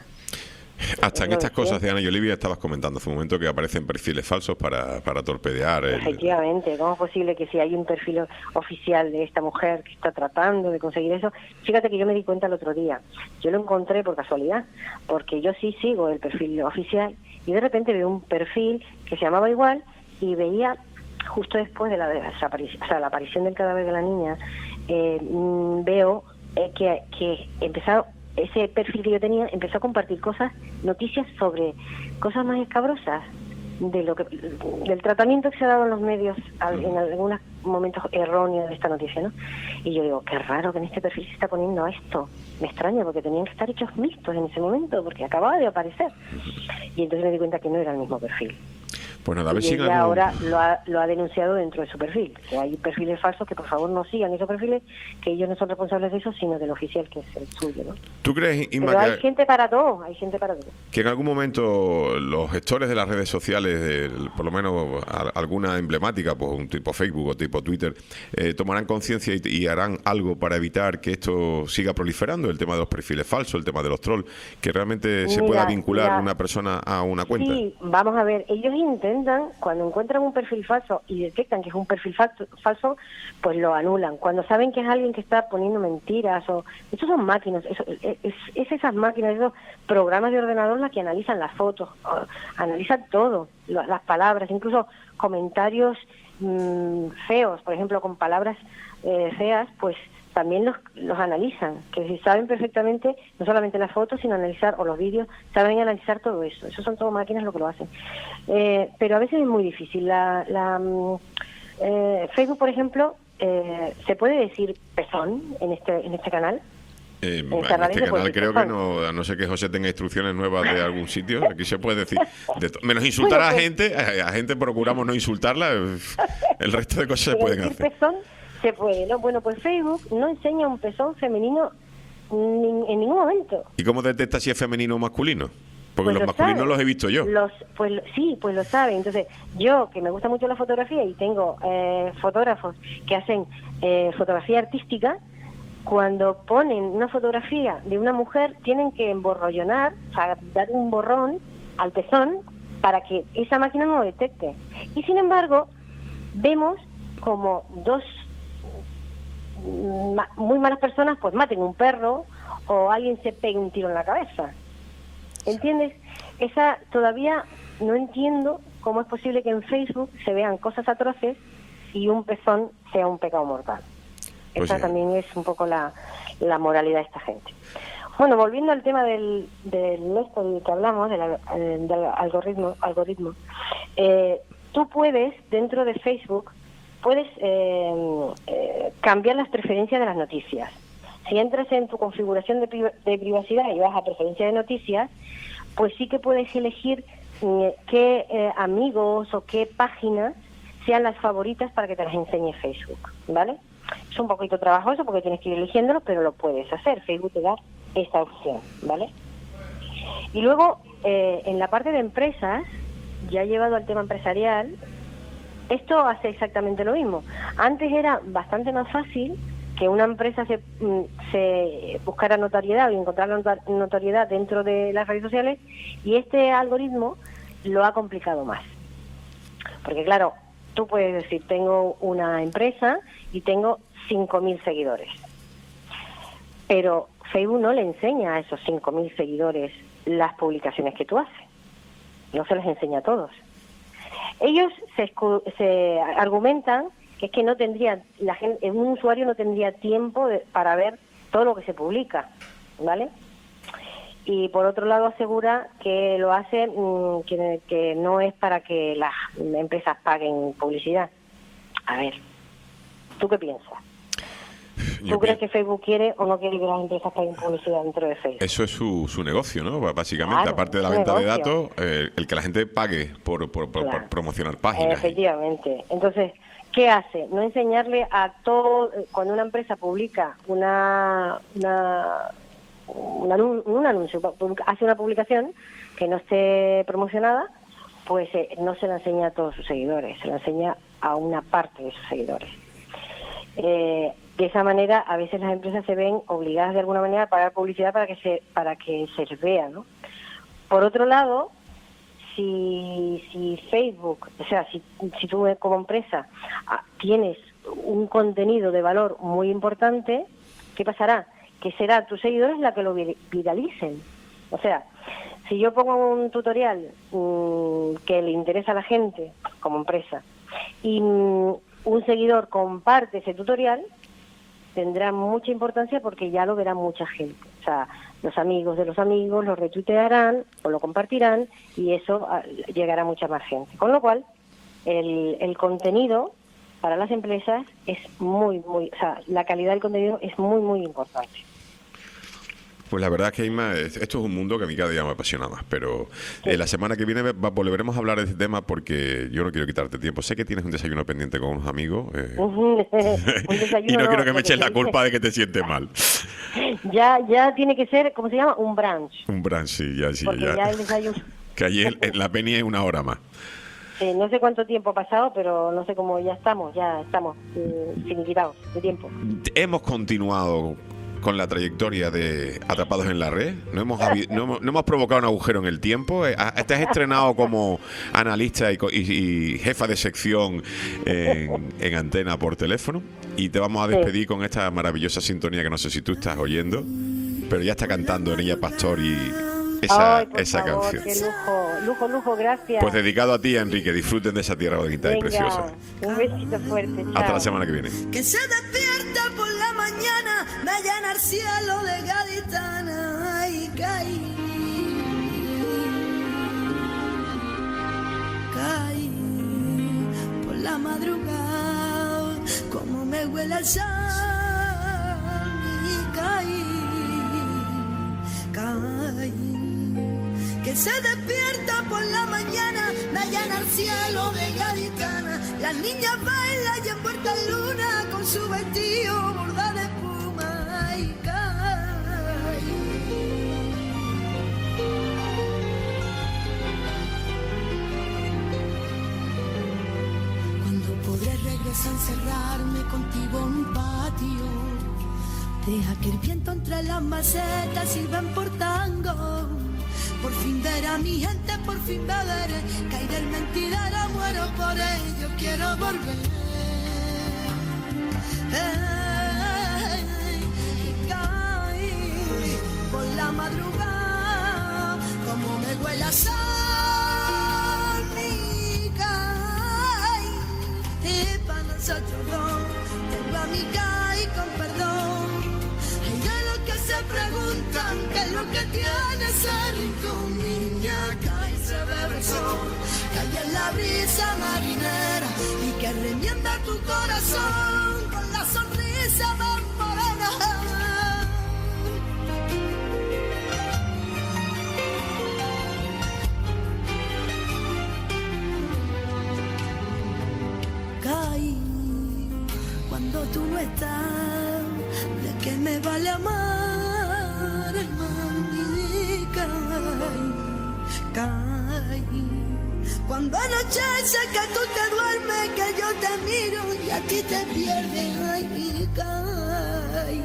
Hasta en estas cosas de Ana y Olivia estabas comentando hace un momento que aparecen perfiles falsos para, para torpedear. El... Efectivamente, ¿cómo es posible que si hay un perfil oficial de esta mujer que está tratando de conseguir eso? Fíjate que yo me di cuenta el otro día, yo lo encontré por casualidad, porque yo sí sigo el perfil oficial y de repente veo un perfil que se llamaba igual y veía justo después de la, desaparición, o sea, la aparición del cadáver de la niña, eh, veo eh, que, que empezaron... ese perfil que yo tenía empezó a compartir cosas, noticias sobre cosas más escabrosas. de lo que del tratamiento que se ha dado en los medios al, en algunos momentos erróneos de esta noticia, ¿no? Y yo digo, qué raro que en este perfil se está poniendo esto. Me extraña porque tenían que estar hechos mixtos en ese momento porque acababa de aparecer. Y entonces me di cuenta que no era el mismo perfil. Pues nada, a ver y si ella algún... ahora lo ha, lo ha denunciado dentro de su perfil, que hay perfiles falsos, que por favor no sigan esos perfiles, que ellos no son responsables de eso, sino del oficial, que es el suyo, ¿no? ¿Tú crees, Inma, Pero hay que, gente para todo, hay gente para todo. que en algún momento los gestores de las redes sociales, de, por lo menos a, alguna emblemática, pues un tipo Facebook o tipo Twitter, eh, tomarán conciencia y, y harán algo para evitar que esto siga proliferando, el tema de los perfiles falsos, el tema de los trolls, que realmente se Mira, pueda vincular mira, una persona a una cuenta? Sí, vamos a ver, ellos intentan, cuando encuentran un perfil falso y detectan que es un perfil falso, falso, pues lo anulan. Cuando saben que es alguien que está poniendo mentiras, o estos son máquinas, eso, es, es, es esas máquinas, esos programas de ordenador las que analizan las fotos, analizan todo, las palabras, incluso comentarios mmm, feos, por ejemplo, con palabras eh, feas, pues también los, los analizan, que si saben perfectamente, no solamente las fotos, sino analizar, o los vídeos, saben analizar todo eso. Eso son todo máquinas lo que lo hacen. Eh, pero a veces es muy difícil. La, la eh, Facebook, por ejemplo, eh, ¿se puede decir pezón en este, en este canal? Eh, en en este este canal creo que pezón. no, a no ser que José tenga instrucciones nuevas de algún sitio, aquí se puede decir, de to- menos insultar Bueno, a la pues- gente, a, a gente procuramos no insultarla, el resto de cosas se Pero pueden decir hacer. pezón se puede, ¿no? Bueno, pues Facebook no enseña un pezón femenino ni- en ningún momento. ¿Y cómo detecta si es femenino o masculino? Porque Pues los lo masculinos saben. los he visto yo. Los, pues lo- sí, pues lo saben. Entonces, yo, que me gusta mucho la fotografía y tengo eh, fotógrafos que hacen eh, fotografía artística, cuando ponen una fotografía de una mujer, tienen que emborrollonar, o sea, dar un borrón al pezón para que esa máquina no lo detecte. Y sin embargo, vemos como dos ma- muy malas personas pues maten un perro o alguien se pegue un tiro en la cabeza. ¿Entiendes? Esa todavía no entiendo cómo es posible que en Facebook se vean cosas atroces y un pezón sea un pecado mortal. Pues Esa sí. también es un poco la, la moralidad de esta gente. Bueno, volviendo al tema del, del esto del que hablamos, del, eh, del algoritmo, algoritmo eh, tú puedes, dentro de Facebook, puedes eh, eh, cambiar las preferencias de las noticias. Si entras en tu configuración de, pri- de privacidad y vas a preferencia de noticias, pues sí que puedes elegir eh, qué eh, amigos o qué páginas sean las favoritas para que te las enseñe Facebook, ¿vale? Es un poquito trabajoso porque tienes que ir eligiéndolo, pero lo puedes hacer. Facebook te da esta opción, ¿vale? Y luego, eh, en la parte de empresas, ya llevado al tema empresarial, esto hace exactamente lo mismo. Antes era bastante más fácil que una empresa se, mm, se buscara notoriedad o encontrara nota- notoriedad dentro de las redes sociales, y este algoritmo lo ha complicado más. Porque claro, tú puedes decir, tengo una empresa y tengo cinco mil seguidores. Pero Facebook no le enseña a esos cinco mil seguidores las publicaciones que tú haces. No se les enseña a todos. Ellos se, escu- se argumentan que es que no tendría, la gente, un usuario no tendría tiempo de- para ver todo lo que se publica, ¿vale? Y por otro lado asegura que lo hace, mmm, que, que no es para que las empresas paguen publicidad. A ver, ¿tú qué piensas? Yo ¿Tú crees pi- que Facebook quiere o no quiere que las empresas paguen publicidad dentro de Facebook? Eso es su, su negocio, ¿no? B- Básicamente, Claro, aparte de la su venta de negocio. datos, eh, el que la gente pague por, por, por- Claro. por promocionar páginas. Efectivamente. Entonces, ¿qué hace? No enseñarle a todo, cuando una empresa publica una, una un, anun- un anuncio, pu- hace una publicación que no esté promocionada, pues eh, no se la enseña a todos sus seguidores, se la enseña a una parte de sus seguidores. Eh, de esa manera, a veces las empresas se ven obligadas de alguna manera a pagar publicidad para que se para que se les vea, ¿no? Por otro lado, si, si Facebook, o sea, si, si tú como empresa ah, tienes un contenido de valor muy importante, ¿qué pasará? Que será tus seguidores la que lo vir- viralicen. O sea, si yo pongo un tutorial mmm, que le interesa a la gente como empresa y mmm, un seguidor comparte ese tutorial, tendrá mucha importancia porque ya lo verá mucha gente. O sea, los amigos de los amigos lo retuitearán o lo compartirán y eso a, llegará a mucha más gente. Con lo cual, el, el contenido para las empresas es muy, muy... O sea, la calidad del contenido es muy, muy importante. Pues la verdad es que, Inma, esto es un mundo que a mí cada día me apasiona más, pero sí. eh, la semana que viene va, volveremos a hablar de este tema porque yo no quiero quitarte tiempo. Sé que tienes un desayuno pendiente con unos amigos eh, un desayuno, y no quiero que no, me eches la dice. culpa de que te sientes mal. Ya ya tiene que ser, ¿cómo se llama? Un brunch. Un brunch, sí, ya, sí, porque ya. ya el desayuno... Que allí el, en la Penny es una hora más. Sí, no sé cuánto tiempo ha pasado, pero no sé cómo ya estamos, ya estamos eh, finiquitados de tiempo. Hemos continuado con la trayectoria de Atrapados en la Red. No hemos, habi- no hemos, no hemos provocado un agujero en el tiempo. Eh, Te has estrenado como analista y, y, y jefa de sección en, en Antena por teléfono. Y te vamos a despedir sí. con esta maravillosa sintonía que no sé si tú estás oyendo, pero ya está cantando Nella Pastor y esa, Ay, por esa favor, canción. Qué lujo, lujo, lujo, gracias. Pues dedicado a ti, Enrique. Disfruten de esa tierra bonita y preciosa. Un besito fuerte. Chao. Hasta la semana que viene. Que se despierta por la mañana, me llena el cielo de gaditana. Ay, caí, caí por la madrugada, como me huele el sol. Y caí, caí. Que se despierta por la mañana, me llena el cielo de gaditana. Las niñas bailan y envuelta en luna con su vestido bordado de espuma. Ay, caí. Cuando podré regresar a encerrarme contigo en un patio, deja que el viento entre las macetas sirva por tango. Por fin ver a mi gente, por fin beber, caer del mentidero, muero por ello, quiero volver. Hey, y caí por la madrugada, como me huele a sol, y caí. Y para nosotros dos, tengo a mi caí con perdón. Se preguntan qué es lo que tiene ese rincón, niña, cae y se bebe el sol, cae en la brisa marinera y que remienda tu corazón con la sonrisa más morena. Caí cuando tú no estás, ¿de qué me vale amar? Caí, cuando anochece que tú te duermes, que yo te miro y a ti te pierdes. Ay, caí.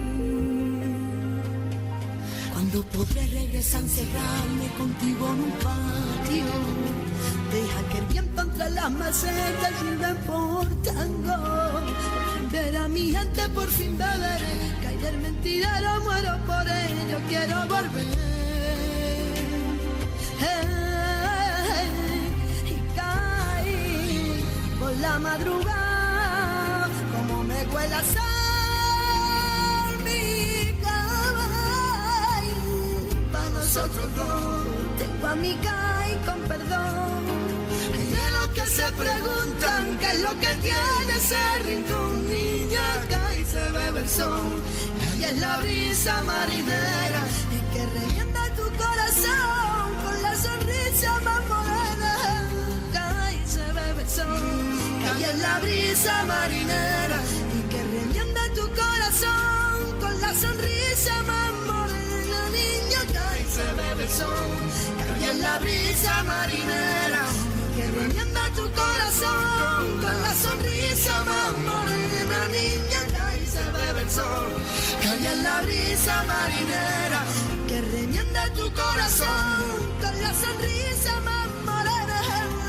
Cuando podré regresar a encerrarme contigo en un patio, deja que el viento entre las macetas sirva por tango. Ver a mi gente por fin beber, caer del mentidero, muero por ello, quiero volver. Hey, y caí por la madrugada, como me huele a sol, mi caí. Para nosotros dos, tengo a mi caí con perdón. De los que se preguntan qué es lo que tiene ese rincón, niña, caí se bebe el sol, y es la brisa marinera y que revienta tu corazón con la sonrisa más morena. Cae y se bebe el sol, cae en la brisa marinera y que revienta tu corazón con la sonrisa más morena. Niña, cae y se bebe el sol, cae en la brisa marinera y que revienta tu corazón con la sonrisa más morena. Niña, cae y se bebe el sol, cae en la brisa marinera que remienda tu corazón con la sonrisa más morena.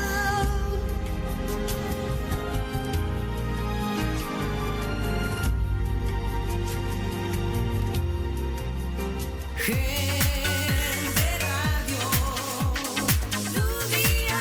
Gente Radio, tu día.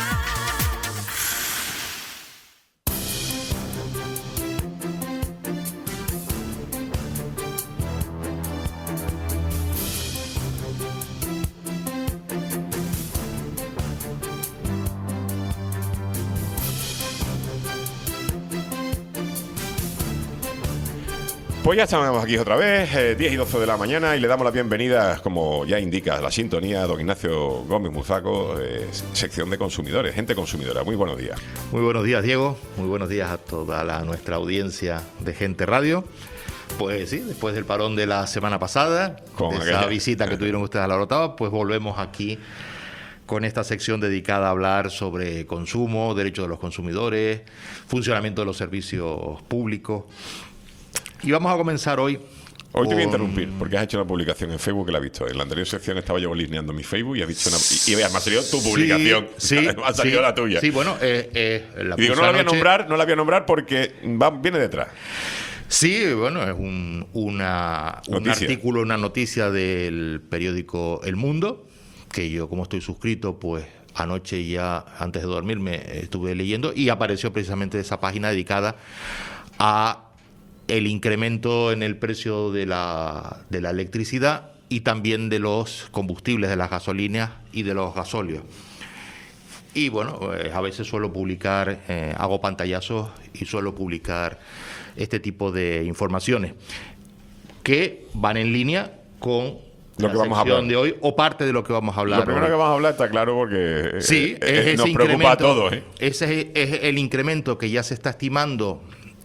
Pues ya estamos aquí otra vez, eh, diez y doce de la mañana, y le damos la bienvenida, como ya indica la sintonía, a don Ignacio Gómez Muzaco, eh, sección de consumidores, gente consumidora. Muy buenos días. Muy buenos días, Diego. Muy buenos días a toda la, nuestra audiencia de Gente Radio. Pues sí, después del parón de la semana pasada, con de aquella... esa visita que tuvieron ustedes a la Orotava, pues volvemos aquí con esta sección dedicada a hablar sobre consumo, derechos de los consumidores, funcionamiento de los servicios públicos. Y vamos a comenzar hoy. Hoy con... te voy a interrumpir, porque has hecho una publicación en Facebook que la he visto. En la anterior sección estaba yo lineando mi Facebook y has visto una... Y, y veas, me ha salido tu publicación. Sí, sí, me ha salido sí, la tuya. Sí, bueno, eh, eh, la y digo, no la voy a anoche... nombrar, no la voy a nombrar porque va, viene detrás. Sí, bueno, es un, una, un artículo, una noticia del periódico El Mundo, que yo, como estoy suscrito, pues anoche ya, antes de dormirme, estuve leyendo y apareció precisamente esa página dedicada a el incremento en el precio de la, de la electricidad y también de los combustibles, de las gasolinas y de los gasóleos. Y bueno, pues a veces suelo publicar, eh, hago pantallazos y suelo publicar este tipo de informaciones que van en línea con lo la que vamos a hablar de hoy o parte de lo que vamos a hablar. Lo primero hoy. que vamos a hablar está claro porque sí, eh, eh, es nos ese preocupa a todos. ¿eh? Ese es el incremento que ya se está estimando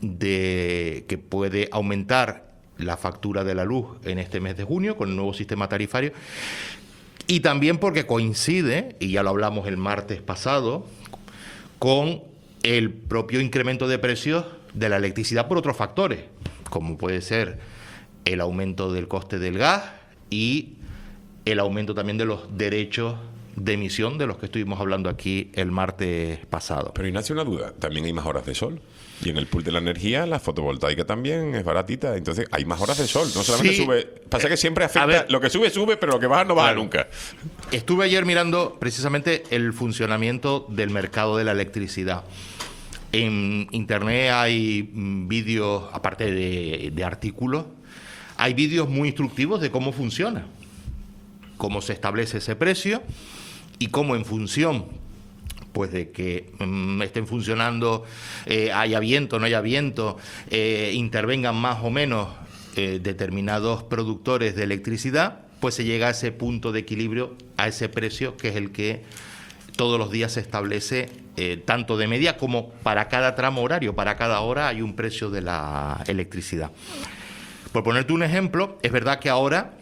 de que puede aumentar la factura de la luz en este mes de junio con el nuevo sistema tarifario, y también porque coincide, y ya lo hablamos el martes pasado, con el propio incremento de precios de la electricidad por otros factores, como puede ser el aumento del coste del gas y el aumento también de los derechos de emisión de los que estuvimos hablando aquí el martes pasado. Pero Ignacio, una duda, también hay más horas de sol. Y en el pool de la energía, la fotovoltaica también es baratita. Entonces hay más horas de sol. No solamente sí, sube. Pasa que siempre afecta. ver, lo que sube, sube, pero lo que baja no baja claro. nunca. Estuve ayer mirando precisamente el funcionamiento del mercado de la electricidad. En internet hay vídeos, aparte de, de artículos, hay vídeos muy instructivos de cómo funciona, cómo se establece ese precio y cómo en función pues de que mmm, estén funcionando, eh, haya viento, no haya viento, eh, intervengan más o menos eh, determinados productores de electricidad, pues se llega a ese punto de equilibrio, a ese precio que es el que todos los días se establece, eh, tanto de media como para cada tramo horario, para cada hora hay un precio de la electricidad. Por ponerte un ejemplo, es verdad que ahora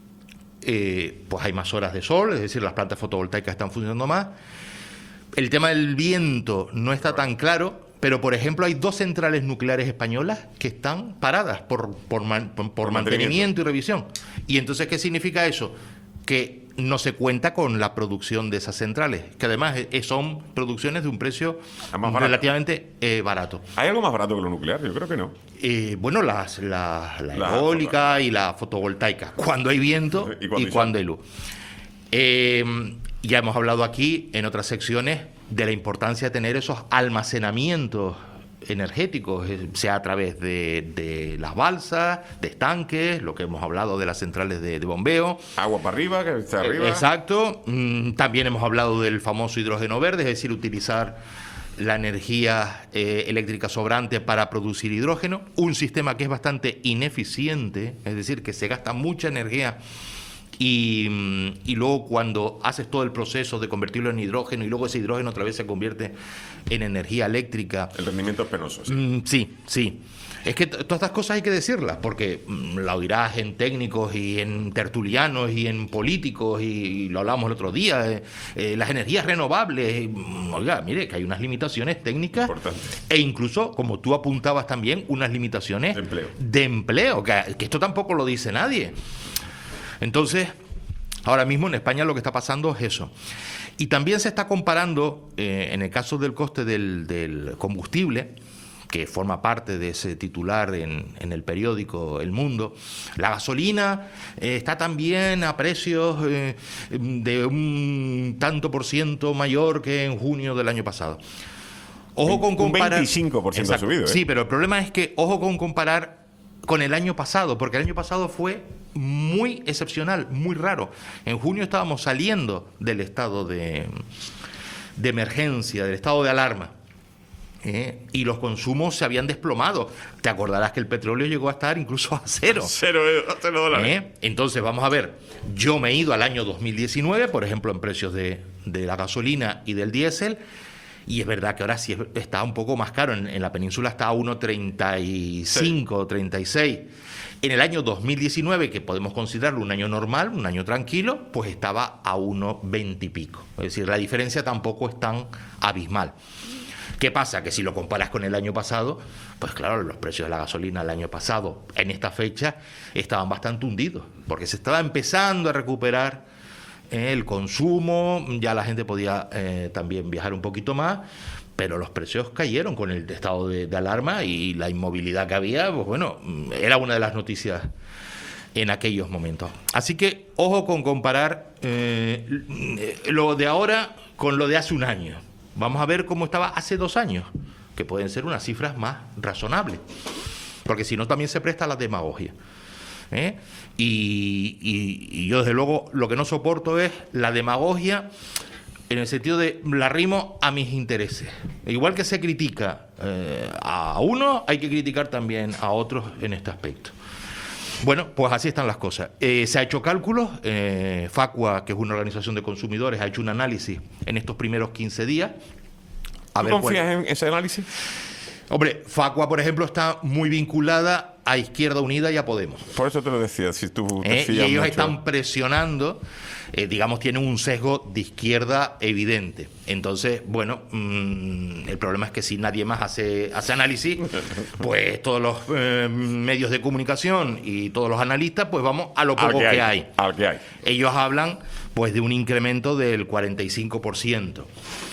eh, pues hay más horas de sol, es decir, las plantas fotovoltaicas están funcionando más. El tema del viento no está tan claro, pero por ejemplo hay dos centrales nucleares españolas que están paradas por, por, man, por, por mantenimiento y revisión. ¿Y entonces qué significa eso? Que no se cuenta con la producción de esas centrales, que además eh, son producciones de un precio relativamente eh, barato. ¿Hay algo más barato que lo nuclear? Yo creo que no. Eh, bueno, las, la, la, la eólica y la fotovoltaica, cuando hay viento y cuando, y cuando hay luz. Eh, ya hemos hablado aquí en otras secciones de la importancia de tener esos almacenamientos energéticos, sea a través de, de las balsas, de estanques, lo que hemos hablado de las centrales de, de bombeo. Agua para arriba, que está arriba. Exacto. También hemos hablado del famoso hidrógeno verde, es decir, utilizar la energía eh, eléctrica sobrante para producir hidrógeno, un sistema que es bastante ineficiente, es decir, que se gasta mucha energía. Y, y luego cuando haces todo el proceso de convertirlo en hidrógeno y luego ese hidrógeno otra vez se convierte en energía eléctrica. El rendimiento es penoso. Sí, mm, sí. sí. Es que todas estas cosas hay que decirlas, porque mm, la oirás en técnicos y en tertulianos y en políticos, y, y lo hablamos el otro día, eh, eh, las energías renovables. Eh, oiga, mire, que hay unas limitaciones técnicas. Importante. E incluso, como tú apuntabas también, unas limitaciones de empleo. De empleo, que, que esto tampoco lo dice nadie. Entonces, ahora mismo en España lo que está pasando es eso. Y también se está comparando, eh, en el caso del coste del, del combustible, que forma parte de ese titular en, en el periódico El Mundo, la gasolina eh, está también a precios eh, de un tanto por ciento mayor que en junio del año pasado. Ojo con comparar... Un veinticinco por ciento ha subido, ¿eh? Sí, pero el problema es que, ojo con comparar con el año pasado, porque el año pasado fue muy excepcional, muy raro. En junio estábamos saliendo del estado de, de emergencia, del estado de alarma. ¿eh? Y los consumos se habían desplomado. Te acordarás que el petróleo llegó a estar incluso a cero. Cero, cero dólares. ¿Eh? Entonces, vamos a ver, yo me he ido al año dos mil diecinueve, por ejemplo, en precios de, de la gasolina y del diésel, y es verdad que ahora sí está un poco más caro. En, en la península está a uno treinta y cinco, treinta y seis. En el año dos mil diecinueve, que podemos considerarlo un año normal, un año tranquilo, pues estaba a uno veinte y pico. Es decir, la diferencia tampoco es tan abismal. ¿Qué pasa? Que si lo comparas con el año pasado, pues claro, los precios de la gasolina el año pasado, en esta fecha, estaban bastante hundidos, porque se estaba empezando a recuperar eh, el consumo, ya la gente podía eh, también viajar un poquito más, pero los precios cayeron con el estado de, de alarma, y la inmovilidad que había, pues bueno, era una de las noticias en aquellos momentos. Así que ojo con comparar eh, lo de ahora con lo de hace un año. Vamos a ver cómo estaba hace dos años, que pueden ser unas cifras más razonables, porque si no también se presta a la demagogia. ¿eh? Y, y, y yo desde luego lo que no soporto es la demagogia en el sentido de la arrimo a mis intereses. Igual que se critica eh, a uno, hay que criticar también a otros en este aspecto. Bueno, pues así están las cosas. Eh, se ha hecho cálculos, eh, Facua, que es una organización de consumidores, ha hecho un análisis en estos primeros quince días. A ¿Tú ver, confías cuál... en ese análisis? Hombre, Facua, por ejemplo, está muy vinculada a Izquierda Unida y a Podemos. Por eso te lo decía, si tú te ¿Eh? Y fías ellos mucho. están presionando, eh, digamos, tienen un sesgo de izquierda evidente. Entonces, bueno, mmm, el problema es que si nadie más hace, hace análisis, pues todos los eh, medios de comunicación y todos los analistas, pues vamos a lo poco Al que que hay, hay. al que hay. Ellos hablan, pues, de un incremento del cuarenta y cinco por ciento.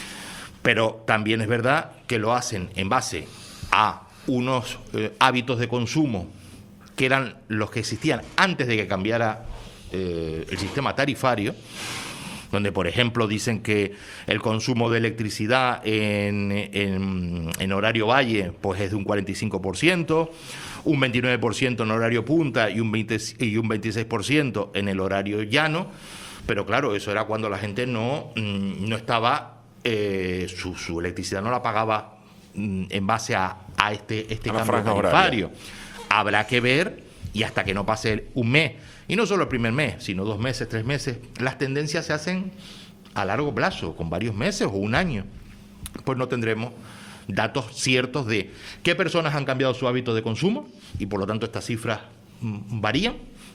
Pero también es verdad que lo hacen en base a unos eh, hábitos de consumo que eran los que existían antes de que cambiara eh, el sistema tarifario, donde, por ejemplo, dicen que el consumo de electricidad en, en, en horario valle pues es de un cuarenta y cinco por ciento, un veintinueve por ciento en horario punta y un, veinte, y un veintiséis por ciento en el horario llano. Pero claro, eso era cuando la gente no, no estaba... Eh, su, su electricidad no la pagaba mm, en base a, a este, este a cambio tarifario. Habrá que ver, y hasta que no pase un mes, y no solo el primer mes, sino dos meses, tres meses, las tendencias se hacen a largo plazo, con varios meses o un año, pues no tendremos datos ciertos de qué personas han cambiado su hábito de consumo, y por lo tanto estas cifras mm, varían,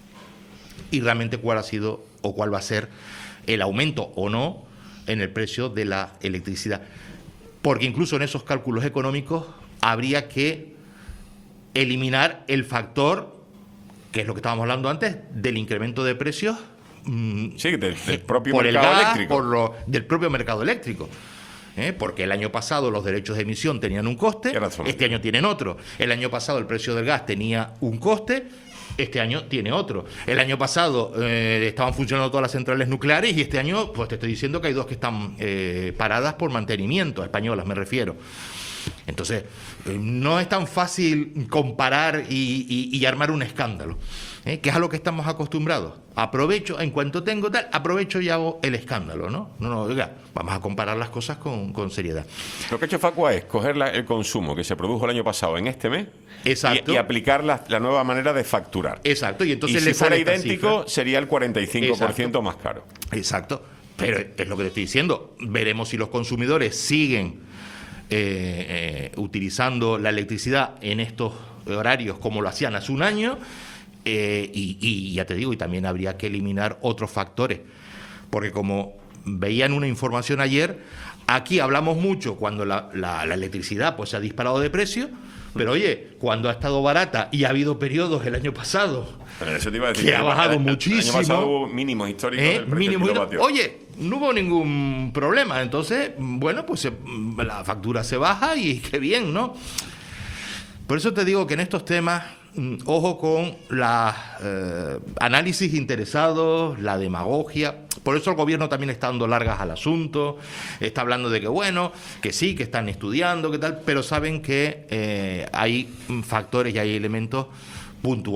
y realmente cuál ha sido o cuál va a ser el aumento o no en el precio de la electricidad. Porque incluso en esos cálculos económicos habría que eliminar el factor, que es lo que estábamos hablando antes, del incremento de precios mmm, sí, del, del propio por mercado el gas, eléctrico. Por lo, del propio mercado eléctrico. ¿Eh? Porque el año pasado los derechos de emisión tenían un coste, este año tienen otro. El año pasado el precio del gas tenía un coste, este año tiene otro. El año pasado eh, estaban funcionando todas las centrales nucleares y este año, pues te estoy diciendo que hay dos que están eh, paradas por mantenimiento, españolas me refiero. Entonces, eh, no es tan fácil comparar y, y, y armar un escándalo, ¿eh? Que es a lo que estamos acostumbrados. Aprovecho, en cuanto tengo tal, aprovecho y hago el escándalo, ¿no? No, no, oiga, vamos a comparar las cosas con, con seriedad. Lo que ha hecho Facua es coger la, el consumo que se produjo el año pasado en este mes. Exacto. Y, y aplicar la, la nueva manera de facturar. Exacto. Y entonces y le si fuera sale esta idéntico, cifra. sería el cuarenta y cinco por ciento Exacto. más caro. Exacto. Pero es lo que te estoy diciendo. Veremos si los consumidores siguen eh, eh, utilizando la electricidad en estos horarios como lo hacían hace un año. Eh, y, y ya te digo, y también habría que eliminar otros factores. Porque como veían una información ayer, aquí hablamos mucho cuando la, la, la electricidad pues se ha disparado de precio. Pero oye, cuando ha estado barata y ha habido periodos el año pasado Pero eso te iba a decir, que ha bajado el, muchísimo. El año pasado hubo mínimos históricos ¿Eh? del precio Mínimo, del kilovatio. Oye, no hubo ningún problema. Entonces, bueno, pues se, la factura se baja y qué bien, ¿no? Por eso te digo que en estos temas, ojo con los eh, análisis interesados, la demagogia. Por eso el gobierno también está dando largas al asunto, está hablando de que bueno, que sí, que están estudiando, que tal, pero saben que eh, hay factores y hay elementos puntuales.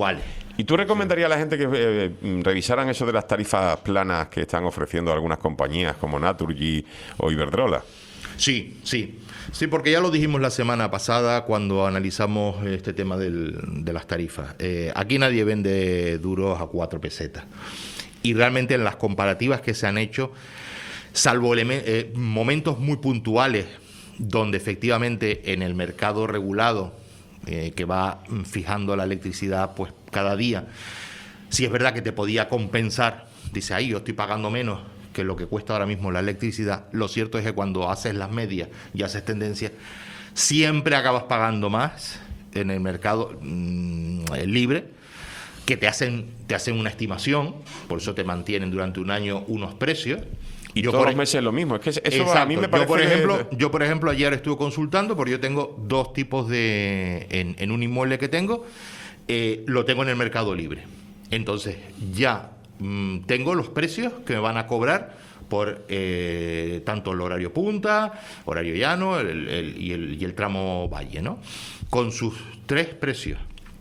¿Y tú recomendarías a la gente que eh, revisaran eso de las tarifas planas que están ofreciendo algunas compañías como Naturgy o Iberdrola? Sí, sí. Sí, porque ya lo dijimos la semana pasada cuando analizamos este tema del, de las tarifas. Eh, aquí nadie vende duros a cuatro pesetas. Y realmente en las comparativas que se han hecho, salvo eh, momentos muy puntuales donde efectivamente en el mercado regulado eh, que va fijando la electricidad pues cada día, si es verdad que te podía compensar, dice, ahí yo estoy pagando menos que lo que cuesta ahora mismo la electricidad. Lo cierto es que cuando haces las medias y haces tendencia, siempre acabas pagando más en el mercado mmm, libre, que te hacen, te hacen una estimación, por eso te mantienen durante un año unos precios. Y yo todos por, los meses lo mismo. Es que eso exacto, a mí me parece... Yo, por ejemplo, yo, por ejemplo, ayer estuve consultando, porque yo tengo dos tipos de... En, en un inmueble que tengo, eh, lo tengo en el mercado libre. Entonces, ya mmm, tengo los precios que me van a cobrar por eh, tanto el horario punta, horario llano el, el, y, el, y el tramo valle, ¿no? Con sus tres precios.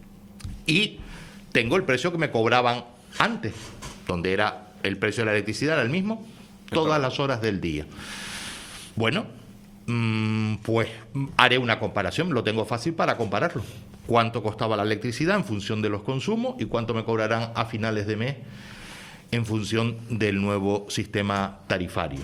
Y tengo el precio que me cobraban antes, donde era el precio de la electricidad, era el mismo, todas las horas del día. Bueno, mmm, pues haré una comparación, lo tengo fácil para compararlo. Cuánto costaba la electricidad en función de los consumos y cuánto me cobrarán a finales de mes en función del nuevo sistema tarifario.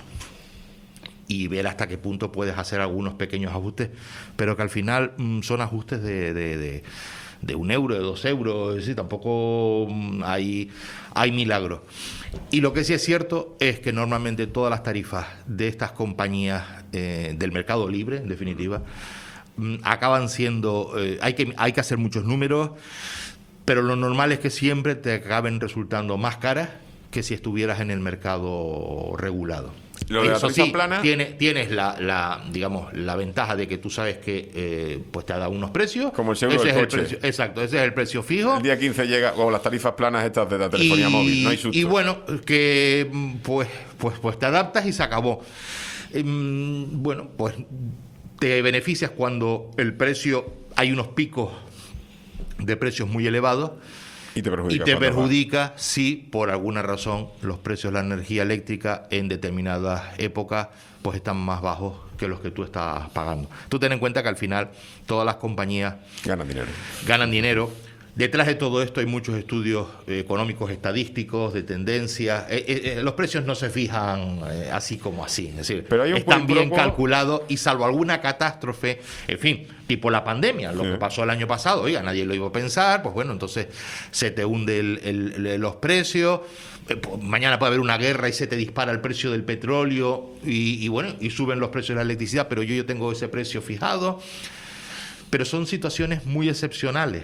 Y ver hasta qué punto puedes hacer algunos pequeños ajustes, pero que al final mmm, son ajustes de... de, de de un euro, de dos euros, es decir, tampoco hay, hay milagros. Y lo que sí es cierto es que normalmente todas las tarifas de estas compañías eh, del mercado libre, en definitiva, mm, acaban siendo, eh, hay que, hay que hacer muchos números, pero lo normal es que siempre te acaben resultando más caras que si estuvieras en el mercado regulado. Lo de la Eso tarifa sí, plana... tiene, tienes la, la, digamos, la ventaja de que tú sabes que eh, pues te ha dado unos precios. Como el seguro ese del es coche. El precio, exacto, ese es el precio fijo. El día quince llega, o las tarifas planas estas de la telefonía y, móvil, no hay susto. Y bueno, que pues, pues, pues te adaptas y se acabó. Eh, bueno, pues te beneficias cuando el precio, hay unos picos de precios muy elevados. Y te perjudica. Y te perjudica si por alguna razón los precios de la energía eléctrica en determinadas épocas pues están más bajos que los que tú estás pagando. Tú ten en cuenta que al final todas las compañías ganan dinero. Ganan dinero. Detrás de todo esto hay muchos estudios eh, económicos, estadísticos, de tendencias. Eh, eh, los precios no se fijan eh, así como así. Es decir, pero hay un están bien poco... calculados y salvo alguna catástrofe, en fin, tipo la pandemia, lo sí. que pasó el año pasado, oiga, nadie lo iba a pensar, pues bueno, entonces se te hunde el, el, el, los precios. Eh, pues mañana puede haber una guerra y se te dispara el precio del petróleo y, y bueno, y suben los precios de la electricidad, pero yo, yo tengo ese precio fijado. Pero son situaciones muy excepcionales.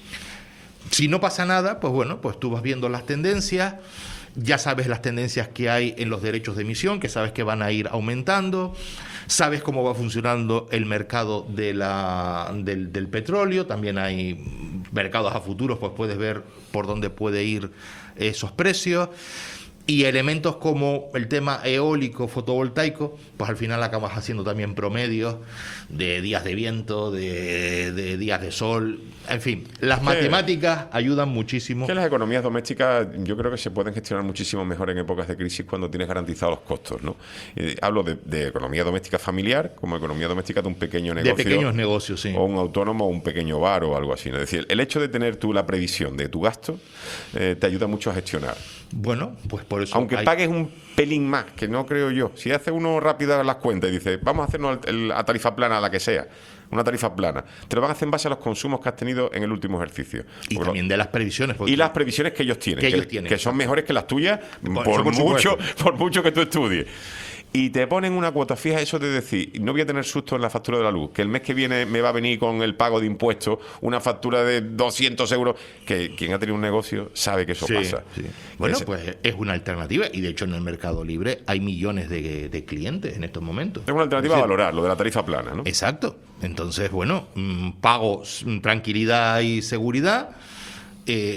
Si no pasa nada, pues bueno, pues tú vas viendo las tendencias, ya sabes las tendencias que hay en los derechos de emisión, que sabes que van a ir aumentando, sabes cómo va funcionando el mercado de la, del, del petróleo, también hay mercados a futuros, pues puedes ver por dónde puede ir esos precios. Y elementos como el tema eólico, fotovoltaico, pues al final acabas haciendo también promedios de días de viento, de, de días de sol, en fin, las sí. matemáticas ayudan muchísimo. Que las economías domésticas yo creo que se pueden gestionar muchísimo mejor en épocas de crisis cuando tienes garantizados los costos, ¿no? Eh, hablo de, de economía doméstica familiar como economía doméstica de un pequeño negocio. De pequeños negocios, sí. O un autónomo o un pequeño bar o algo así, ¿no? Es decir, el hecho de tener tú la previsión de tu gasto eh, te ayuda mucho a gestionar. Bueno, pues por eso... Aunque hay... pagues un pelín más, que no creo yo. Si hace uno rápido las cuentas y dice, vamos a hacernos la tarifa plana, la que sea, una tarifa plana, te lo van a hacer en base a los consumos que has tenido en el último ejercicio. Y porque también lo... de las previsiones. Y las previsiones que ellos tienen, que, que, ellos tienen, que son mejores que las tuyas, por, por, por mucho, por mucho que tú estudies. Y te ponen una cuota fija, eso de decir, no voy a tener susto en la factura de la luz, que el mes que viene me va a venir con el pago de impuestos una factura de doscientos euros, que quien ha tenido un negocio sabe que eso sí, pasa. Sí. Bueno, ese... pues es una alternativa y de hecho en el mercado libre hay millones de, de clientes en estos momentos. Es una alternativa a valorar, lo de la tarifa plana, ¿no? Exacto. Entonces, bueno, pago tranquilidad y seguridad, eh,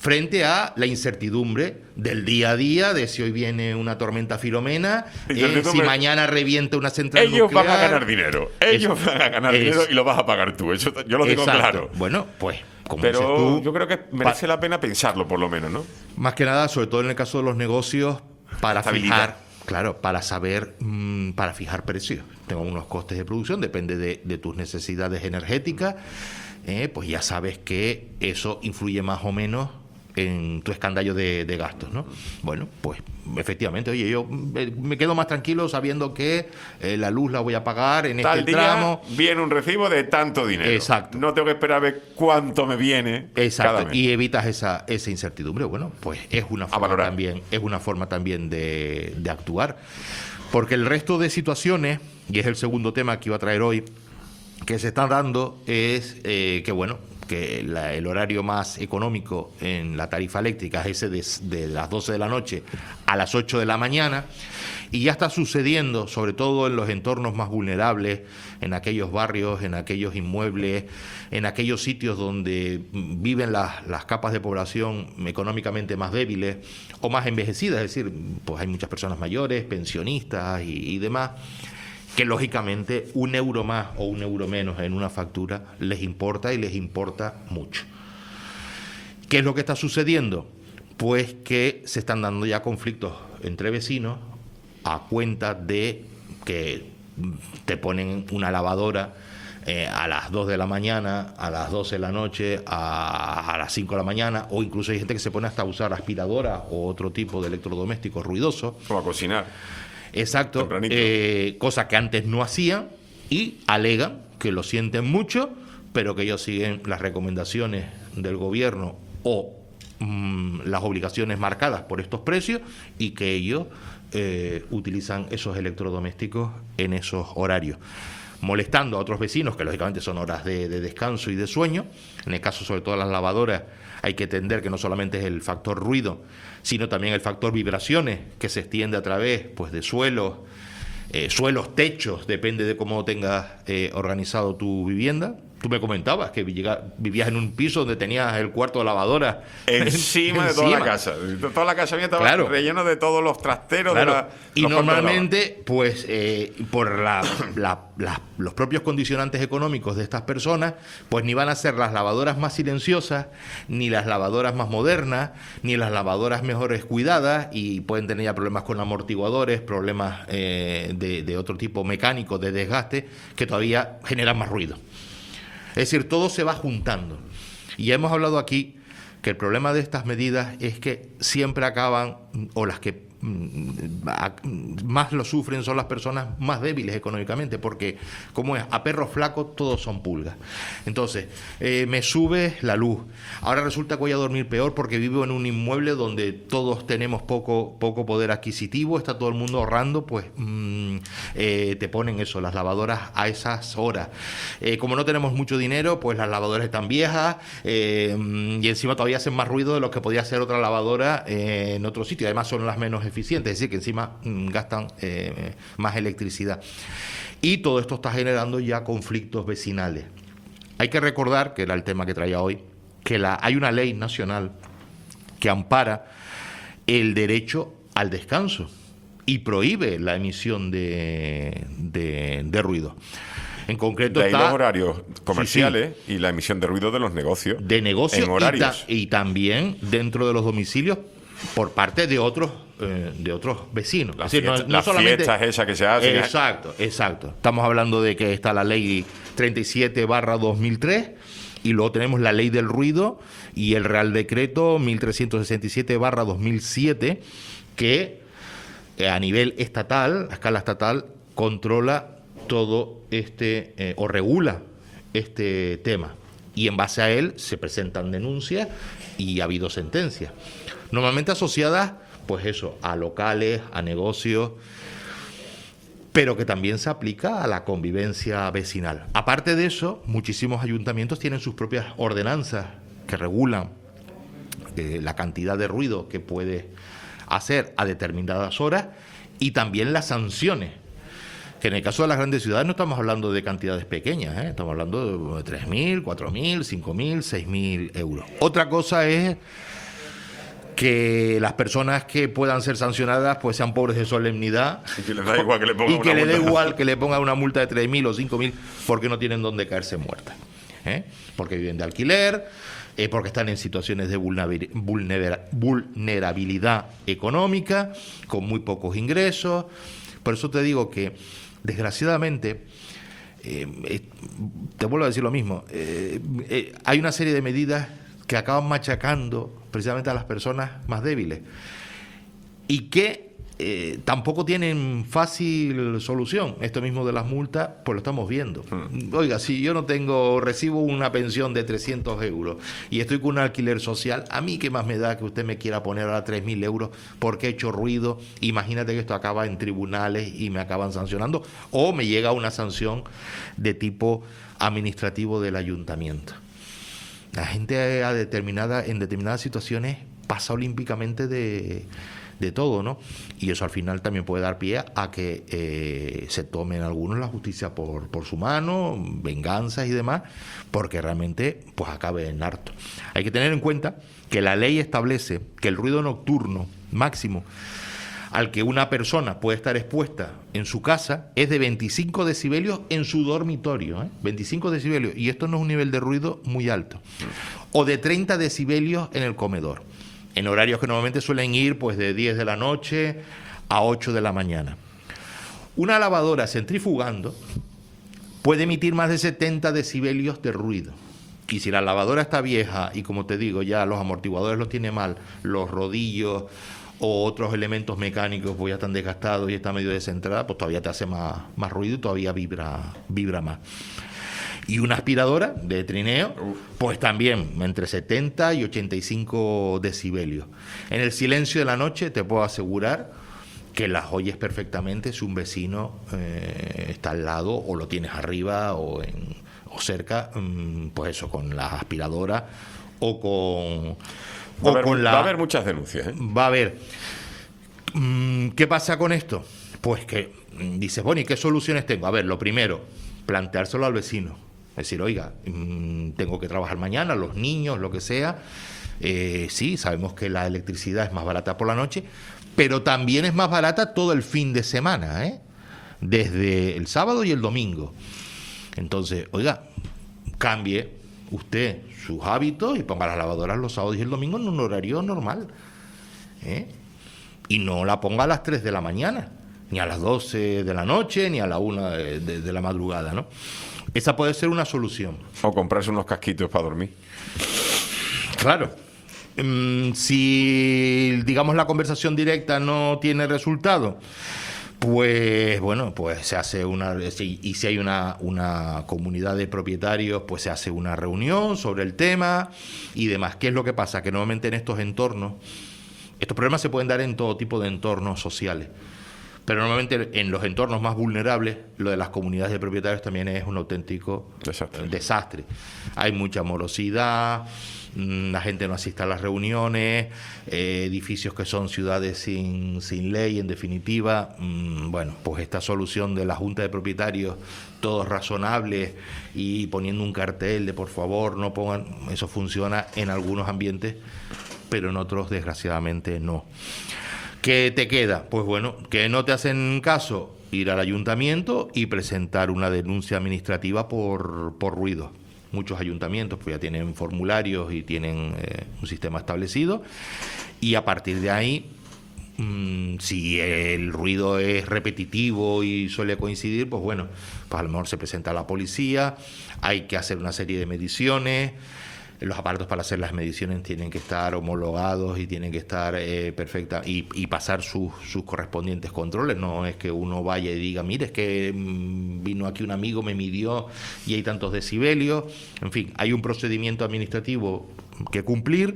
frente a la incertidumbre del día a día, de si hoy viene una tormenta Filomena, eh, si mañana revienta una central ellos nuclear. van a ganar dinero, ellos Es- van a ganar es- dinero y lo vas a pagar tú, eso yo lo tengo Exacto. claro. Bueno, pues, como Pero dices tú, yo creo que merece la pena pensarlo, por lo menos, ¿no? más que nada, sobre todo en el caso de los negocios, para Estabilidad. fijar, claro, para saber, mm, para fijar precios. Tengo unos costes de producción, depende de, de tus necesidades energéticas, eh, pues ya sabes que eso influye más o menos en tu escandallo de, de gastos, ¿no? Bueno, pues efectivamente, oye, yo me me quedo más tranquilo sabiendo que eh, la luz la voy a pagar en Tal este día tramo. viene un recibo de tanto dinero. Exacto. No tengo que esperar a ver cuánto me viene cada Exacto, mes. y evitas esa, esa incertidumbre. Bueno, pues es una forma valorar. también, es una forma también de, de actuar. Porque el resto de situaciones, y es el segundo tema que iba a traer hoy, que se están dando es eh, que, bueno, que la- el horario más económico en la tarifa eléctrica es ese de, de las doce de la noche a las ocho de la mañana, y ya está sucediendo, sobre todo en los entornos más vulnerables, en aquellos barrios, en aquellos inmuebles, en aquellos sitios donde mm, viven las, las capas de población económicamente más débiles o más envejecidas, es decir, pues hay muchas personas mayores, pensionistas y, y demás, que lógicamente un euro más o un euro menos en una factura les importa y les importa mucho. ¿Qué es lo que está sucediendo? Pues que se están dando ya conflictos entre vecinos a cuenta de que te ponen una lavadora eh, a las dos de la mañana, a las doce de la noche, a, a las cinco de la mañana, o incluso hay gente que se pone hasta a usar aspiradora o otro tipo de electrodomésticos ruidosos. O a cocinar. Exacto, Tempranito. eh, cosa que antes no hacían, y alegan que lo sienten mucho, pero que ellos siguen las recomendaciones del gobierno o mm, las obligaciones marcadas por estos precios, y que ellos eh, utilizan esos electrodomésticos en esos horarios, molestando a otros vecinos, que lógicamente son horas de, de descanso y de sueño. En el caso sobre todo de las lavadoras, hay que entender que no solamente es el factor ruido, sino también el factor vibraciones, que se extiende a través, pues, de suelos, eh, suelos, techos, depende de cómo tengas eh, organizado tu vivienda. Tú me comentabas que llega- vivías en un piso donde tenías el cuarto de lavadora Encima de toda la encima. casa. Toda la casa mía estaba Claro. relleno de todos los trasteros. Claro. De la, Y los cuartos de lavado. normalmente, pues, eh, por la- la- la- los propios condicionantes económicos de estas personas, pues ni van a ser las lavadoras más silenciosas, ni las lavadoras más modernas, ni las lavadoras mejores cuidadas, y pueden tener ya problemas con amortiguadores, problemas eh, de, de otro tipo mecánico, de desgaste, que todavía generan más ruido. Es decir, todo se va juntando. Y ya hemos hablado aquí que el problema de estas medidas es que siempre acaban, o las que mm, a- más lo sufren son las personas más débiles económicamente, porque, como es, a perro flaco todos son pulgas. Entonces, eh, me sube la luz. Ahora resulta que voy a dormir peor porque vivo en un inmueble donde todos tenemos poco, poco poder adquisitivo, está todo el mundo ahorrando, pues mm, eh, te ponen eso, las lavadoras a esas horas. Eh, como no tenemos mucho dinero, pues las lavadoras están viejas, eh, y encima todavía hacen más ruido de lo que podía hacer otra lavadora eh, en otro sitio. Además son las menos eficientes, es decir, que encima mm, gastan eh, más electricidad. Y todo esto está generando ya conflictos vecinales. Hay que recordar, que era el tema que traía hoy, que la, hay una ley nacional que ampara el derecho al descanso y prohíbe la emisión de, de, de ruido. En concreto De ahí está los horarios comerciales Sí, y la emisión de ruido de los negocios. de negocios en y, horarios. ta- y también dentro de los domicilios por parte de otros eh, de otros vecinos. Las, Es decir, no- fiestas, no las solamente- fiestas esas que se hacen. Exacto, exacto. Estamos hablando de que está la ley treinta y siete barra dos mil tres, y luego tenemos la ley del ruido y el Real Decreto mil trescientos sesenta y siete barra dos mil siete, que eh, a nivel estatal, a escala estatal, controla todo este, eh, o regula este tema. Y en base a él se presentan denuncias y ha habido sentencias. Normalmente asociadas, pues eso, a locales, a negocios, pero que también se aplica a la convivencia vecinal. Aparte de eso, muchísimos ayuntamientos tienen sus propias ordenanzas que regulan eh, la cantidad de ruido que puede hacer a determinadas horas, y también las sanciones, que en el caso de las grandes ciudades no estamos hablando de cantidades pequeñas, ¿eh? Estamos hablando de tres mil, cuatro mil, cinco mil, seis mil euros. Otra cosa es que las personas que puedan ser sancionadas pues sean pobres de solemnidad y que les da igual que le pongan y que una le dé multa. igual que le pongan una multa de tres mil o cinco mil porque no tienen dónde caerse muertas, ¿eh? Porque viven de alquiler, eh, porque están en situaciones de vulnerabil- vulnera- vulnerabilidad económica, con muy pocos ingresos. Por eso te digo que, desgraciadamente, eh, eh, te vuelvo a decir lo mismo, eh, eh, hay una serie de medidas que acaban machacando precisamente a las personas más débiles y que eh, tampoco tienen fácil solución. Esto mismo de las multas, pues lo estamos viendo. Hmm. Oiga, si yo no tengo, recibo una pensión de trescientos euros y estoy con un alquiler social, ¿a mí qué más me da que usted me quiera poner ahora tres mil euros porque he hecho ruido? Imagínate que esto acaba en tribunales y me acaban sancionando, o me llega una sanción de tipo administrativo del ayuntamiento. La gente a determinada, en determinadas situaciones pasa olímpicamente de, de todo, ¿no? Y eso al final también puede dar pie a que eh, se tomen algunos la justicia por, por su mano, venganzas y demás, porque realmente pues acabe en harto. Hay que tener en cuenta que la ley establece que el ruido nocturno máximo al que una persona puede estar expuesta en su casa es de veinticinco decibelios en su dormitorio, ¿eh? veinticinco decibelios, y esto no es un nivel de ruido muy alto, o de treinta decibelios en el comedor, en horarios que normalmente suelen ir pues de diez de la noche a ocho de la mañana. Una lavadora centrifugando puede emitir más de setenta decibelios de ruido. Y si la lavadora está vieja y, como te digo, ya los amortiguadores los tiene mal, los rodillos o otros elementos mecánicos pues ya están desgastados y está medio descentrada, pues todavía te hace más, más ruido y todavía vibra, vibra más. Y una aspiradora de trineo, pues también entre setenta y ochenta y cinco decibelios. En el silencio de la noche te puedo asegurar que las oyes perfectamente si un vecino eh, está al lado o lo tienes arriba o, en, o cerca, pues eso, con la aspiradora o con... Va a, haber, con la, va a haber muchas denuncias, ¿eh? Va a haber. ¿Qué pasa con esto? Pues que dices, bueno, ¿y qué soluciones tengo? A ver, lo primero, planteárselo al vecino. Es decir, oiga, tengo que trabajar mañana, los niños, lo que sea. Eh, sí, sabemos que la electricidad es más barata por la noche, pero también es más barata todo el fin de semana, ¿eh? Desde el sábado y el domingo. Entonces, oiga, cambie usted sus hábitos y ponga las lavadoras los sábados y el domingo en un horario normal, ¿eh? Y no la ponga a las tres de la mañana, ni a las doce de la noche, ni a la una de, de, de la madrugada, ¿no? Esa puede ser una solución. O comprarse unos casquitos para dormir. Claro. Mm, si, digamos, la conversación directa no tiene resultado, pues bueno, pues se hace una, y si hay una, una comunidad de propietarios, pues se hace una reunión sobre el tema y demás. ¿Qué es lo que pasa? Que normalmente en estos entornos, estos problemas se pueden dar en todo tipo de entornos sociales, pero normalmente en los entornos más vulnerables, lo de las comunidades de propietarios también es un auténtico desastre. desastre. Hay mucha morosidad, la gente no asiste a las reuniones, eh, edificios que son ciudades sin, sin ley, en definitiva. Mmm, bueno, pues esta solución de la Junta de Propietarios, todos razonables y poniendo un cartel de por favor no pongan, eso funciona en algunos ambientes, pero en otros desgraciadamente no. ¿Qué te queda? Pues bueno, que no te hacen caso, ir al ayuntamiento y presentar una denuncia administrativa por, por ruido. Muchos ayuntamientos pues ya tienen formularios y tienen eh, un sistema establecido, y a partir de ahí, mmm, si el ruido es repetitivo y suele coincidir, pues bueno, pues a lo mejor se presenta a la policía, hay que hacer una serie de mediciones. Los aparatos para hacer las mediciones tienen que estar homologados y tienen que estar eh, perfectas y, y pasar sus, sus correspondientes controles. No es que uno vaya y diga, mire, es que mmm, vino aquí un amigo, me midió y hay tantos decibelios. En fin, hay un procedimiento administrativo que cumplir,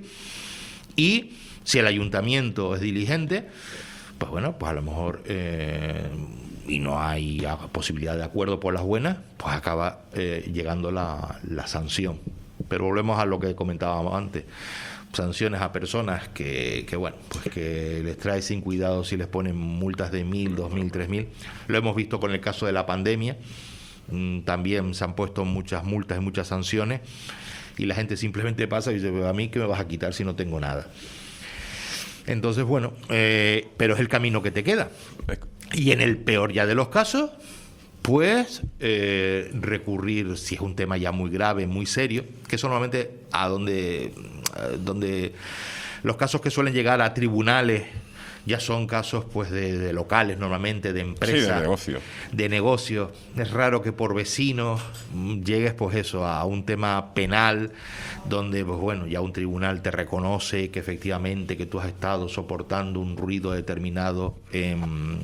y si el ayuntamiento es diligente, pues bueno, pues a lo mejor eh, y no hay posibilidad de acuerdo por las buenas, pues acaba eh, llegando la, la sanción. Pero volvemos a lo que comentábamos antes, sanciones a personas que, que bueno, pues que les trae sin cuidado si les ponen multas de mil, dos mil, tres mil. Lo hemos visto con el caso de la pandemia, también se han puesto muchas multas y muchas sanciones, y la gente simplemente pasa y dice, a mí ¿qué me vas a quitar si no tengo nada? Entonces, bueno, eh, pero es el camino que te queda. Y en el peor ya de los casos, pues eh, recurrir, si es un tema ya muy grave, muy serio, que eso normalmente a donde, a donde los casos que suelen llegar a tribunales ya son casos pues de, de locales normalmente, de empresas, sí, de negocio. de negocio. Es raro que por vecinos llegues pues eso a un tema penal donde pues bueno, ya un tribunal te reconoce que efectivamente que tú has estado soportando un ruido determinado eh,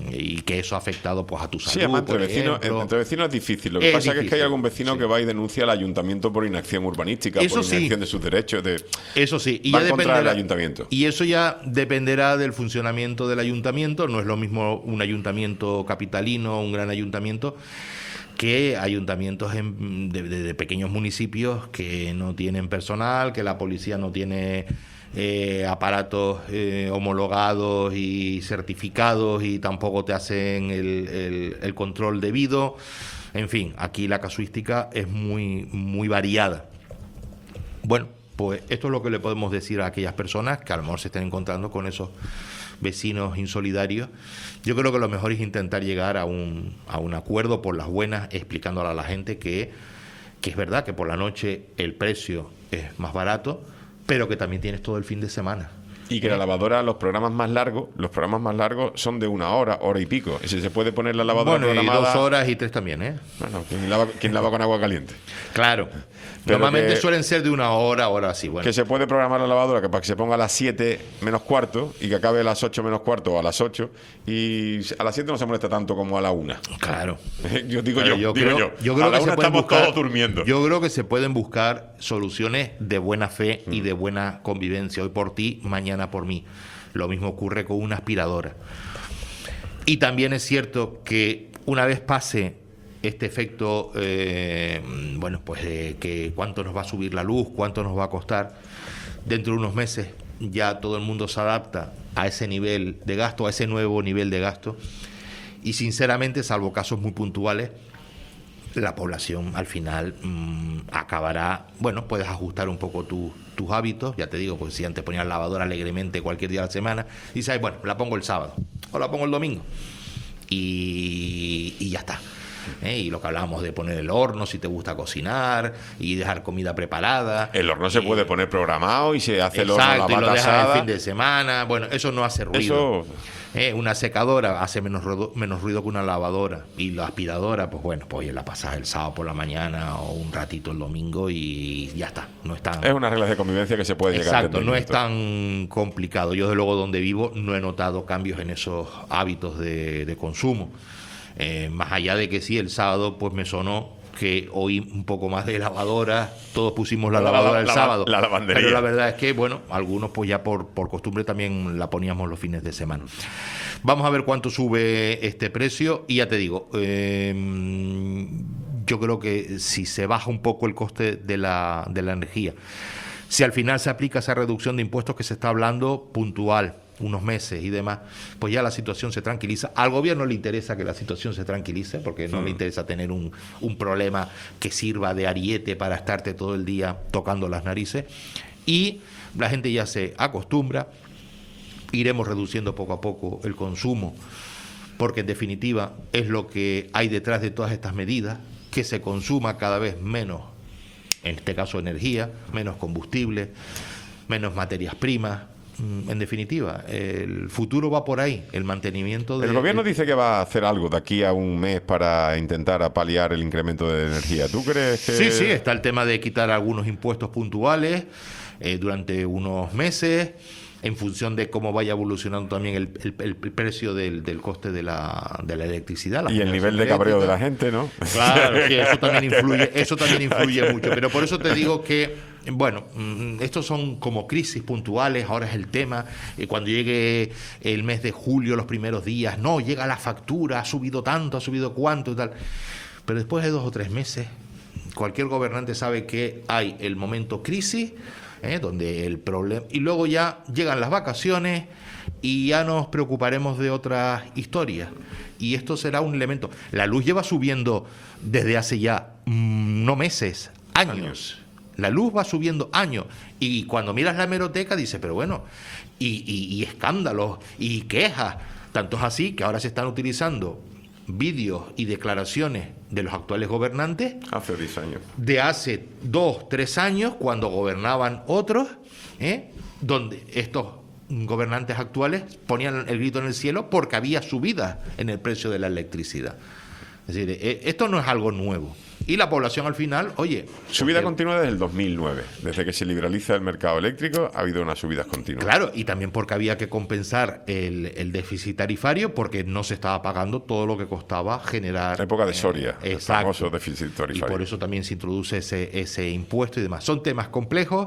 y que eso ha afectado pues a tu salud. Sí, además entre por vecinos, ejemplo. entre vecinos es difícil. Lo que Es pasa difícil, es que hay algún vecino sí. que va y denuncia al ayuntamiento por inacción urbanística, Eso por sí. inacción de sus derechos. De, Eso sí, y va ya en contra del dependerá, ayuntamiento. y eso ya dependerá del funcionamiento del ayuntamiento. No es lo mismo un ayuntamiento capitalino, un gran ayuntamiento, que ayuntamientos en, de, de, de pequeños municipios que no tienen personal, que la policía no tiene eh, aparatos eh, homologados y certificados y tampoco te hacen el, el, el control debido. En fin, aquí la casuística es muy, muy variada. Bueno, pues esto es lo que le podemos decir a aquellas personas que a lo mejor se estén encontrando con esos vecinos insolidarios. Yo creo que lo mejor es intentar llegar a un, a un acuerdo por las buenas, explicándole a la gente que, que es verdad que por la noche el precio es más barato, pero que también tienes todo el fin de semana. Y que la lavadora, los programas más largos, los programas más largos son de una hora, hora y pico. Y si se puede poner la lavadora Bueno, y programada... dos horas y tres también, ¿eh? Bueno, ¿quién lava, quién lava con agua caliente? Claro. Pero Normalmente que- suelen ser de una hora, hora así. Bueno, Que se puede programar la lavadora que para que se ponga a las siete menos cuarto y que acabe a las ocho menos cuarto o a las ocho. Y a las siete no se molesta tanto como a la una. claro. Yo digo Pero yo, digo creo, yo. yo creo a la que una se pueden estamos buscar, todos durmiendo. Yo creo que se pueden buscar soluciones de buena fe y Mm. de buena convivencia. Hoy por ti, mañana por mí. Lo mismo ocurre con una aspiradora. Y también es cierto que una vez pase este efecto, eh, bueno, pues de que cuánto nos va a subir la luz, cuánto nos va a costar, dentro de unos meses ya todo el mundo se adapta a ese nivel de gasto, a ese nuevo nivel de gasto. Y sinceramente, salvo casos muy puntuales, la población al final mmm, acabará, bueno, puedes ajustar un poco tu, tus hábitos, ya te digo, pues si antes ponías lavadora alegremente cualquier día de la semana, y dices, bueno, la pongo el sábado o la pongo el domingo y, y ya está. ¿Eh? Y lo que hablábamos de poner el horno si te gusta cocinar y dejar comida preparada. El horno se y, puede poner programado y se hace el horno exacto, la y lo bata dejas el asada. fin de semana. Bueno, eso no hace ruido. Eso... Eh, una secadora hace menos ruido, menos ruido que una lavadora. Y la aspiradora, pues bueno, pues oye, la pasas el sábado por la mañana o un ratito el domingo y ya está. No es tan... Es una regla de convivencia que se puede llegar a Exacto, no es entendimiento. tan complicado. Yo, desde luego, donde vivo no he notado cambios en esos hábitos de, de consumo. Eh, más allá de que sí, el sábado pues me sonó que oí un poco más de lavadora, todos pusimos la, La lavadora lava- el la- sábado, la lavandería. pero la verdad es que, bueno, algunos pues ya por, por costumbre también la poníamos los fines de semana. Vamos a ver cuánto sube este precio y ya te digo, eh, yo creo que si se baja un poco el coste de la, de la energía, si al final se aplica esa reducción de impuestos que se está hablando puntual, unos meses y demás, pues ya la situación se tranquiliza. Al gobierno le interesa que la situación se tranquilice, porque no Mm. le interesa tener un, un problema que sirva de ariete para estarte todo el día tocando las narices. Y la gente ya se acostumbra, iremos reduciendo poco a poco el consumo, porque en definitiva es lo que hay detrás de todas estas medidas, que se consuma cada vez menos, en este caso energía, menos combustible, menos materias primas. En definitiva, el futuro va por ahí, el mantenimiento de... El gobierno dice que va a hacer algo de aquí a un mes para intentar paliar el incremento de energía. ¿Tú crees que...? Sí, sí, está el tema de quitar algunos impuestos puntuales eh, durante unos meses, en función de cómo vaya evolucionando también el, el, el precio del, del coste de la, de la electricidad. La Y el nivel de cabreo de la gente, ¿no? Claro, sí, eso también influye, eso también influye mucho. Pero por eso te digo que, bueno, estos son como crisis puntuales, ahora es el tema. Eh, cuando llegue el mes de julio, los primeros días, no, llega la factura, ha subido tanto, ha subido cuánto y tal. Pero después de dos o tres meses, cualquier gobernante sabe que hay el momento crisis, ¿eh? Donde el problema... Y luego ya llegan las vacaciones y ya nos preocuparemos de otras historias. Y esto será un elemento. La luz lleva subiendo desde hace ya mmm, no meses, años. La luz va subiendo año. Y cuando miras la hemeroteca dices, pero bueno, y, y, y escándalos y quejas. Tanto es así que ahora se están utilizando vídeos y declaraciones de los actuales gobernantes. Hace diez años. De hace dos, tres años, cuando gobernaban otros, ¿eh? donde estos gobernantes actuales ponían el grito en el cielo porque había subidas en el precio de la electricidad. Es decir, esto no es algo nuevo. Y la población al final, oye... Subida eh, continua desde el dos mil nueve. Desde que se liberaliza el mercado eléctrico ha habido unas subidas continuas. Claro, y también porque había que compensar el, el déficit tarifario porque no se estaba pagando todo lo que costaba generar... La época de Soria, eh, el famoso déficit tarifario. Y por eso también se introduce ese, ese impuesto y demás. Son temas complejos.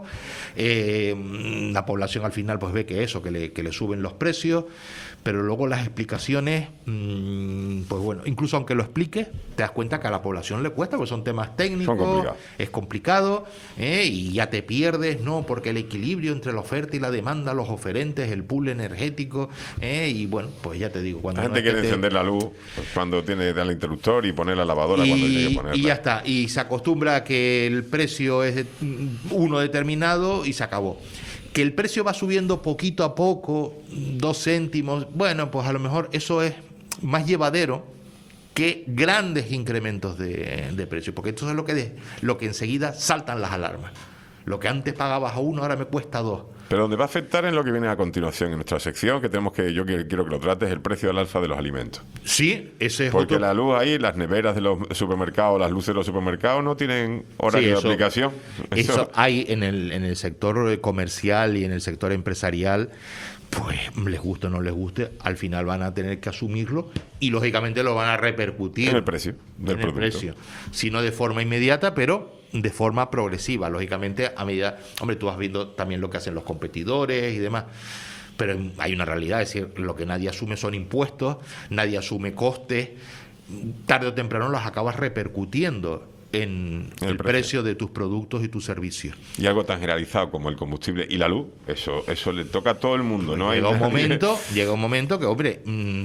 Eh, la población al final pues ve que eso, que le, que le suben los precios, pero luego las explicaciones, mmm, pues bueno, incluso aunque lo explique, te das cuenta que a la población le cuesta, porque son temas técnicos, Son es complicado, ¿eh? Y ya te pierdes, ¿no? Porque el equilibrio entre la oferta y la demanda, los oferentes, el pool energético, ¿eh? Y bueno, pues ya te digo, cuando la gente no quiere te... encender la luz cuando tiene el interruptor y poner la lavadora y, cuando tiene que ponerla. y ya está, y se acostumbra a que el precio es de uno determinado y se acabó. Que el precio va subiendo poquito a poco, dos céntimos, bueno, pues a lo mejor eso es más llevadero que grandes incrementos de, de precio, porque esto es lo que, de, lo que enseguida saltan las alarmas. Lo que antes pagabas a uno, ahora me cuesta dos. Pero donde va a afectar es lo que viene a continuación en nuestra sección, que tenemos que, yo quiero, quiero que lo trates, el precio del alza de los alimentos. Sí, ese es Porque otro... la luz ahí, las neveras de los supermercados, las luces de los supermercados no tienen horario Sí, de eso- aplicación. Eso Eso- hay en el, en el sector comercial y en el sector empresarial, pues les guste o no les guste, al final van a tener que asumirlo y lógicamente lo van a repercutir En el precio del en el producto. precio. Si no de forma inmediata, pero de forma progresiva, lógicamente a medida, hombre, tú vas viendo también lo que hacen los competidores y demás. Pero hay una realidad, es decir, lo que nadie asume son impuestos, nadie asume costes, tarde o temprano los acabas repercutiendo en El el, precio. precio de tus productos y tus servicios. Y algo tan generalizado como el combustible y la luz, eso eso le toca a todo el mundo. No hay llega un nadie- momento, llega un momento que, hombre,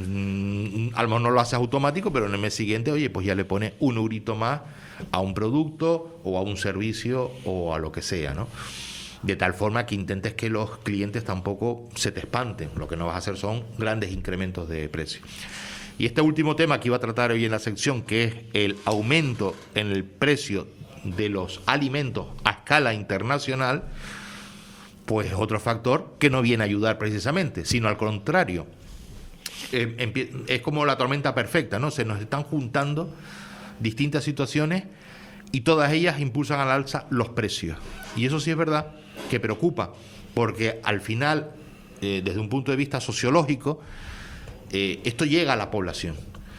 mm, a lo mejor no lo haces automático, pero en el mes siguiente, oye, pues ya le pones un eurito más a un producto o a un servicio o a lo que sea, ¿no? De tal forma que intentes que los clientes tampoco se te espanten. Lo que no vas a hacer son grandes incrementos de precio. Y este último tema que iba a tratar hoy en la sección, que es el aumento en el precio de los alimentos a escala internacional, pues es otro factor que no viene a ayudar precisamente, sino al contrario. Eh, empie- es como la tormenta perfecta, ¿no? Se nos están juntando distintas situaciones y todas ellas impulsan al alza los precios. Y eso sí es verdad que preocupa, porque al final, eh, desde un punto de vista sociológico, eh, esto llega a la población.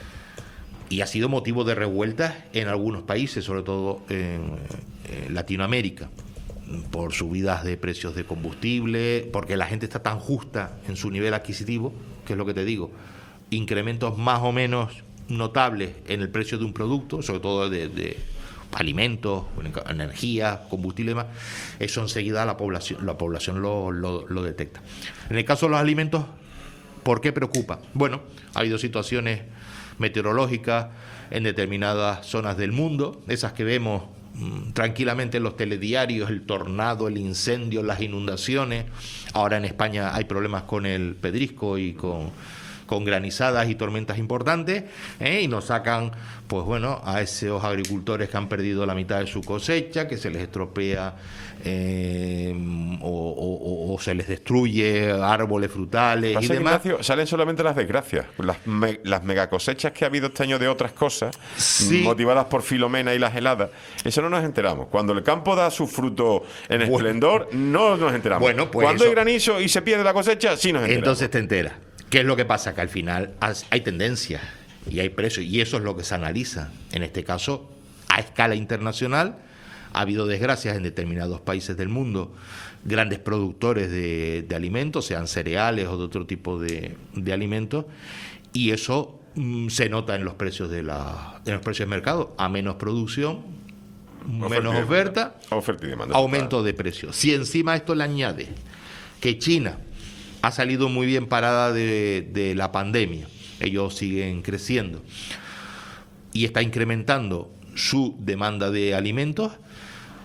Y ha sido motivo de revueltas en algunos países, sobre todo en, en Latinoamérica, por subidas de precios de combustible, porque la gente está tan justa en su nivel adquisitivo, que es lo que te digo, incrementos más o menos notables en el precio de un producto, sobre todo de, de alimentos, energía, combustible y demás, eso enseguida la población, la población lo, lo, lo detecta. En el caso de los alimentos, ¿por qué preocupa? Bueno, ha habido situaciones meteorológicas en determinadas zonas del mundo, esas que vemos mmm, tranquilamente en los telediarios, el tornado, el incendio, las inundaciones. Ahora en España hay problemas con el pedrisco y con, con granizadas y tormentas importantes, ¿eh? Y nos sacan, pues bueno, a esos agricultores que han perdido la mitad de su cosecha, que se les estropea eh, o, o, o se les destruye árboles frutales Pasa y que, demás. Ignacio, salen solamente las desgracias. Las, me- las megacosechas que ha habido este año de otras cosas, Sí. motivadas por Filomena y las heladas, eso no nos enteramos. Cuando el campo da su fruto en Bueno. esplendor, no nos enteramos. Bueno, pues Cuando eso- hay granizo y se pierde la cosecha, sí nos enteramos. Entonces te enteras. ¿Qué es lo que pasa? Que al final has- hay tendencias y hay precios, y eso es lo que se analiza. En este caso, a escala internacional, ha habido desgracias en determinados países del mundo, grandes productores de, de alimentos, sean cereales o de otro tipo de, de alimentos, y eso mm, se nota en los precios de la, en los precios del mercado. A menos producción, Oferta y menos demanda. oferta, Oferta y demanda. aumento de precios. Si encima a esto le añade que China ha salido muy bien parada de, de la pandemia, ellos siguen creciendo y está incrementando su demanda de alimentos,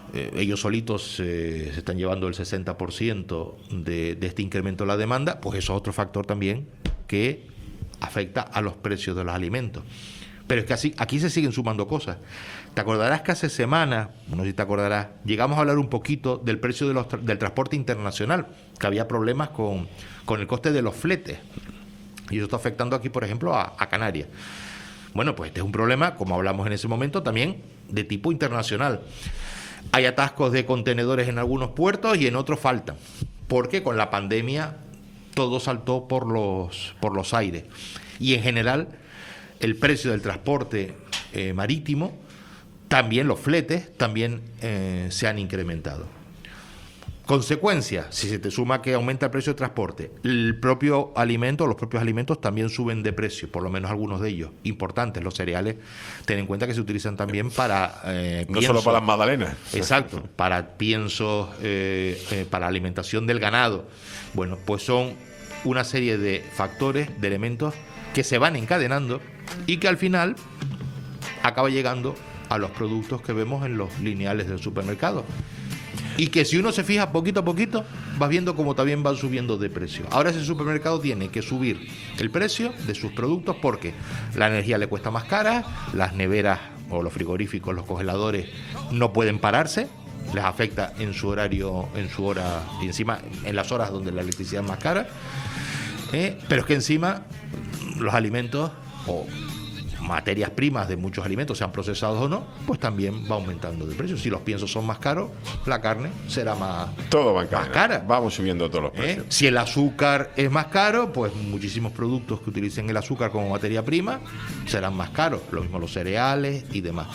eh, ellos solitos eh, se están llevando el sesenta por ciento de, de este incremento de la demanda, pues eso es otro factor también que afecta a los precios de los alimentos. Pero es que así, aquí se siguen sumando cosas. Te acordarás que hace semanas, no sé si te acordarás, llegamos a hablar un poquito del precio de los tra- del transporte internacional, que había problemas con, con el coste de los fletes. Y eso está afectando aquí, por ejemplo, a, a Canarias. Bueno, pues este es un problema, como hablamos en ese momento, también de tipo internacional. Hay atascos de contenedores en algunos puertos y en otros faltan, porque con la pandemia todo saltó por los, por los aires. Y en general, el precio del transporte eh, marítimo, también los fletes, también eh, se han incrementado. Consecuencia, si se te suma que aumenta el precio de transporte, el propio alimento, los propios alimentos también suben de precio, por lo menos algunos de ellos, importantes. Los cereales, ten en cuenta que se utilizan también para... Eh, no pienso, solo para las magdalenas. Exacto, para piensos, eh, eh, para alimentación del ganado. Bueno, pues son una serie de factores, de elementos que se van encadenando y que al final acaba llegando a los productos que vemos en los lineales del supermercado. Y que si uno se fija poquito a poquito, vas viendo cómo también van subiendo de precio. Ahora ese supermercado tiene que subir el precio de sus productos porque la energía le cuesta más cara, las neveras o los frigoríficos, los congeladores no pueden pararse, les afecta en su horario, en su hora, y encima en las horas donde la electricidad es más cara. Eh, pero es que encima los alimentos o materias primas de muchos alimentos, sean procesados o no, pues también va aumentando de precio. Si los piensos son más caros, la carne será más, Todo va en más cadena. cara. Vamos subiendo todos los ¿Eh? precios. Si el azúcar es más caro, pues muchísimos productos que utilicen el azúcar como materia prima serán más caros. Lo mismo los cereales y demás.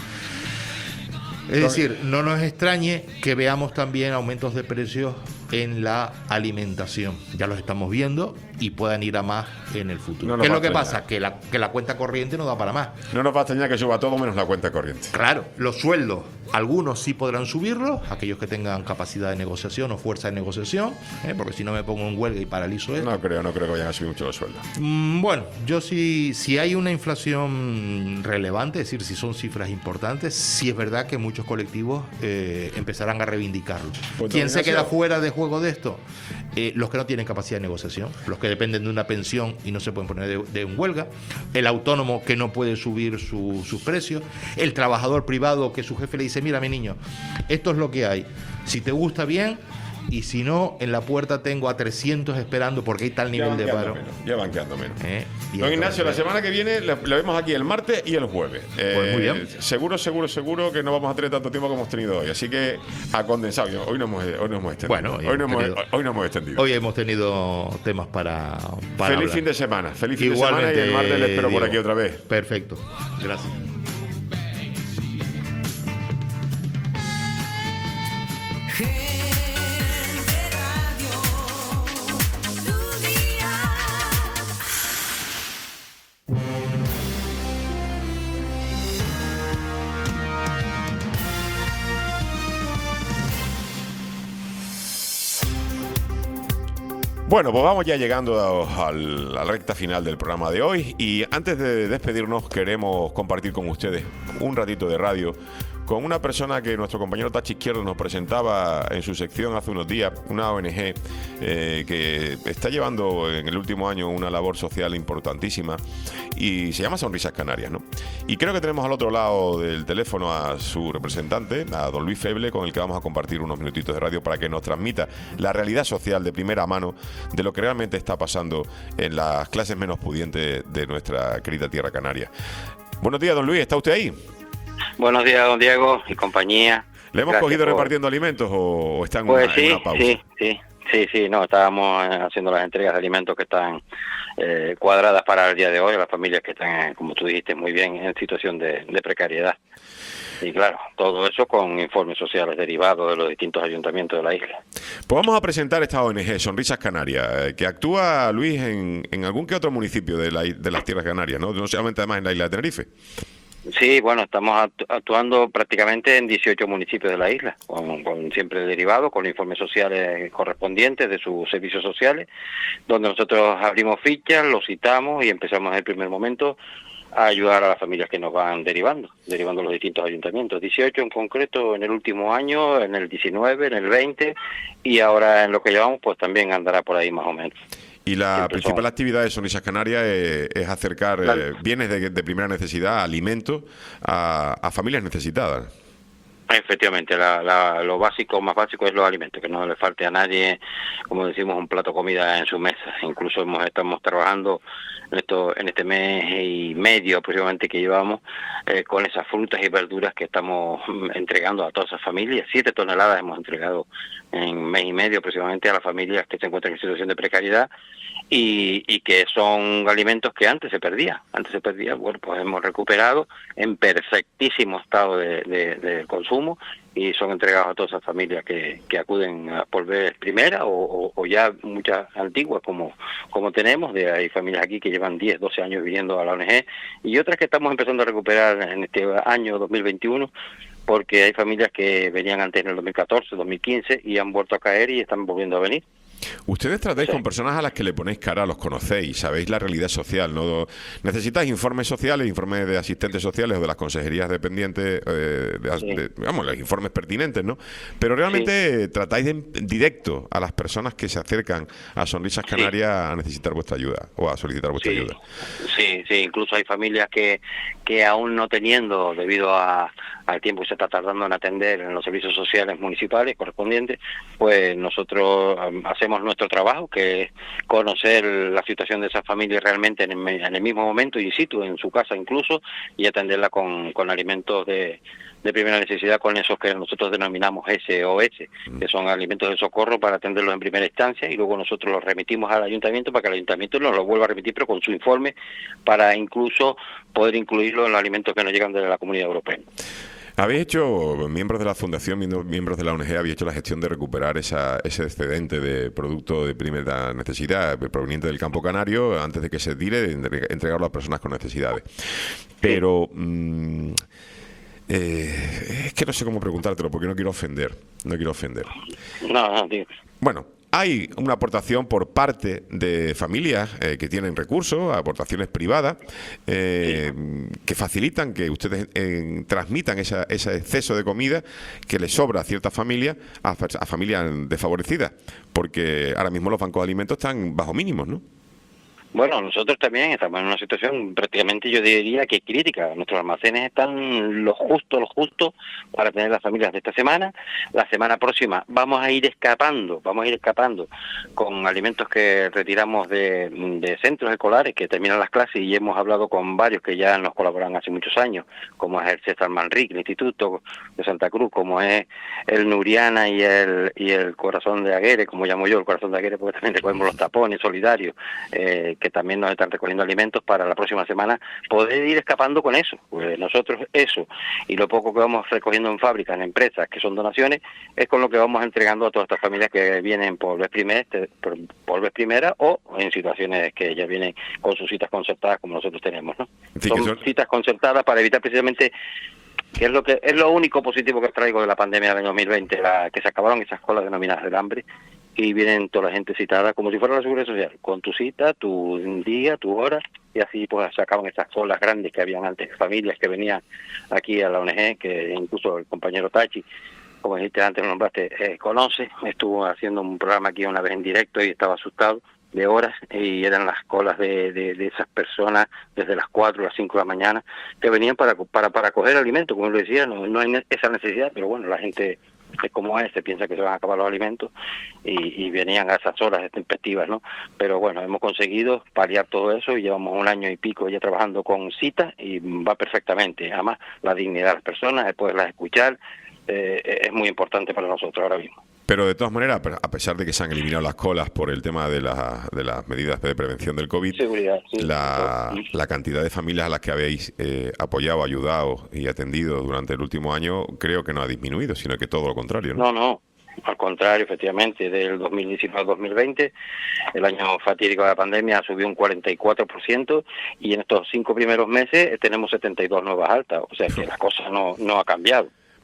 Es decir, no nos extrañe que veamos también aumentos de precios en la alimentación. Ya los estamos viendo y puedan ir a más en el futuro. No nos ¿Qué es va lo que a pasa? Que la, que la cuenta corriente no da para más. No nos va a extrañar que suba todo menos la cuenta corriente. Claro, los sueldos, algunos sí podrán subirlos, aquellos que tengan capacidad de negociación o fuerza de negociación, ¿eh? Porque si no me pongo en huelga y paralizo esto. No creo, no creo que vayan a subir mucho los sueldos. Mm, Bueno, yo sí, si hay una inflación relevante, es decir, si son cifras importantes, sí es verdad que muchos colectivos eh, empezarán a reivindicarlo. Pues, ¿Quién don se Ignacio, queda fuera de juego de esto? Eh, los que no tienen capacidad de negociación, los que dependen de una pensión y no se pueden poner de, de en huelga, el autónomo que no puede subir su- sus precios, el trabajador privado que su jefe le dice, mira mi niño, esto es lo que hay, si te gusta bien, y si no, en la puerta tengo a trescientos esperando porque hay tal Ya nivel van de quedando paro. menos, ya van quedando menos. ¿Eh? Y Don Ignacio, la entonces- semana que viene le, le vemos aquí el martes y el jueves. Eh, Pues muy bien. Seguro, seguro, seguro que no vamos a tener tanto tiempo como hemos tenido hoy. Así que a condensado. Hoy no hemos, hoy no hemos extendido. Bueno, hoy, hoy no hemos hemos, tenido- hoy no hemos extendido. Hoy hemos tenido temas para, para Feliz hablar. fin de semana. Feliz fin de semana Igualmente, y el martes le espero por Diego. aquí otra vez. Perfecto. Gracias. Bueno, pues vamos ya llegando a, a la recta final del programa de hoy y antes de despedirnos queremos compartir con ustedes un ratito de radio con una persona que nuestro compañero Tachi Izquierdo nos presentaba en su sección hace unos días, una O N G eh, que está llevando en el último año una labor social importantísima y se llama Sonrisas Canarias, ¿no? Y creo que tenemos al otro lado del teléfono a su representante, a don Luis Feble, con el que vamos a compartir unos minutitos de radio para que nos transmita la realidad social de primera mano de lo que realmente está pasando en las clases menos pudientes de nuestra querida tierra canaria. Buenos días, don Luis, ¿está usted ahí? Buenos días, don Diego y compañía. ¿Le hemos Gracias cogido por- repartiendo alimentos o, o está en, Pues una, sí, en una pausa? sí, sí, sí, sí, no, estábamos eh, haciendo las entregas de alimentos que están eh, cuadradas para el día de hoy, a las familias que están, eh, como tú dijiste muy bien, en situación de, de precariedad. Y claro, todo eso con informes sociales derivados de los distintos ayuntamientos de la isla. Pues vamos a presentar esta O N G, Sonrisas Canarias, eh, que actúa, Luis, en, en algún que otro municipio de, la, de las tierras canarias, ¿no? No solamente además en la isla de Tenerife. Sí, bueno, estamos actu- actuando prácticamente en dieciocho municipios de la isla, con, con siempre derivado, con los informes sociales correspondientes de sus servicios sociales, donde nosotros abrimos fichas, los citamos y empezamos en el primer momento a ayudar a las familias que nos van derivando, derivando los distintos ayuntamientos. dieciocho en concreto en el último año, en el diecinueve, en el veinte, y ahora en lo que llevamos pues también andará por ahí más o menos. Y la Siempre principal son- actividad de Sonrisas Canarias es, es acercar La- eh, bienes de, de primera necesidad, alimentos, a, a familias necesitadas. Efectivamente, la, la- lo básico, más básico es los alimentos, que no le falte a nadie, como decimos, un plato de comida en su mesa. Incluso hemos, estamos trabajando en, esto, en este mes y medio aproximadamente que llevamos eh, con esas frutas y verduras que estamos mm, entregando a todas esas familias. Siete toneladas hemos entregado en mes y medio aproximadamente a las familias que se encuentran en situación de precariedad y, y que son alimentos que antes se perdían. Antes se perdía, bueno, pues hemos recuperado en perfectísimo estado de, de- de consumo y son entregados a todas esas familias que, que acuden a por vez primera o, o- o ya muchas antiguas como, como tenemos. De, hay familias aquí que llevan diez, doce años viviendo a la O N G y otras que estamos empezando a recuperar en este año dos mil veintiuno, porque hay familias que venían antes en el dos mil catorce, dos mil quince y han vuelto a caer y están volviendo a venir. Ustedes tratáis Sí. con personas a las que le ponéis cara, los conocéis, sabéis la realidad social, ¿no? Necesitáis informes sociales, informes de asistentes sociales o de las consejerías dependientes, eh, de, Sí. de- digamos, los informes pertinentes, ¿no? Pero realmente tratáis de, en directo a las personas que se acercan a Sonrisas Sí. Canarias a necesitar vuestra ayuda o a solicitar vuestra Sí, ayuda. sí, sí, incluso hay familias que, que aún no teniendo, debido a, al tiempo que se está tardando en atender en los servicios sociales municipales correspondientes, pues nosotros um, hacemos nuestro trabajo, que es conocer la situación de esas familias realmente en el, me- en el mismo momento, in situ, en su casa incluso, y atenderla con, con alimentos de, de primera necesidad, con esos que nosotros denominamos S O S, que son alimentos de socorro para atenderlos en primera instancia, y luego nosotros los remitimos al ayuntamiento para que el ayuntamiento nos los vuelva a remitir, pero con su informe, para incluso poder incluirlo en los alimentos que nos llegan de la Comunidad Europea. Habéis hecho, miembros de la Fundación, miembros miembros de la O N G, habéis hecho la gestión de recuperar esa, ese excedente de producto de primera necesidad proveniente del campo canario antes de que se tire, de entre- entregarlo a personas con necesidades. Pero mm, eh, es que no sé cómo preguntártelo porque no quiero ofender, no quiero ofender. No, no, digo. Bueno, hay una aportación por parte de familias eh, que tienen recursos, aportaciones privadas, eh, que facilitan que ustedes eh, transmitan esa, ese exceso de comida que les sobra a ciertas familias, a, fa- a familias desfavorecidas, porque ahora mismo los bancos de alimentos están bajo mínimos, ¿no? Bueno, nosotros también estamos en una situación prácticamente, yo diría que crítica. Nuestros almacenes están lo justo, lo justo para tener las familias de esta semana. La semana próxima vamos a ir escapando, vamos a ir escapando con alimentos que retiramos de, de centros escolares que terminan las clases, y hemos hablado con varios que ya nos colaboran hace muchos años, como es el César Manrique, el Instituto de Santa Cruz, como es el Nuriana y el y el Corazón de Aguere, como llamo yo, el Corazón de Aguere, porque también recogemos los tapones solidarios, eh, que también nos están recogiendo alimentos para la próxima semana, poder ir escapando con eso. Pues nosotros eso y lo poco que vamos recogiendo en fábricas, en empresas, que son donaciones, es con lo que vamos entregando a todas estas familias que vienen por vez primera, por, por vez primera o en situaciones que ya vienen con sus citas concertadas como nosotros tenemos, ¿no? Sí, son, que son- citas concertadas para evitar precisamente, que es lo que es lo único positivo que traigo de la pandemia del año dos mil veinte, la, que se acabaron esas colas denominadas del hambre, y vienen toda la gente citada como si fuera la Seguridad Social, con tu cita, tu día, tu hora, y así pues se acaban esas colas grandes que habían antes, familias que venían aquí a la O N G, que incluso el compañero Tachi, como dijiste antes, lo nombraste, eh, conoce, estuvo haciendo un programa aquí una vez en directo y estaba asustado de horas, y eran las colas de, de, de esas personas desde las cuatro a las cinco de la mañana que venían para para para coger alimento, como lo decía, no, no hay ne- esa necesidad, pero bueno, la gente es como es, se piensa que se van a acabar los alimentos y, y venían a esas horas tempestivas, ¿no? Pero bueno, hemos conseguido paliar todo eso y llevamos un año y pico ya trabajando con citas y va perfectamente. Además, la dignidad de las personas, el poderlas escuchar, eh, es muy importante para nosotros ahora mismo. Pero de todas maneras, a pesar de que se han eliminado las colas por el tema de, la- de las medidas de prevención del COVID, Seguridad, sí. la, la cantidad de familias a las que habéis eh, apoyado, ayudado y atendido durante el último año, creo que no ha disminuido, sino que todo lo contrario, ¿no? No, no, al contrario, efectivamente, del dos mil diecinueve al dos mil veinte, el año fatídico de la pandemia subió un cuarenta y cuatro por ciento y en estos cinco primeros meses tenemos setenta y dos nuevas altas, o sea que la cosa no, no ha cambiado.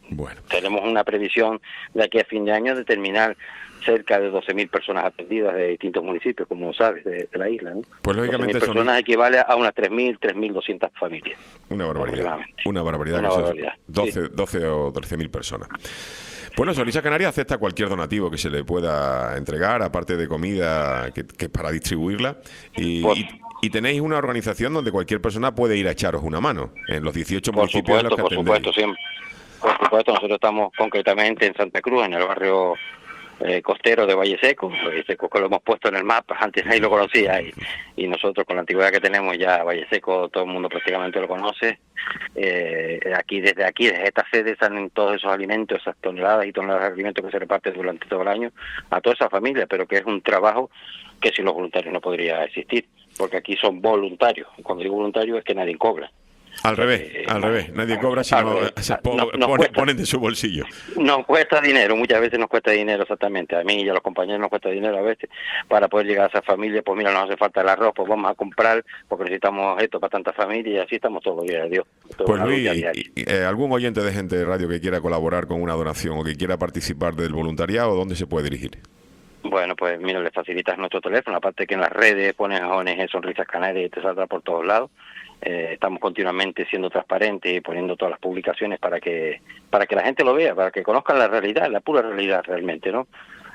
Bueno. Tenemos una previsión de aquí a fin de año de terminar cerca de doce mil personas atendidas de distintos municipios, como sabes, de, de la isla, ¿no? Pues lógicamente doce mil personas son... equivale a unas tres mil, tres mil doscientas familias. Una barbaridad. Una barbaridad. Una barbaridad. doce, sí. doce o trece mil personas. Bueno, Sonrisas Canarias acepta cualquier donativo que se le pueda entregar, aparte de comida que, que para distribuirla. Y, Por, y, y tenéis una organización donde cualquier persona puede ir a echaros una mano en los dieciocho por municipios supuesto, en los que por atendéis. supuesto, siempre. Por supuesto, nosotros estamos concretamente en Santa Cruz, en el barrio eh, costero de Valle Seco. Valle Seco que lo hemos puesto en el mapa, antes ahí lo conocía, y, y nosotros con la antigüedad que tenemos ya Valle Seco, todo el mundo prácticamente lo conoce. Eh, aquí desde aquí, desde esta sede, salen todos esos alimentos, esas toneladas y toneladas de alimentos que se reparten durante todo el año a toda esa familia, pero que es un trabajo que sin los voluntarios no podría existir, porque aquí son voluntarios. Cuando digo voluntarios es que nadie cobra. Al revés, Eh, al revés, nadie cobra, sino se po- no- nos pone- cuesta. ponen de su bolsillo. Nos cuesta dinero, muchas veces nos cuesta dinero, exactamente. A mí y a los compañeros nos cuesta dinero a veces para poder llegar a esa familia. Pues mira, nos hace falta el arroz, pues vamos a comprar porque necesitamos esto para tanta familia, y así estamos todos los días de Dios. Toda Pues una Luis, lucha diaria. y- y, eh, algún oyente de Gente de Radio que quiera colaborar con una donación o que quiera participar del voluntariado, ¿dónde se puede dirigir? Bueno, pues mira, le facilitas nuestro teléfono, aparte que en las redes pones a O N G Sonrisas Canarias y te saldrá por todos lados. Eh, estamos continuamente siendo transparentes y poniendo todas las publicaciones para que para que la gente lo vea, para que conozcan la realidad, la pura realidad realmente, ¿no?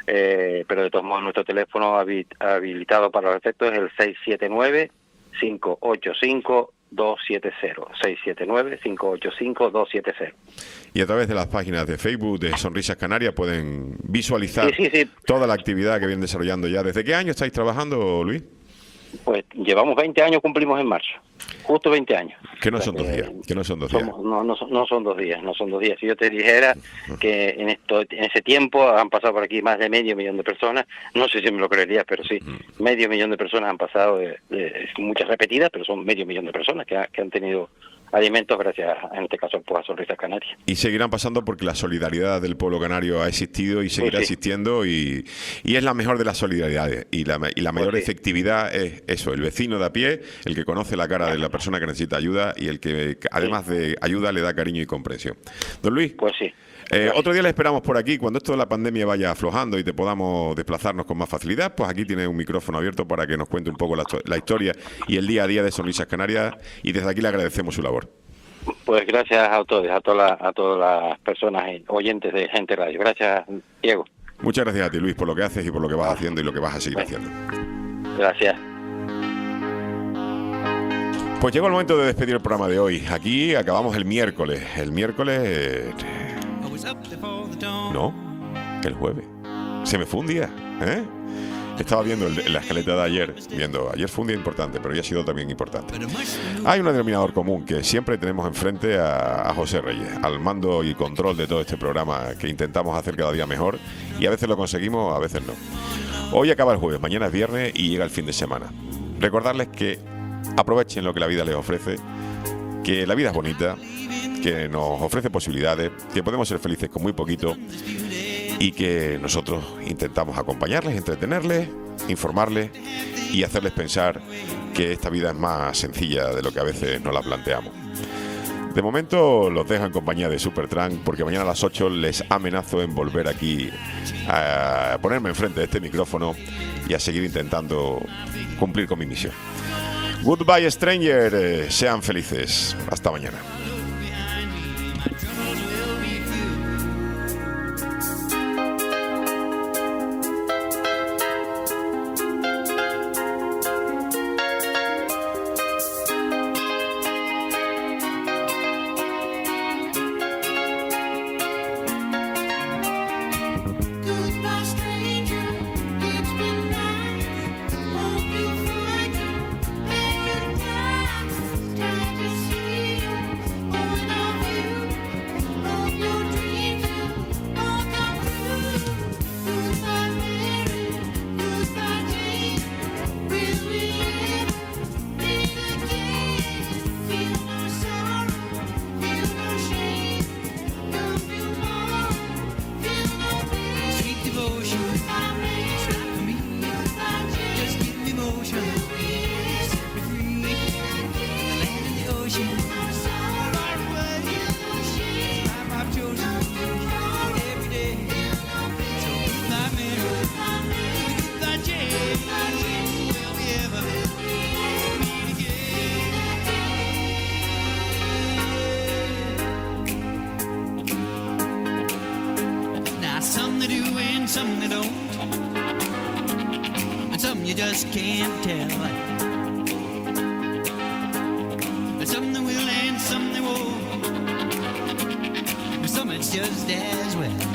Eh, pero de todos modos nuestro teléfono habi- habilitado para los efectos es el seis siete nueve, cinco ocho cinco, dos siete cero, seis siete nueve, cinco ocho cinco, dos siete cero. Y a través de las páginas de Facebook de Sonrisas Canarias pueden visualizar Sí, sí, sí. toda la actividad que vienen desarrollando ya. ¿Desde qué año estáis trabajando, Luis? Pues llevamos veinte años, cumplimos en marzo, justo veinte años. Que no son dos Eh, días, que no son dos días. Somos- no, no, son- no son dos días, no son dos días. Si yo te dijera que en esto, en ese tiempo han pasado por aquí más de medio millón de personas, no sé si me lo creerías, pero sí, medio millón de personas han pasado, de, de- muchas repetidas, pero son medio millón de personas que, ha- que han tenido alimentos gracias, en este caso, pues, a Sonrisas Canarias. Y seguirán pasando porque la solidaridad del pueblo canario ha existido y seguirá sí. existiendo y, y es la mejor de las solidaridades. Y la, y la mayor Pues sí. efectividad es eso, el vecino de a pie, el que conoce la cara de la persona que necesita ayuda y el que, además de ayuda, le da cariño y comprensión. Don Luis. Pues sí. Eh, otro día le esperamos por aquí, cuando esto de la pandemia vaya aflojando y te podamos desplazarnos con más facilidad, pues aquí tiene un micrófono abierto para que nos cuente un poco la, la historia y el día a día de Sonrisas Canarias, y desde aquí le agradecemos su labor. Pues gracias a todos, a todas las, a todas las personas oyentes de Gente Radio. Gracias, Diego. Muchas gracias a ti, Luis, por lo que haces y por lo que vas haciendo y lo que vas a seguir haciendo. Gracias. Pues llegó el momento de despedir el programa de hoy. Aquí acabamos el miércoles. El miércoles... eh, No, el jueves. Se me fue un día, ¿eh? Estaba viendo el- la escaleta de ayer, viendo, ayer fue un día importante, pero hoy ha sido también importante. Hay un denominador común que siempre tenemos enfrente a, a José Reyes, al mando y control de todo este programa que intentamos hacer cada día mejor, y a veces lo conseguimos, a veces no. Hoy acaba el jueves, mañana es viernes y llega el fin de semana. Recordarles que aprovechen lo que la vida les ofrece, que la vida es bonita, que nos ofrece posibilidades, que podemos ser felices con muy poquito y que nosotros intentamos acompañarles, entretenerles, informarles y hacerles pensar que esta vida es más sencilla de lo que a veces nos la planteamos. De momento los dejo en compañía de Supertramp, porque mañana a las ocho les amenazo en volver aquí a ponerme enfrente de este micrófono y a seguir intentando cumplir con mi misión. Goodbye, stranger. Eh, sean felices. Hasta mañana. Goodbye, stranger. It's been nice. Hope you find your paradise. Glad to see you. All of you. Hope you're some they don't, and some you just can't tell. And some they will and some they won't, and some it's just as well.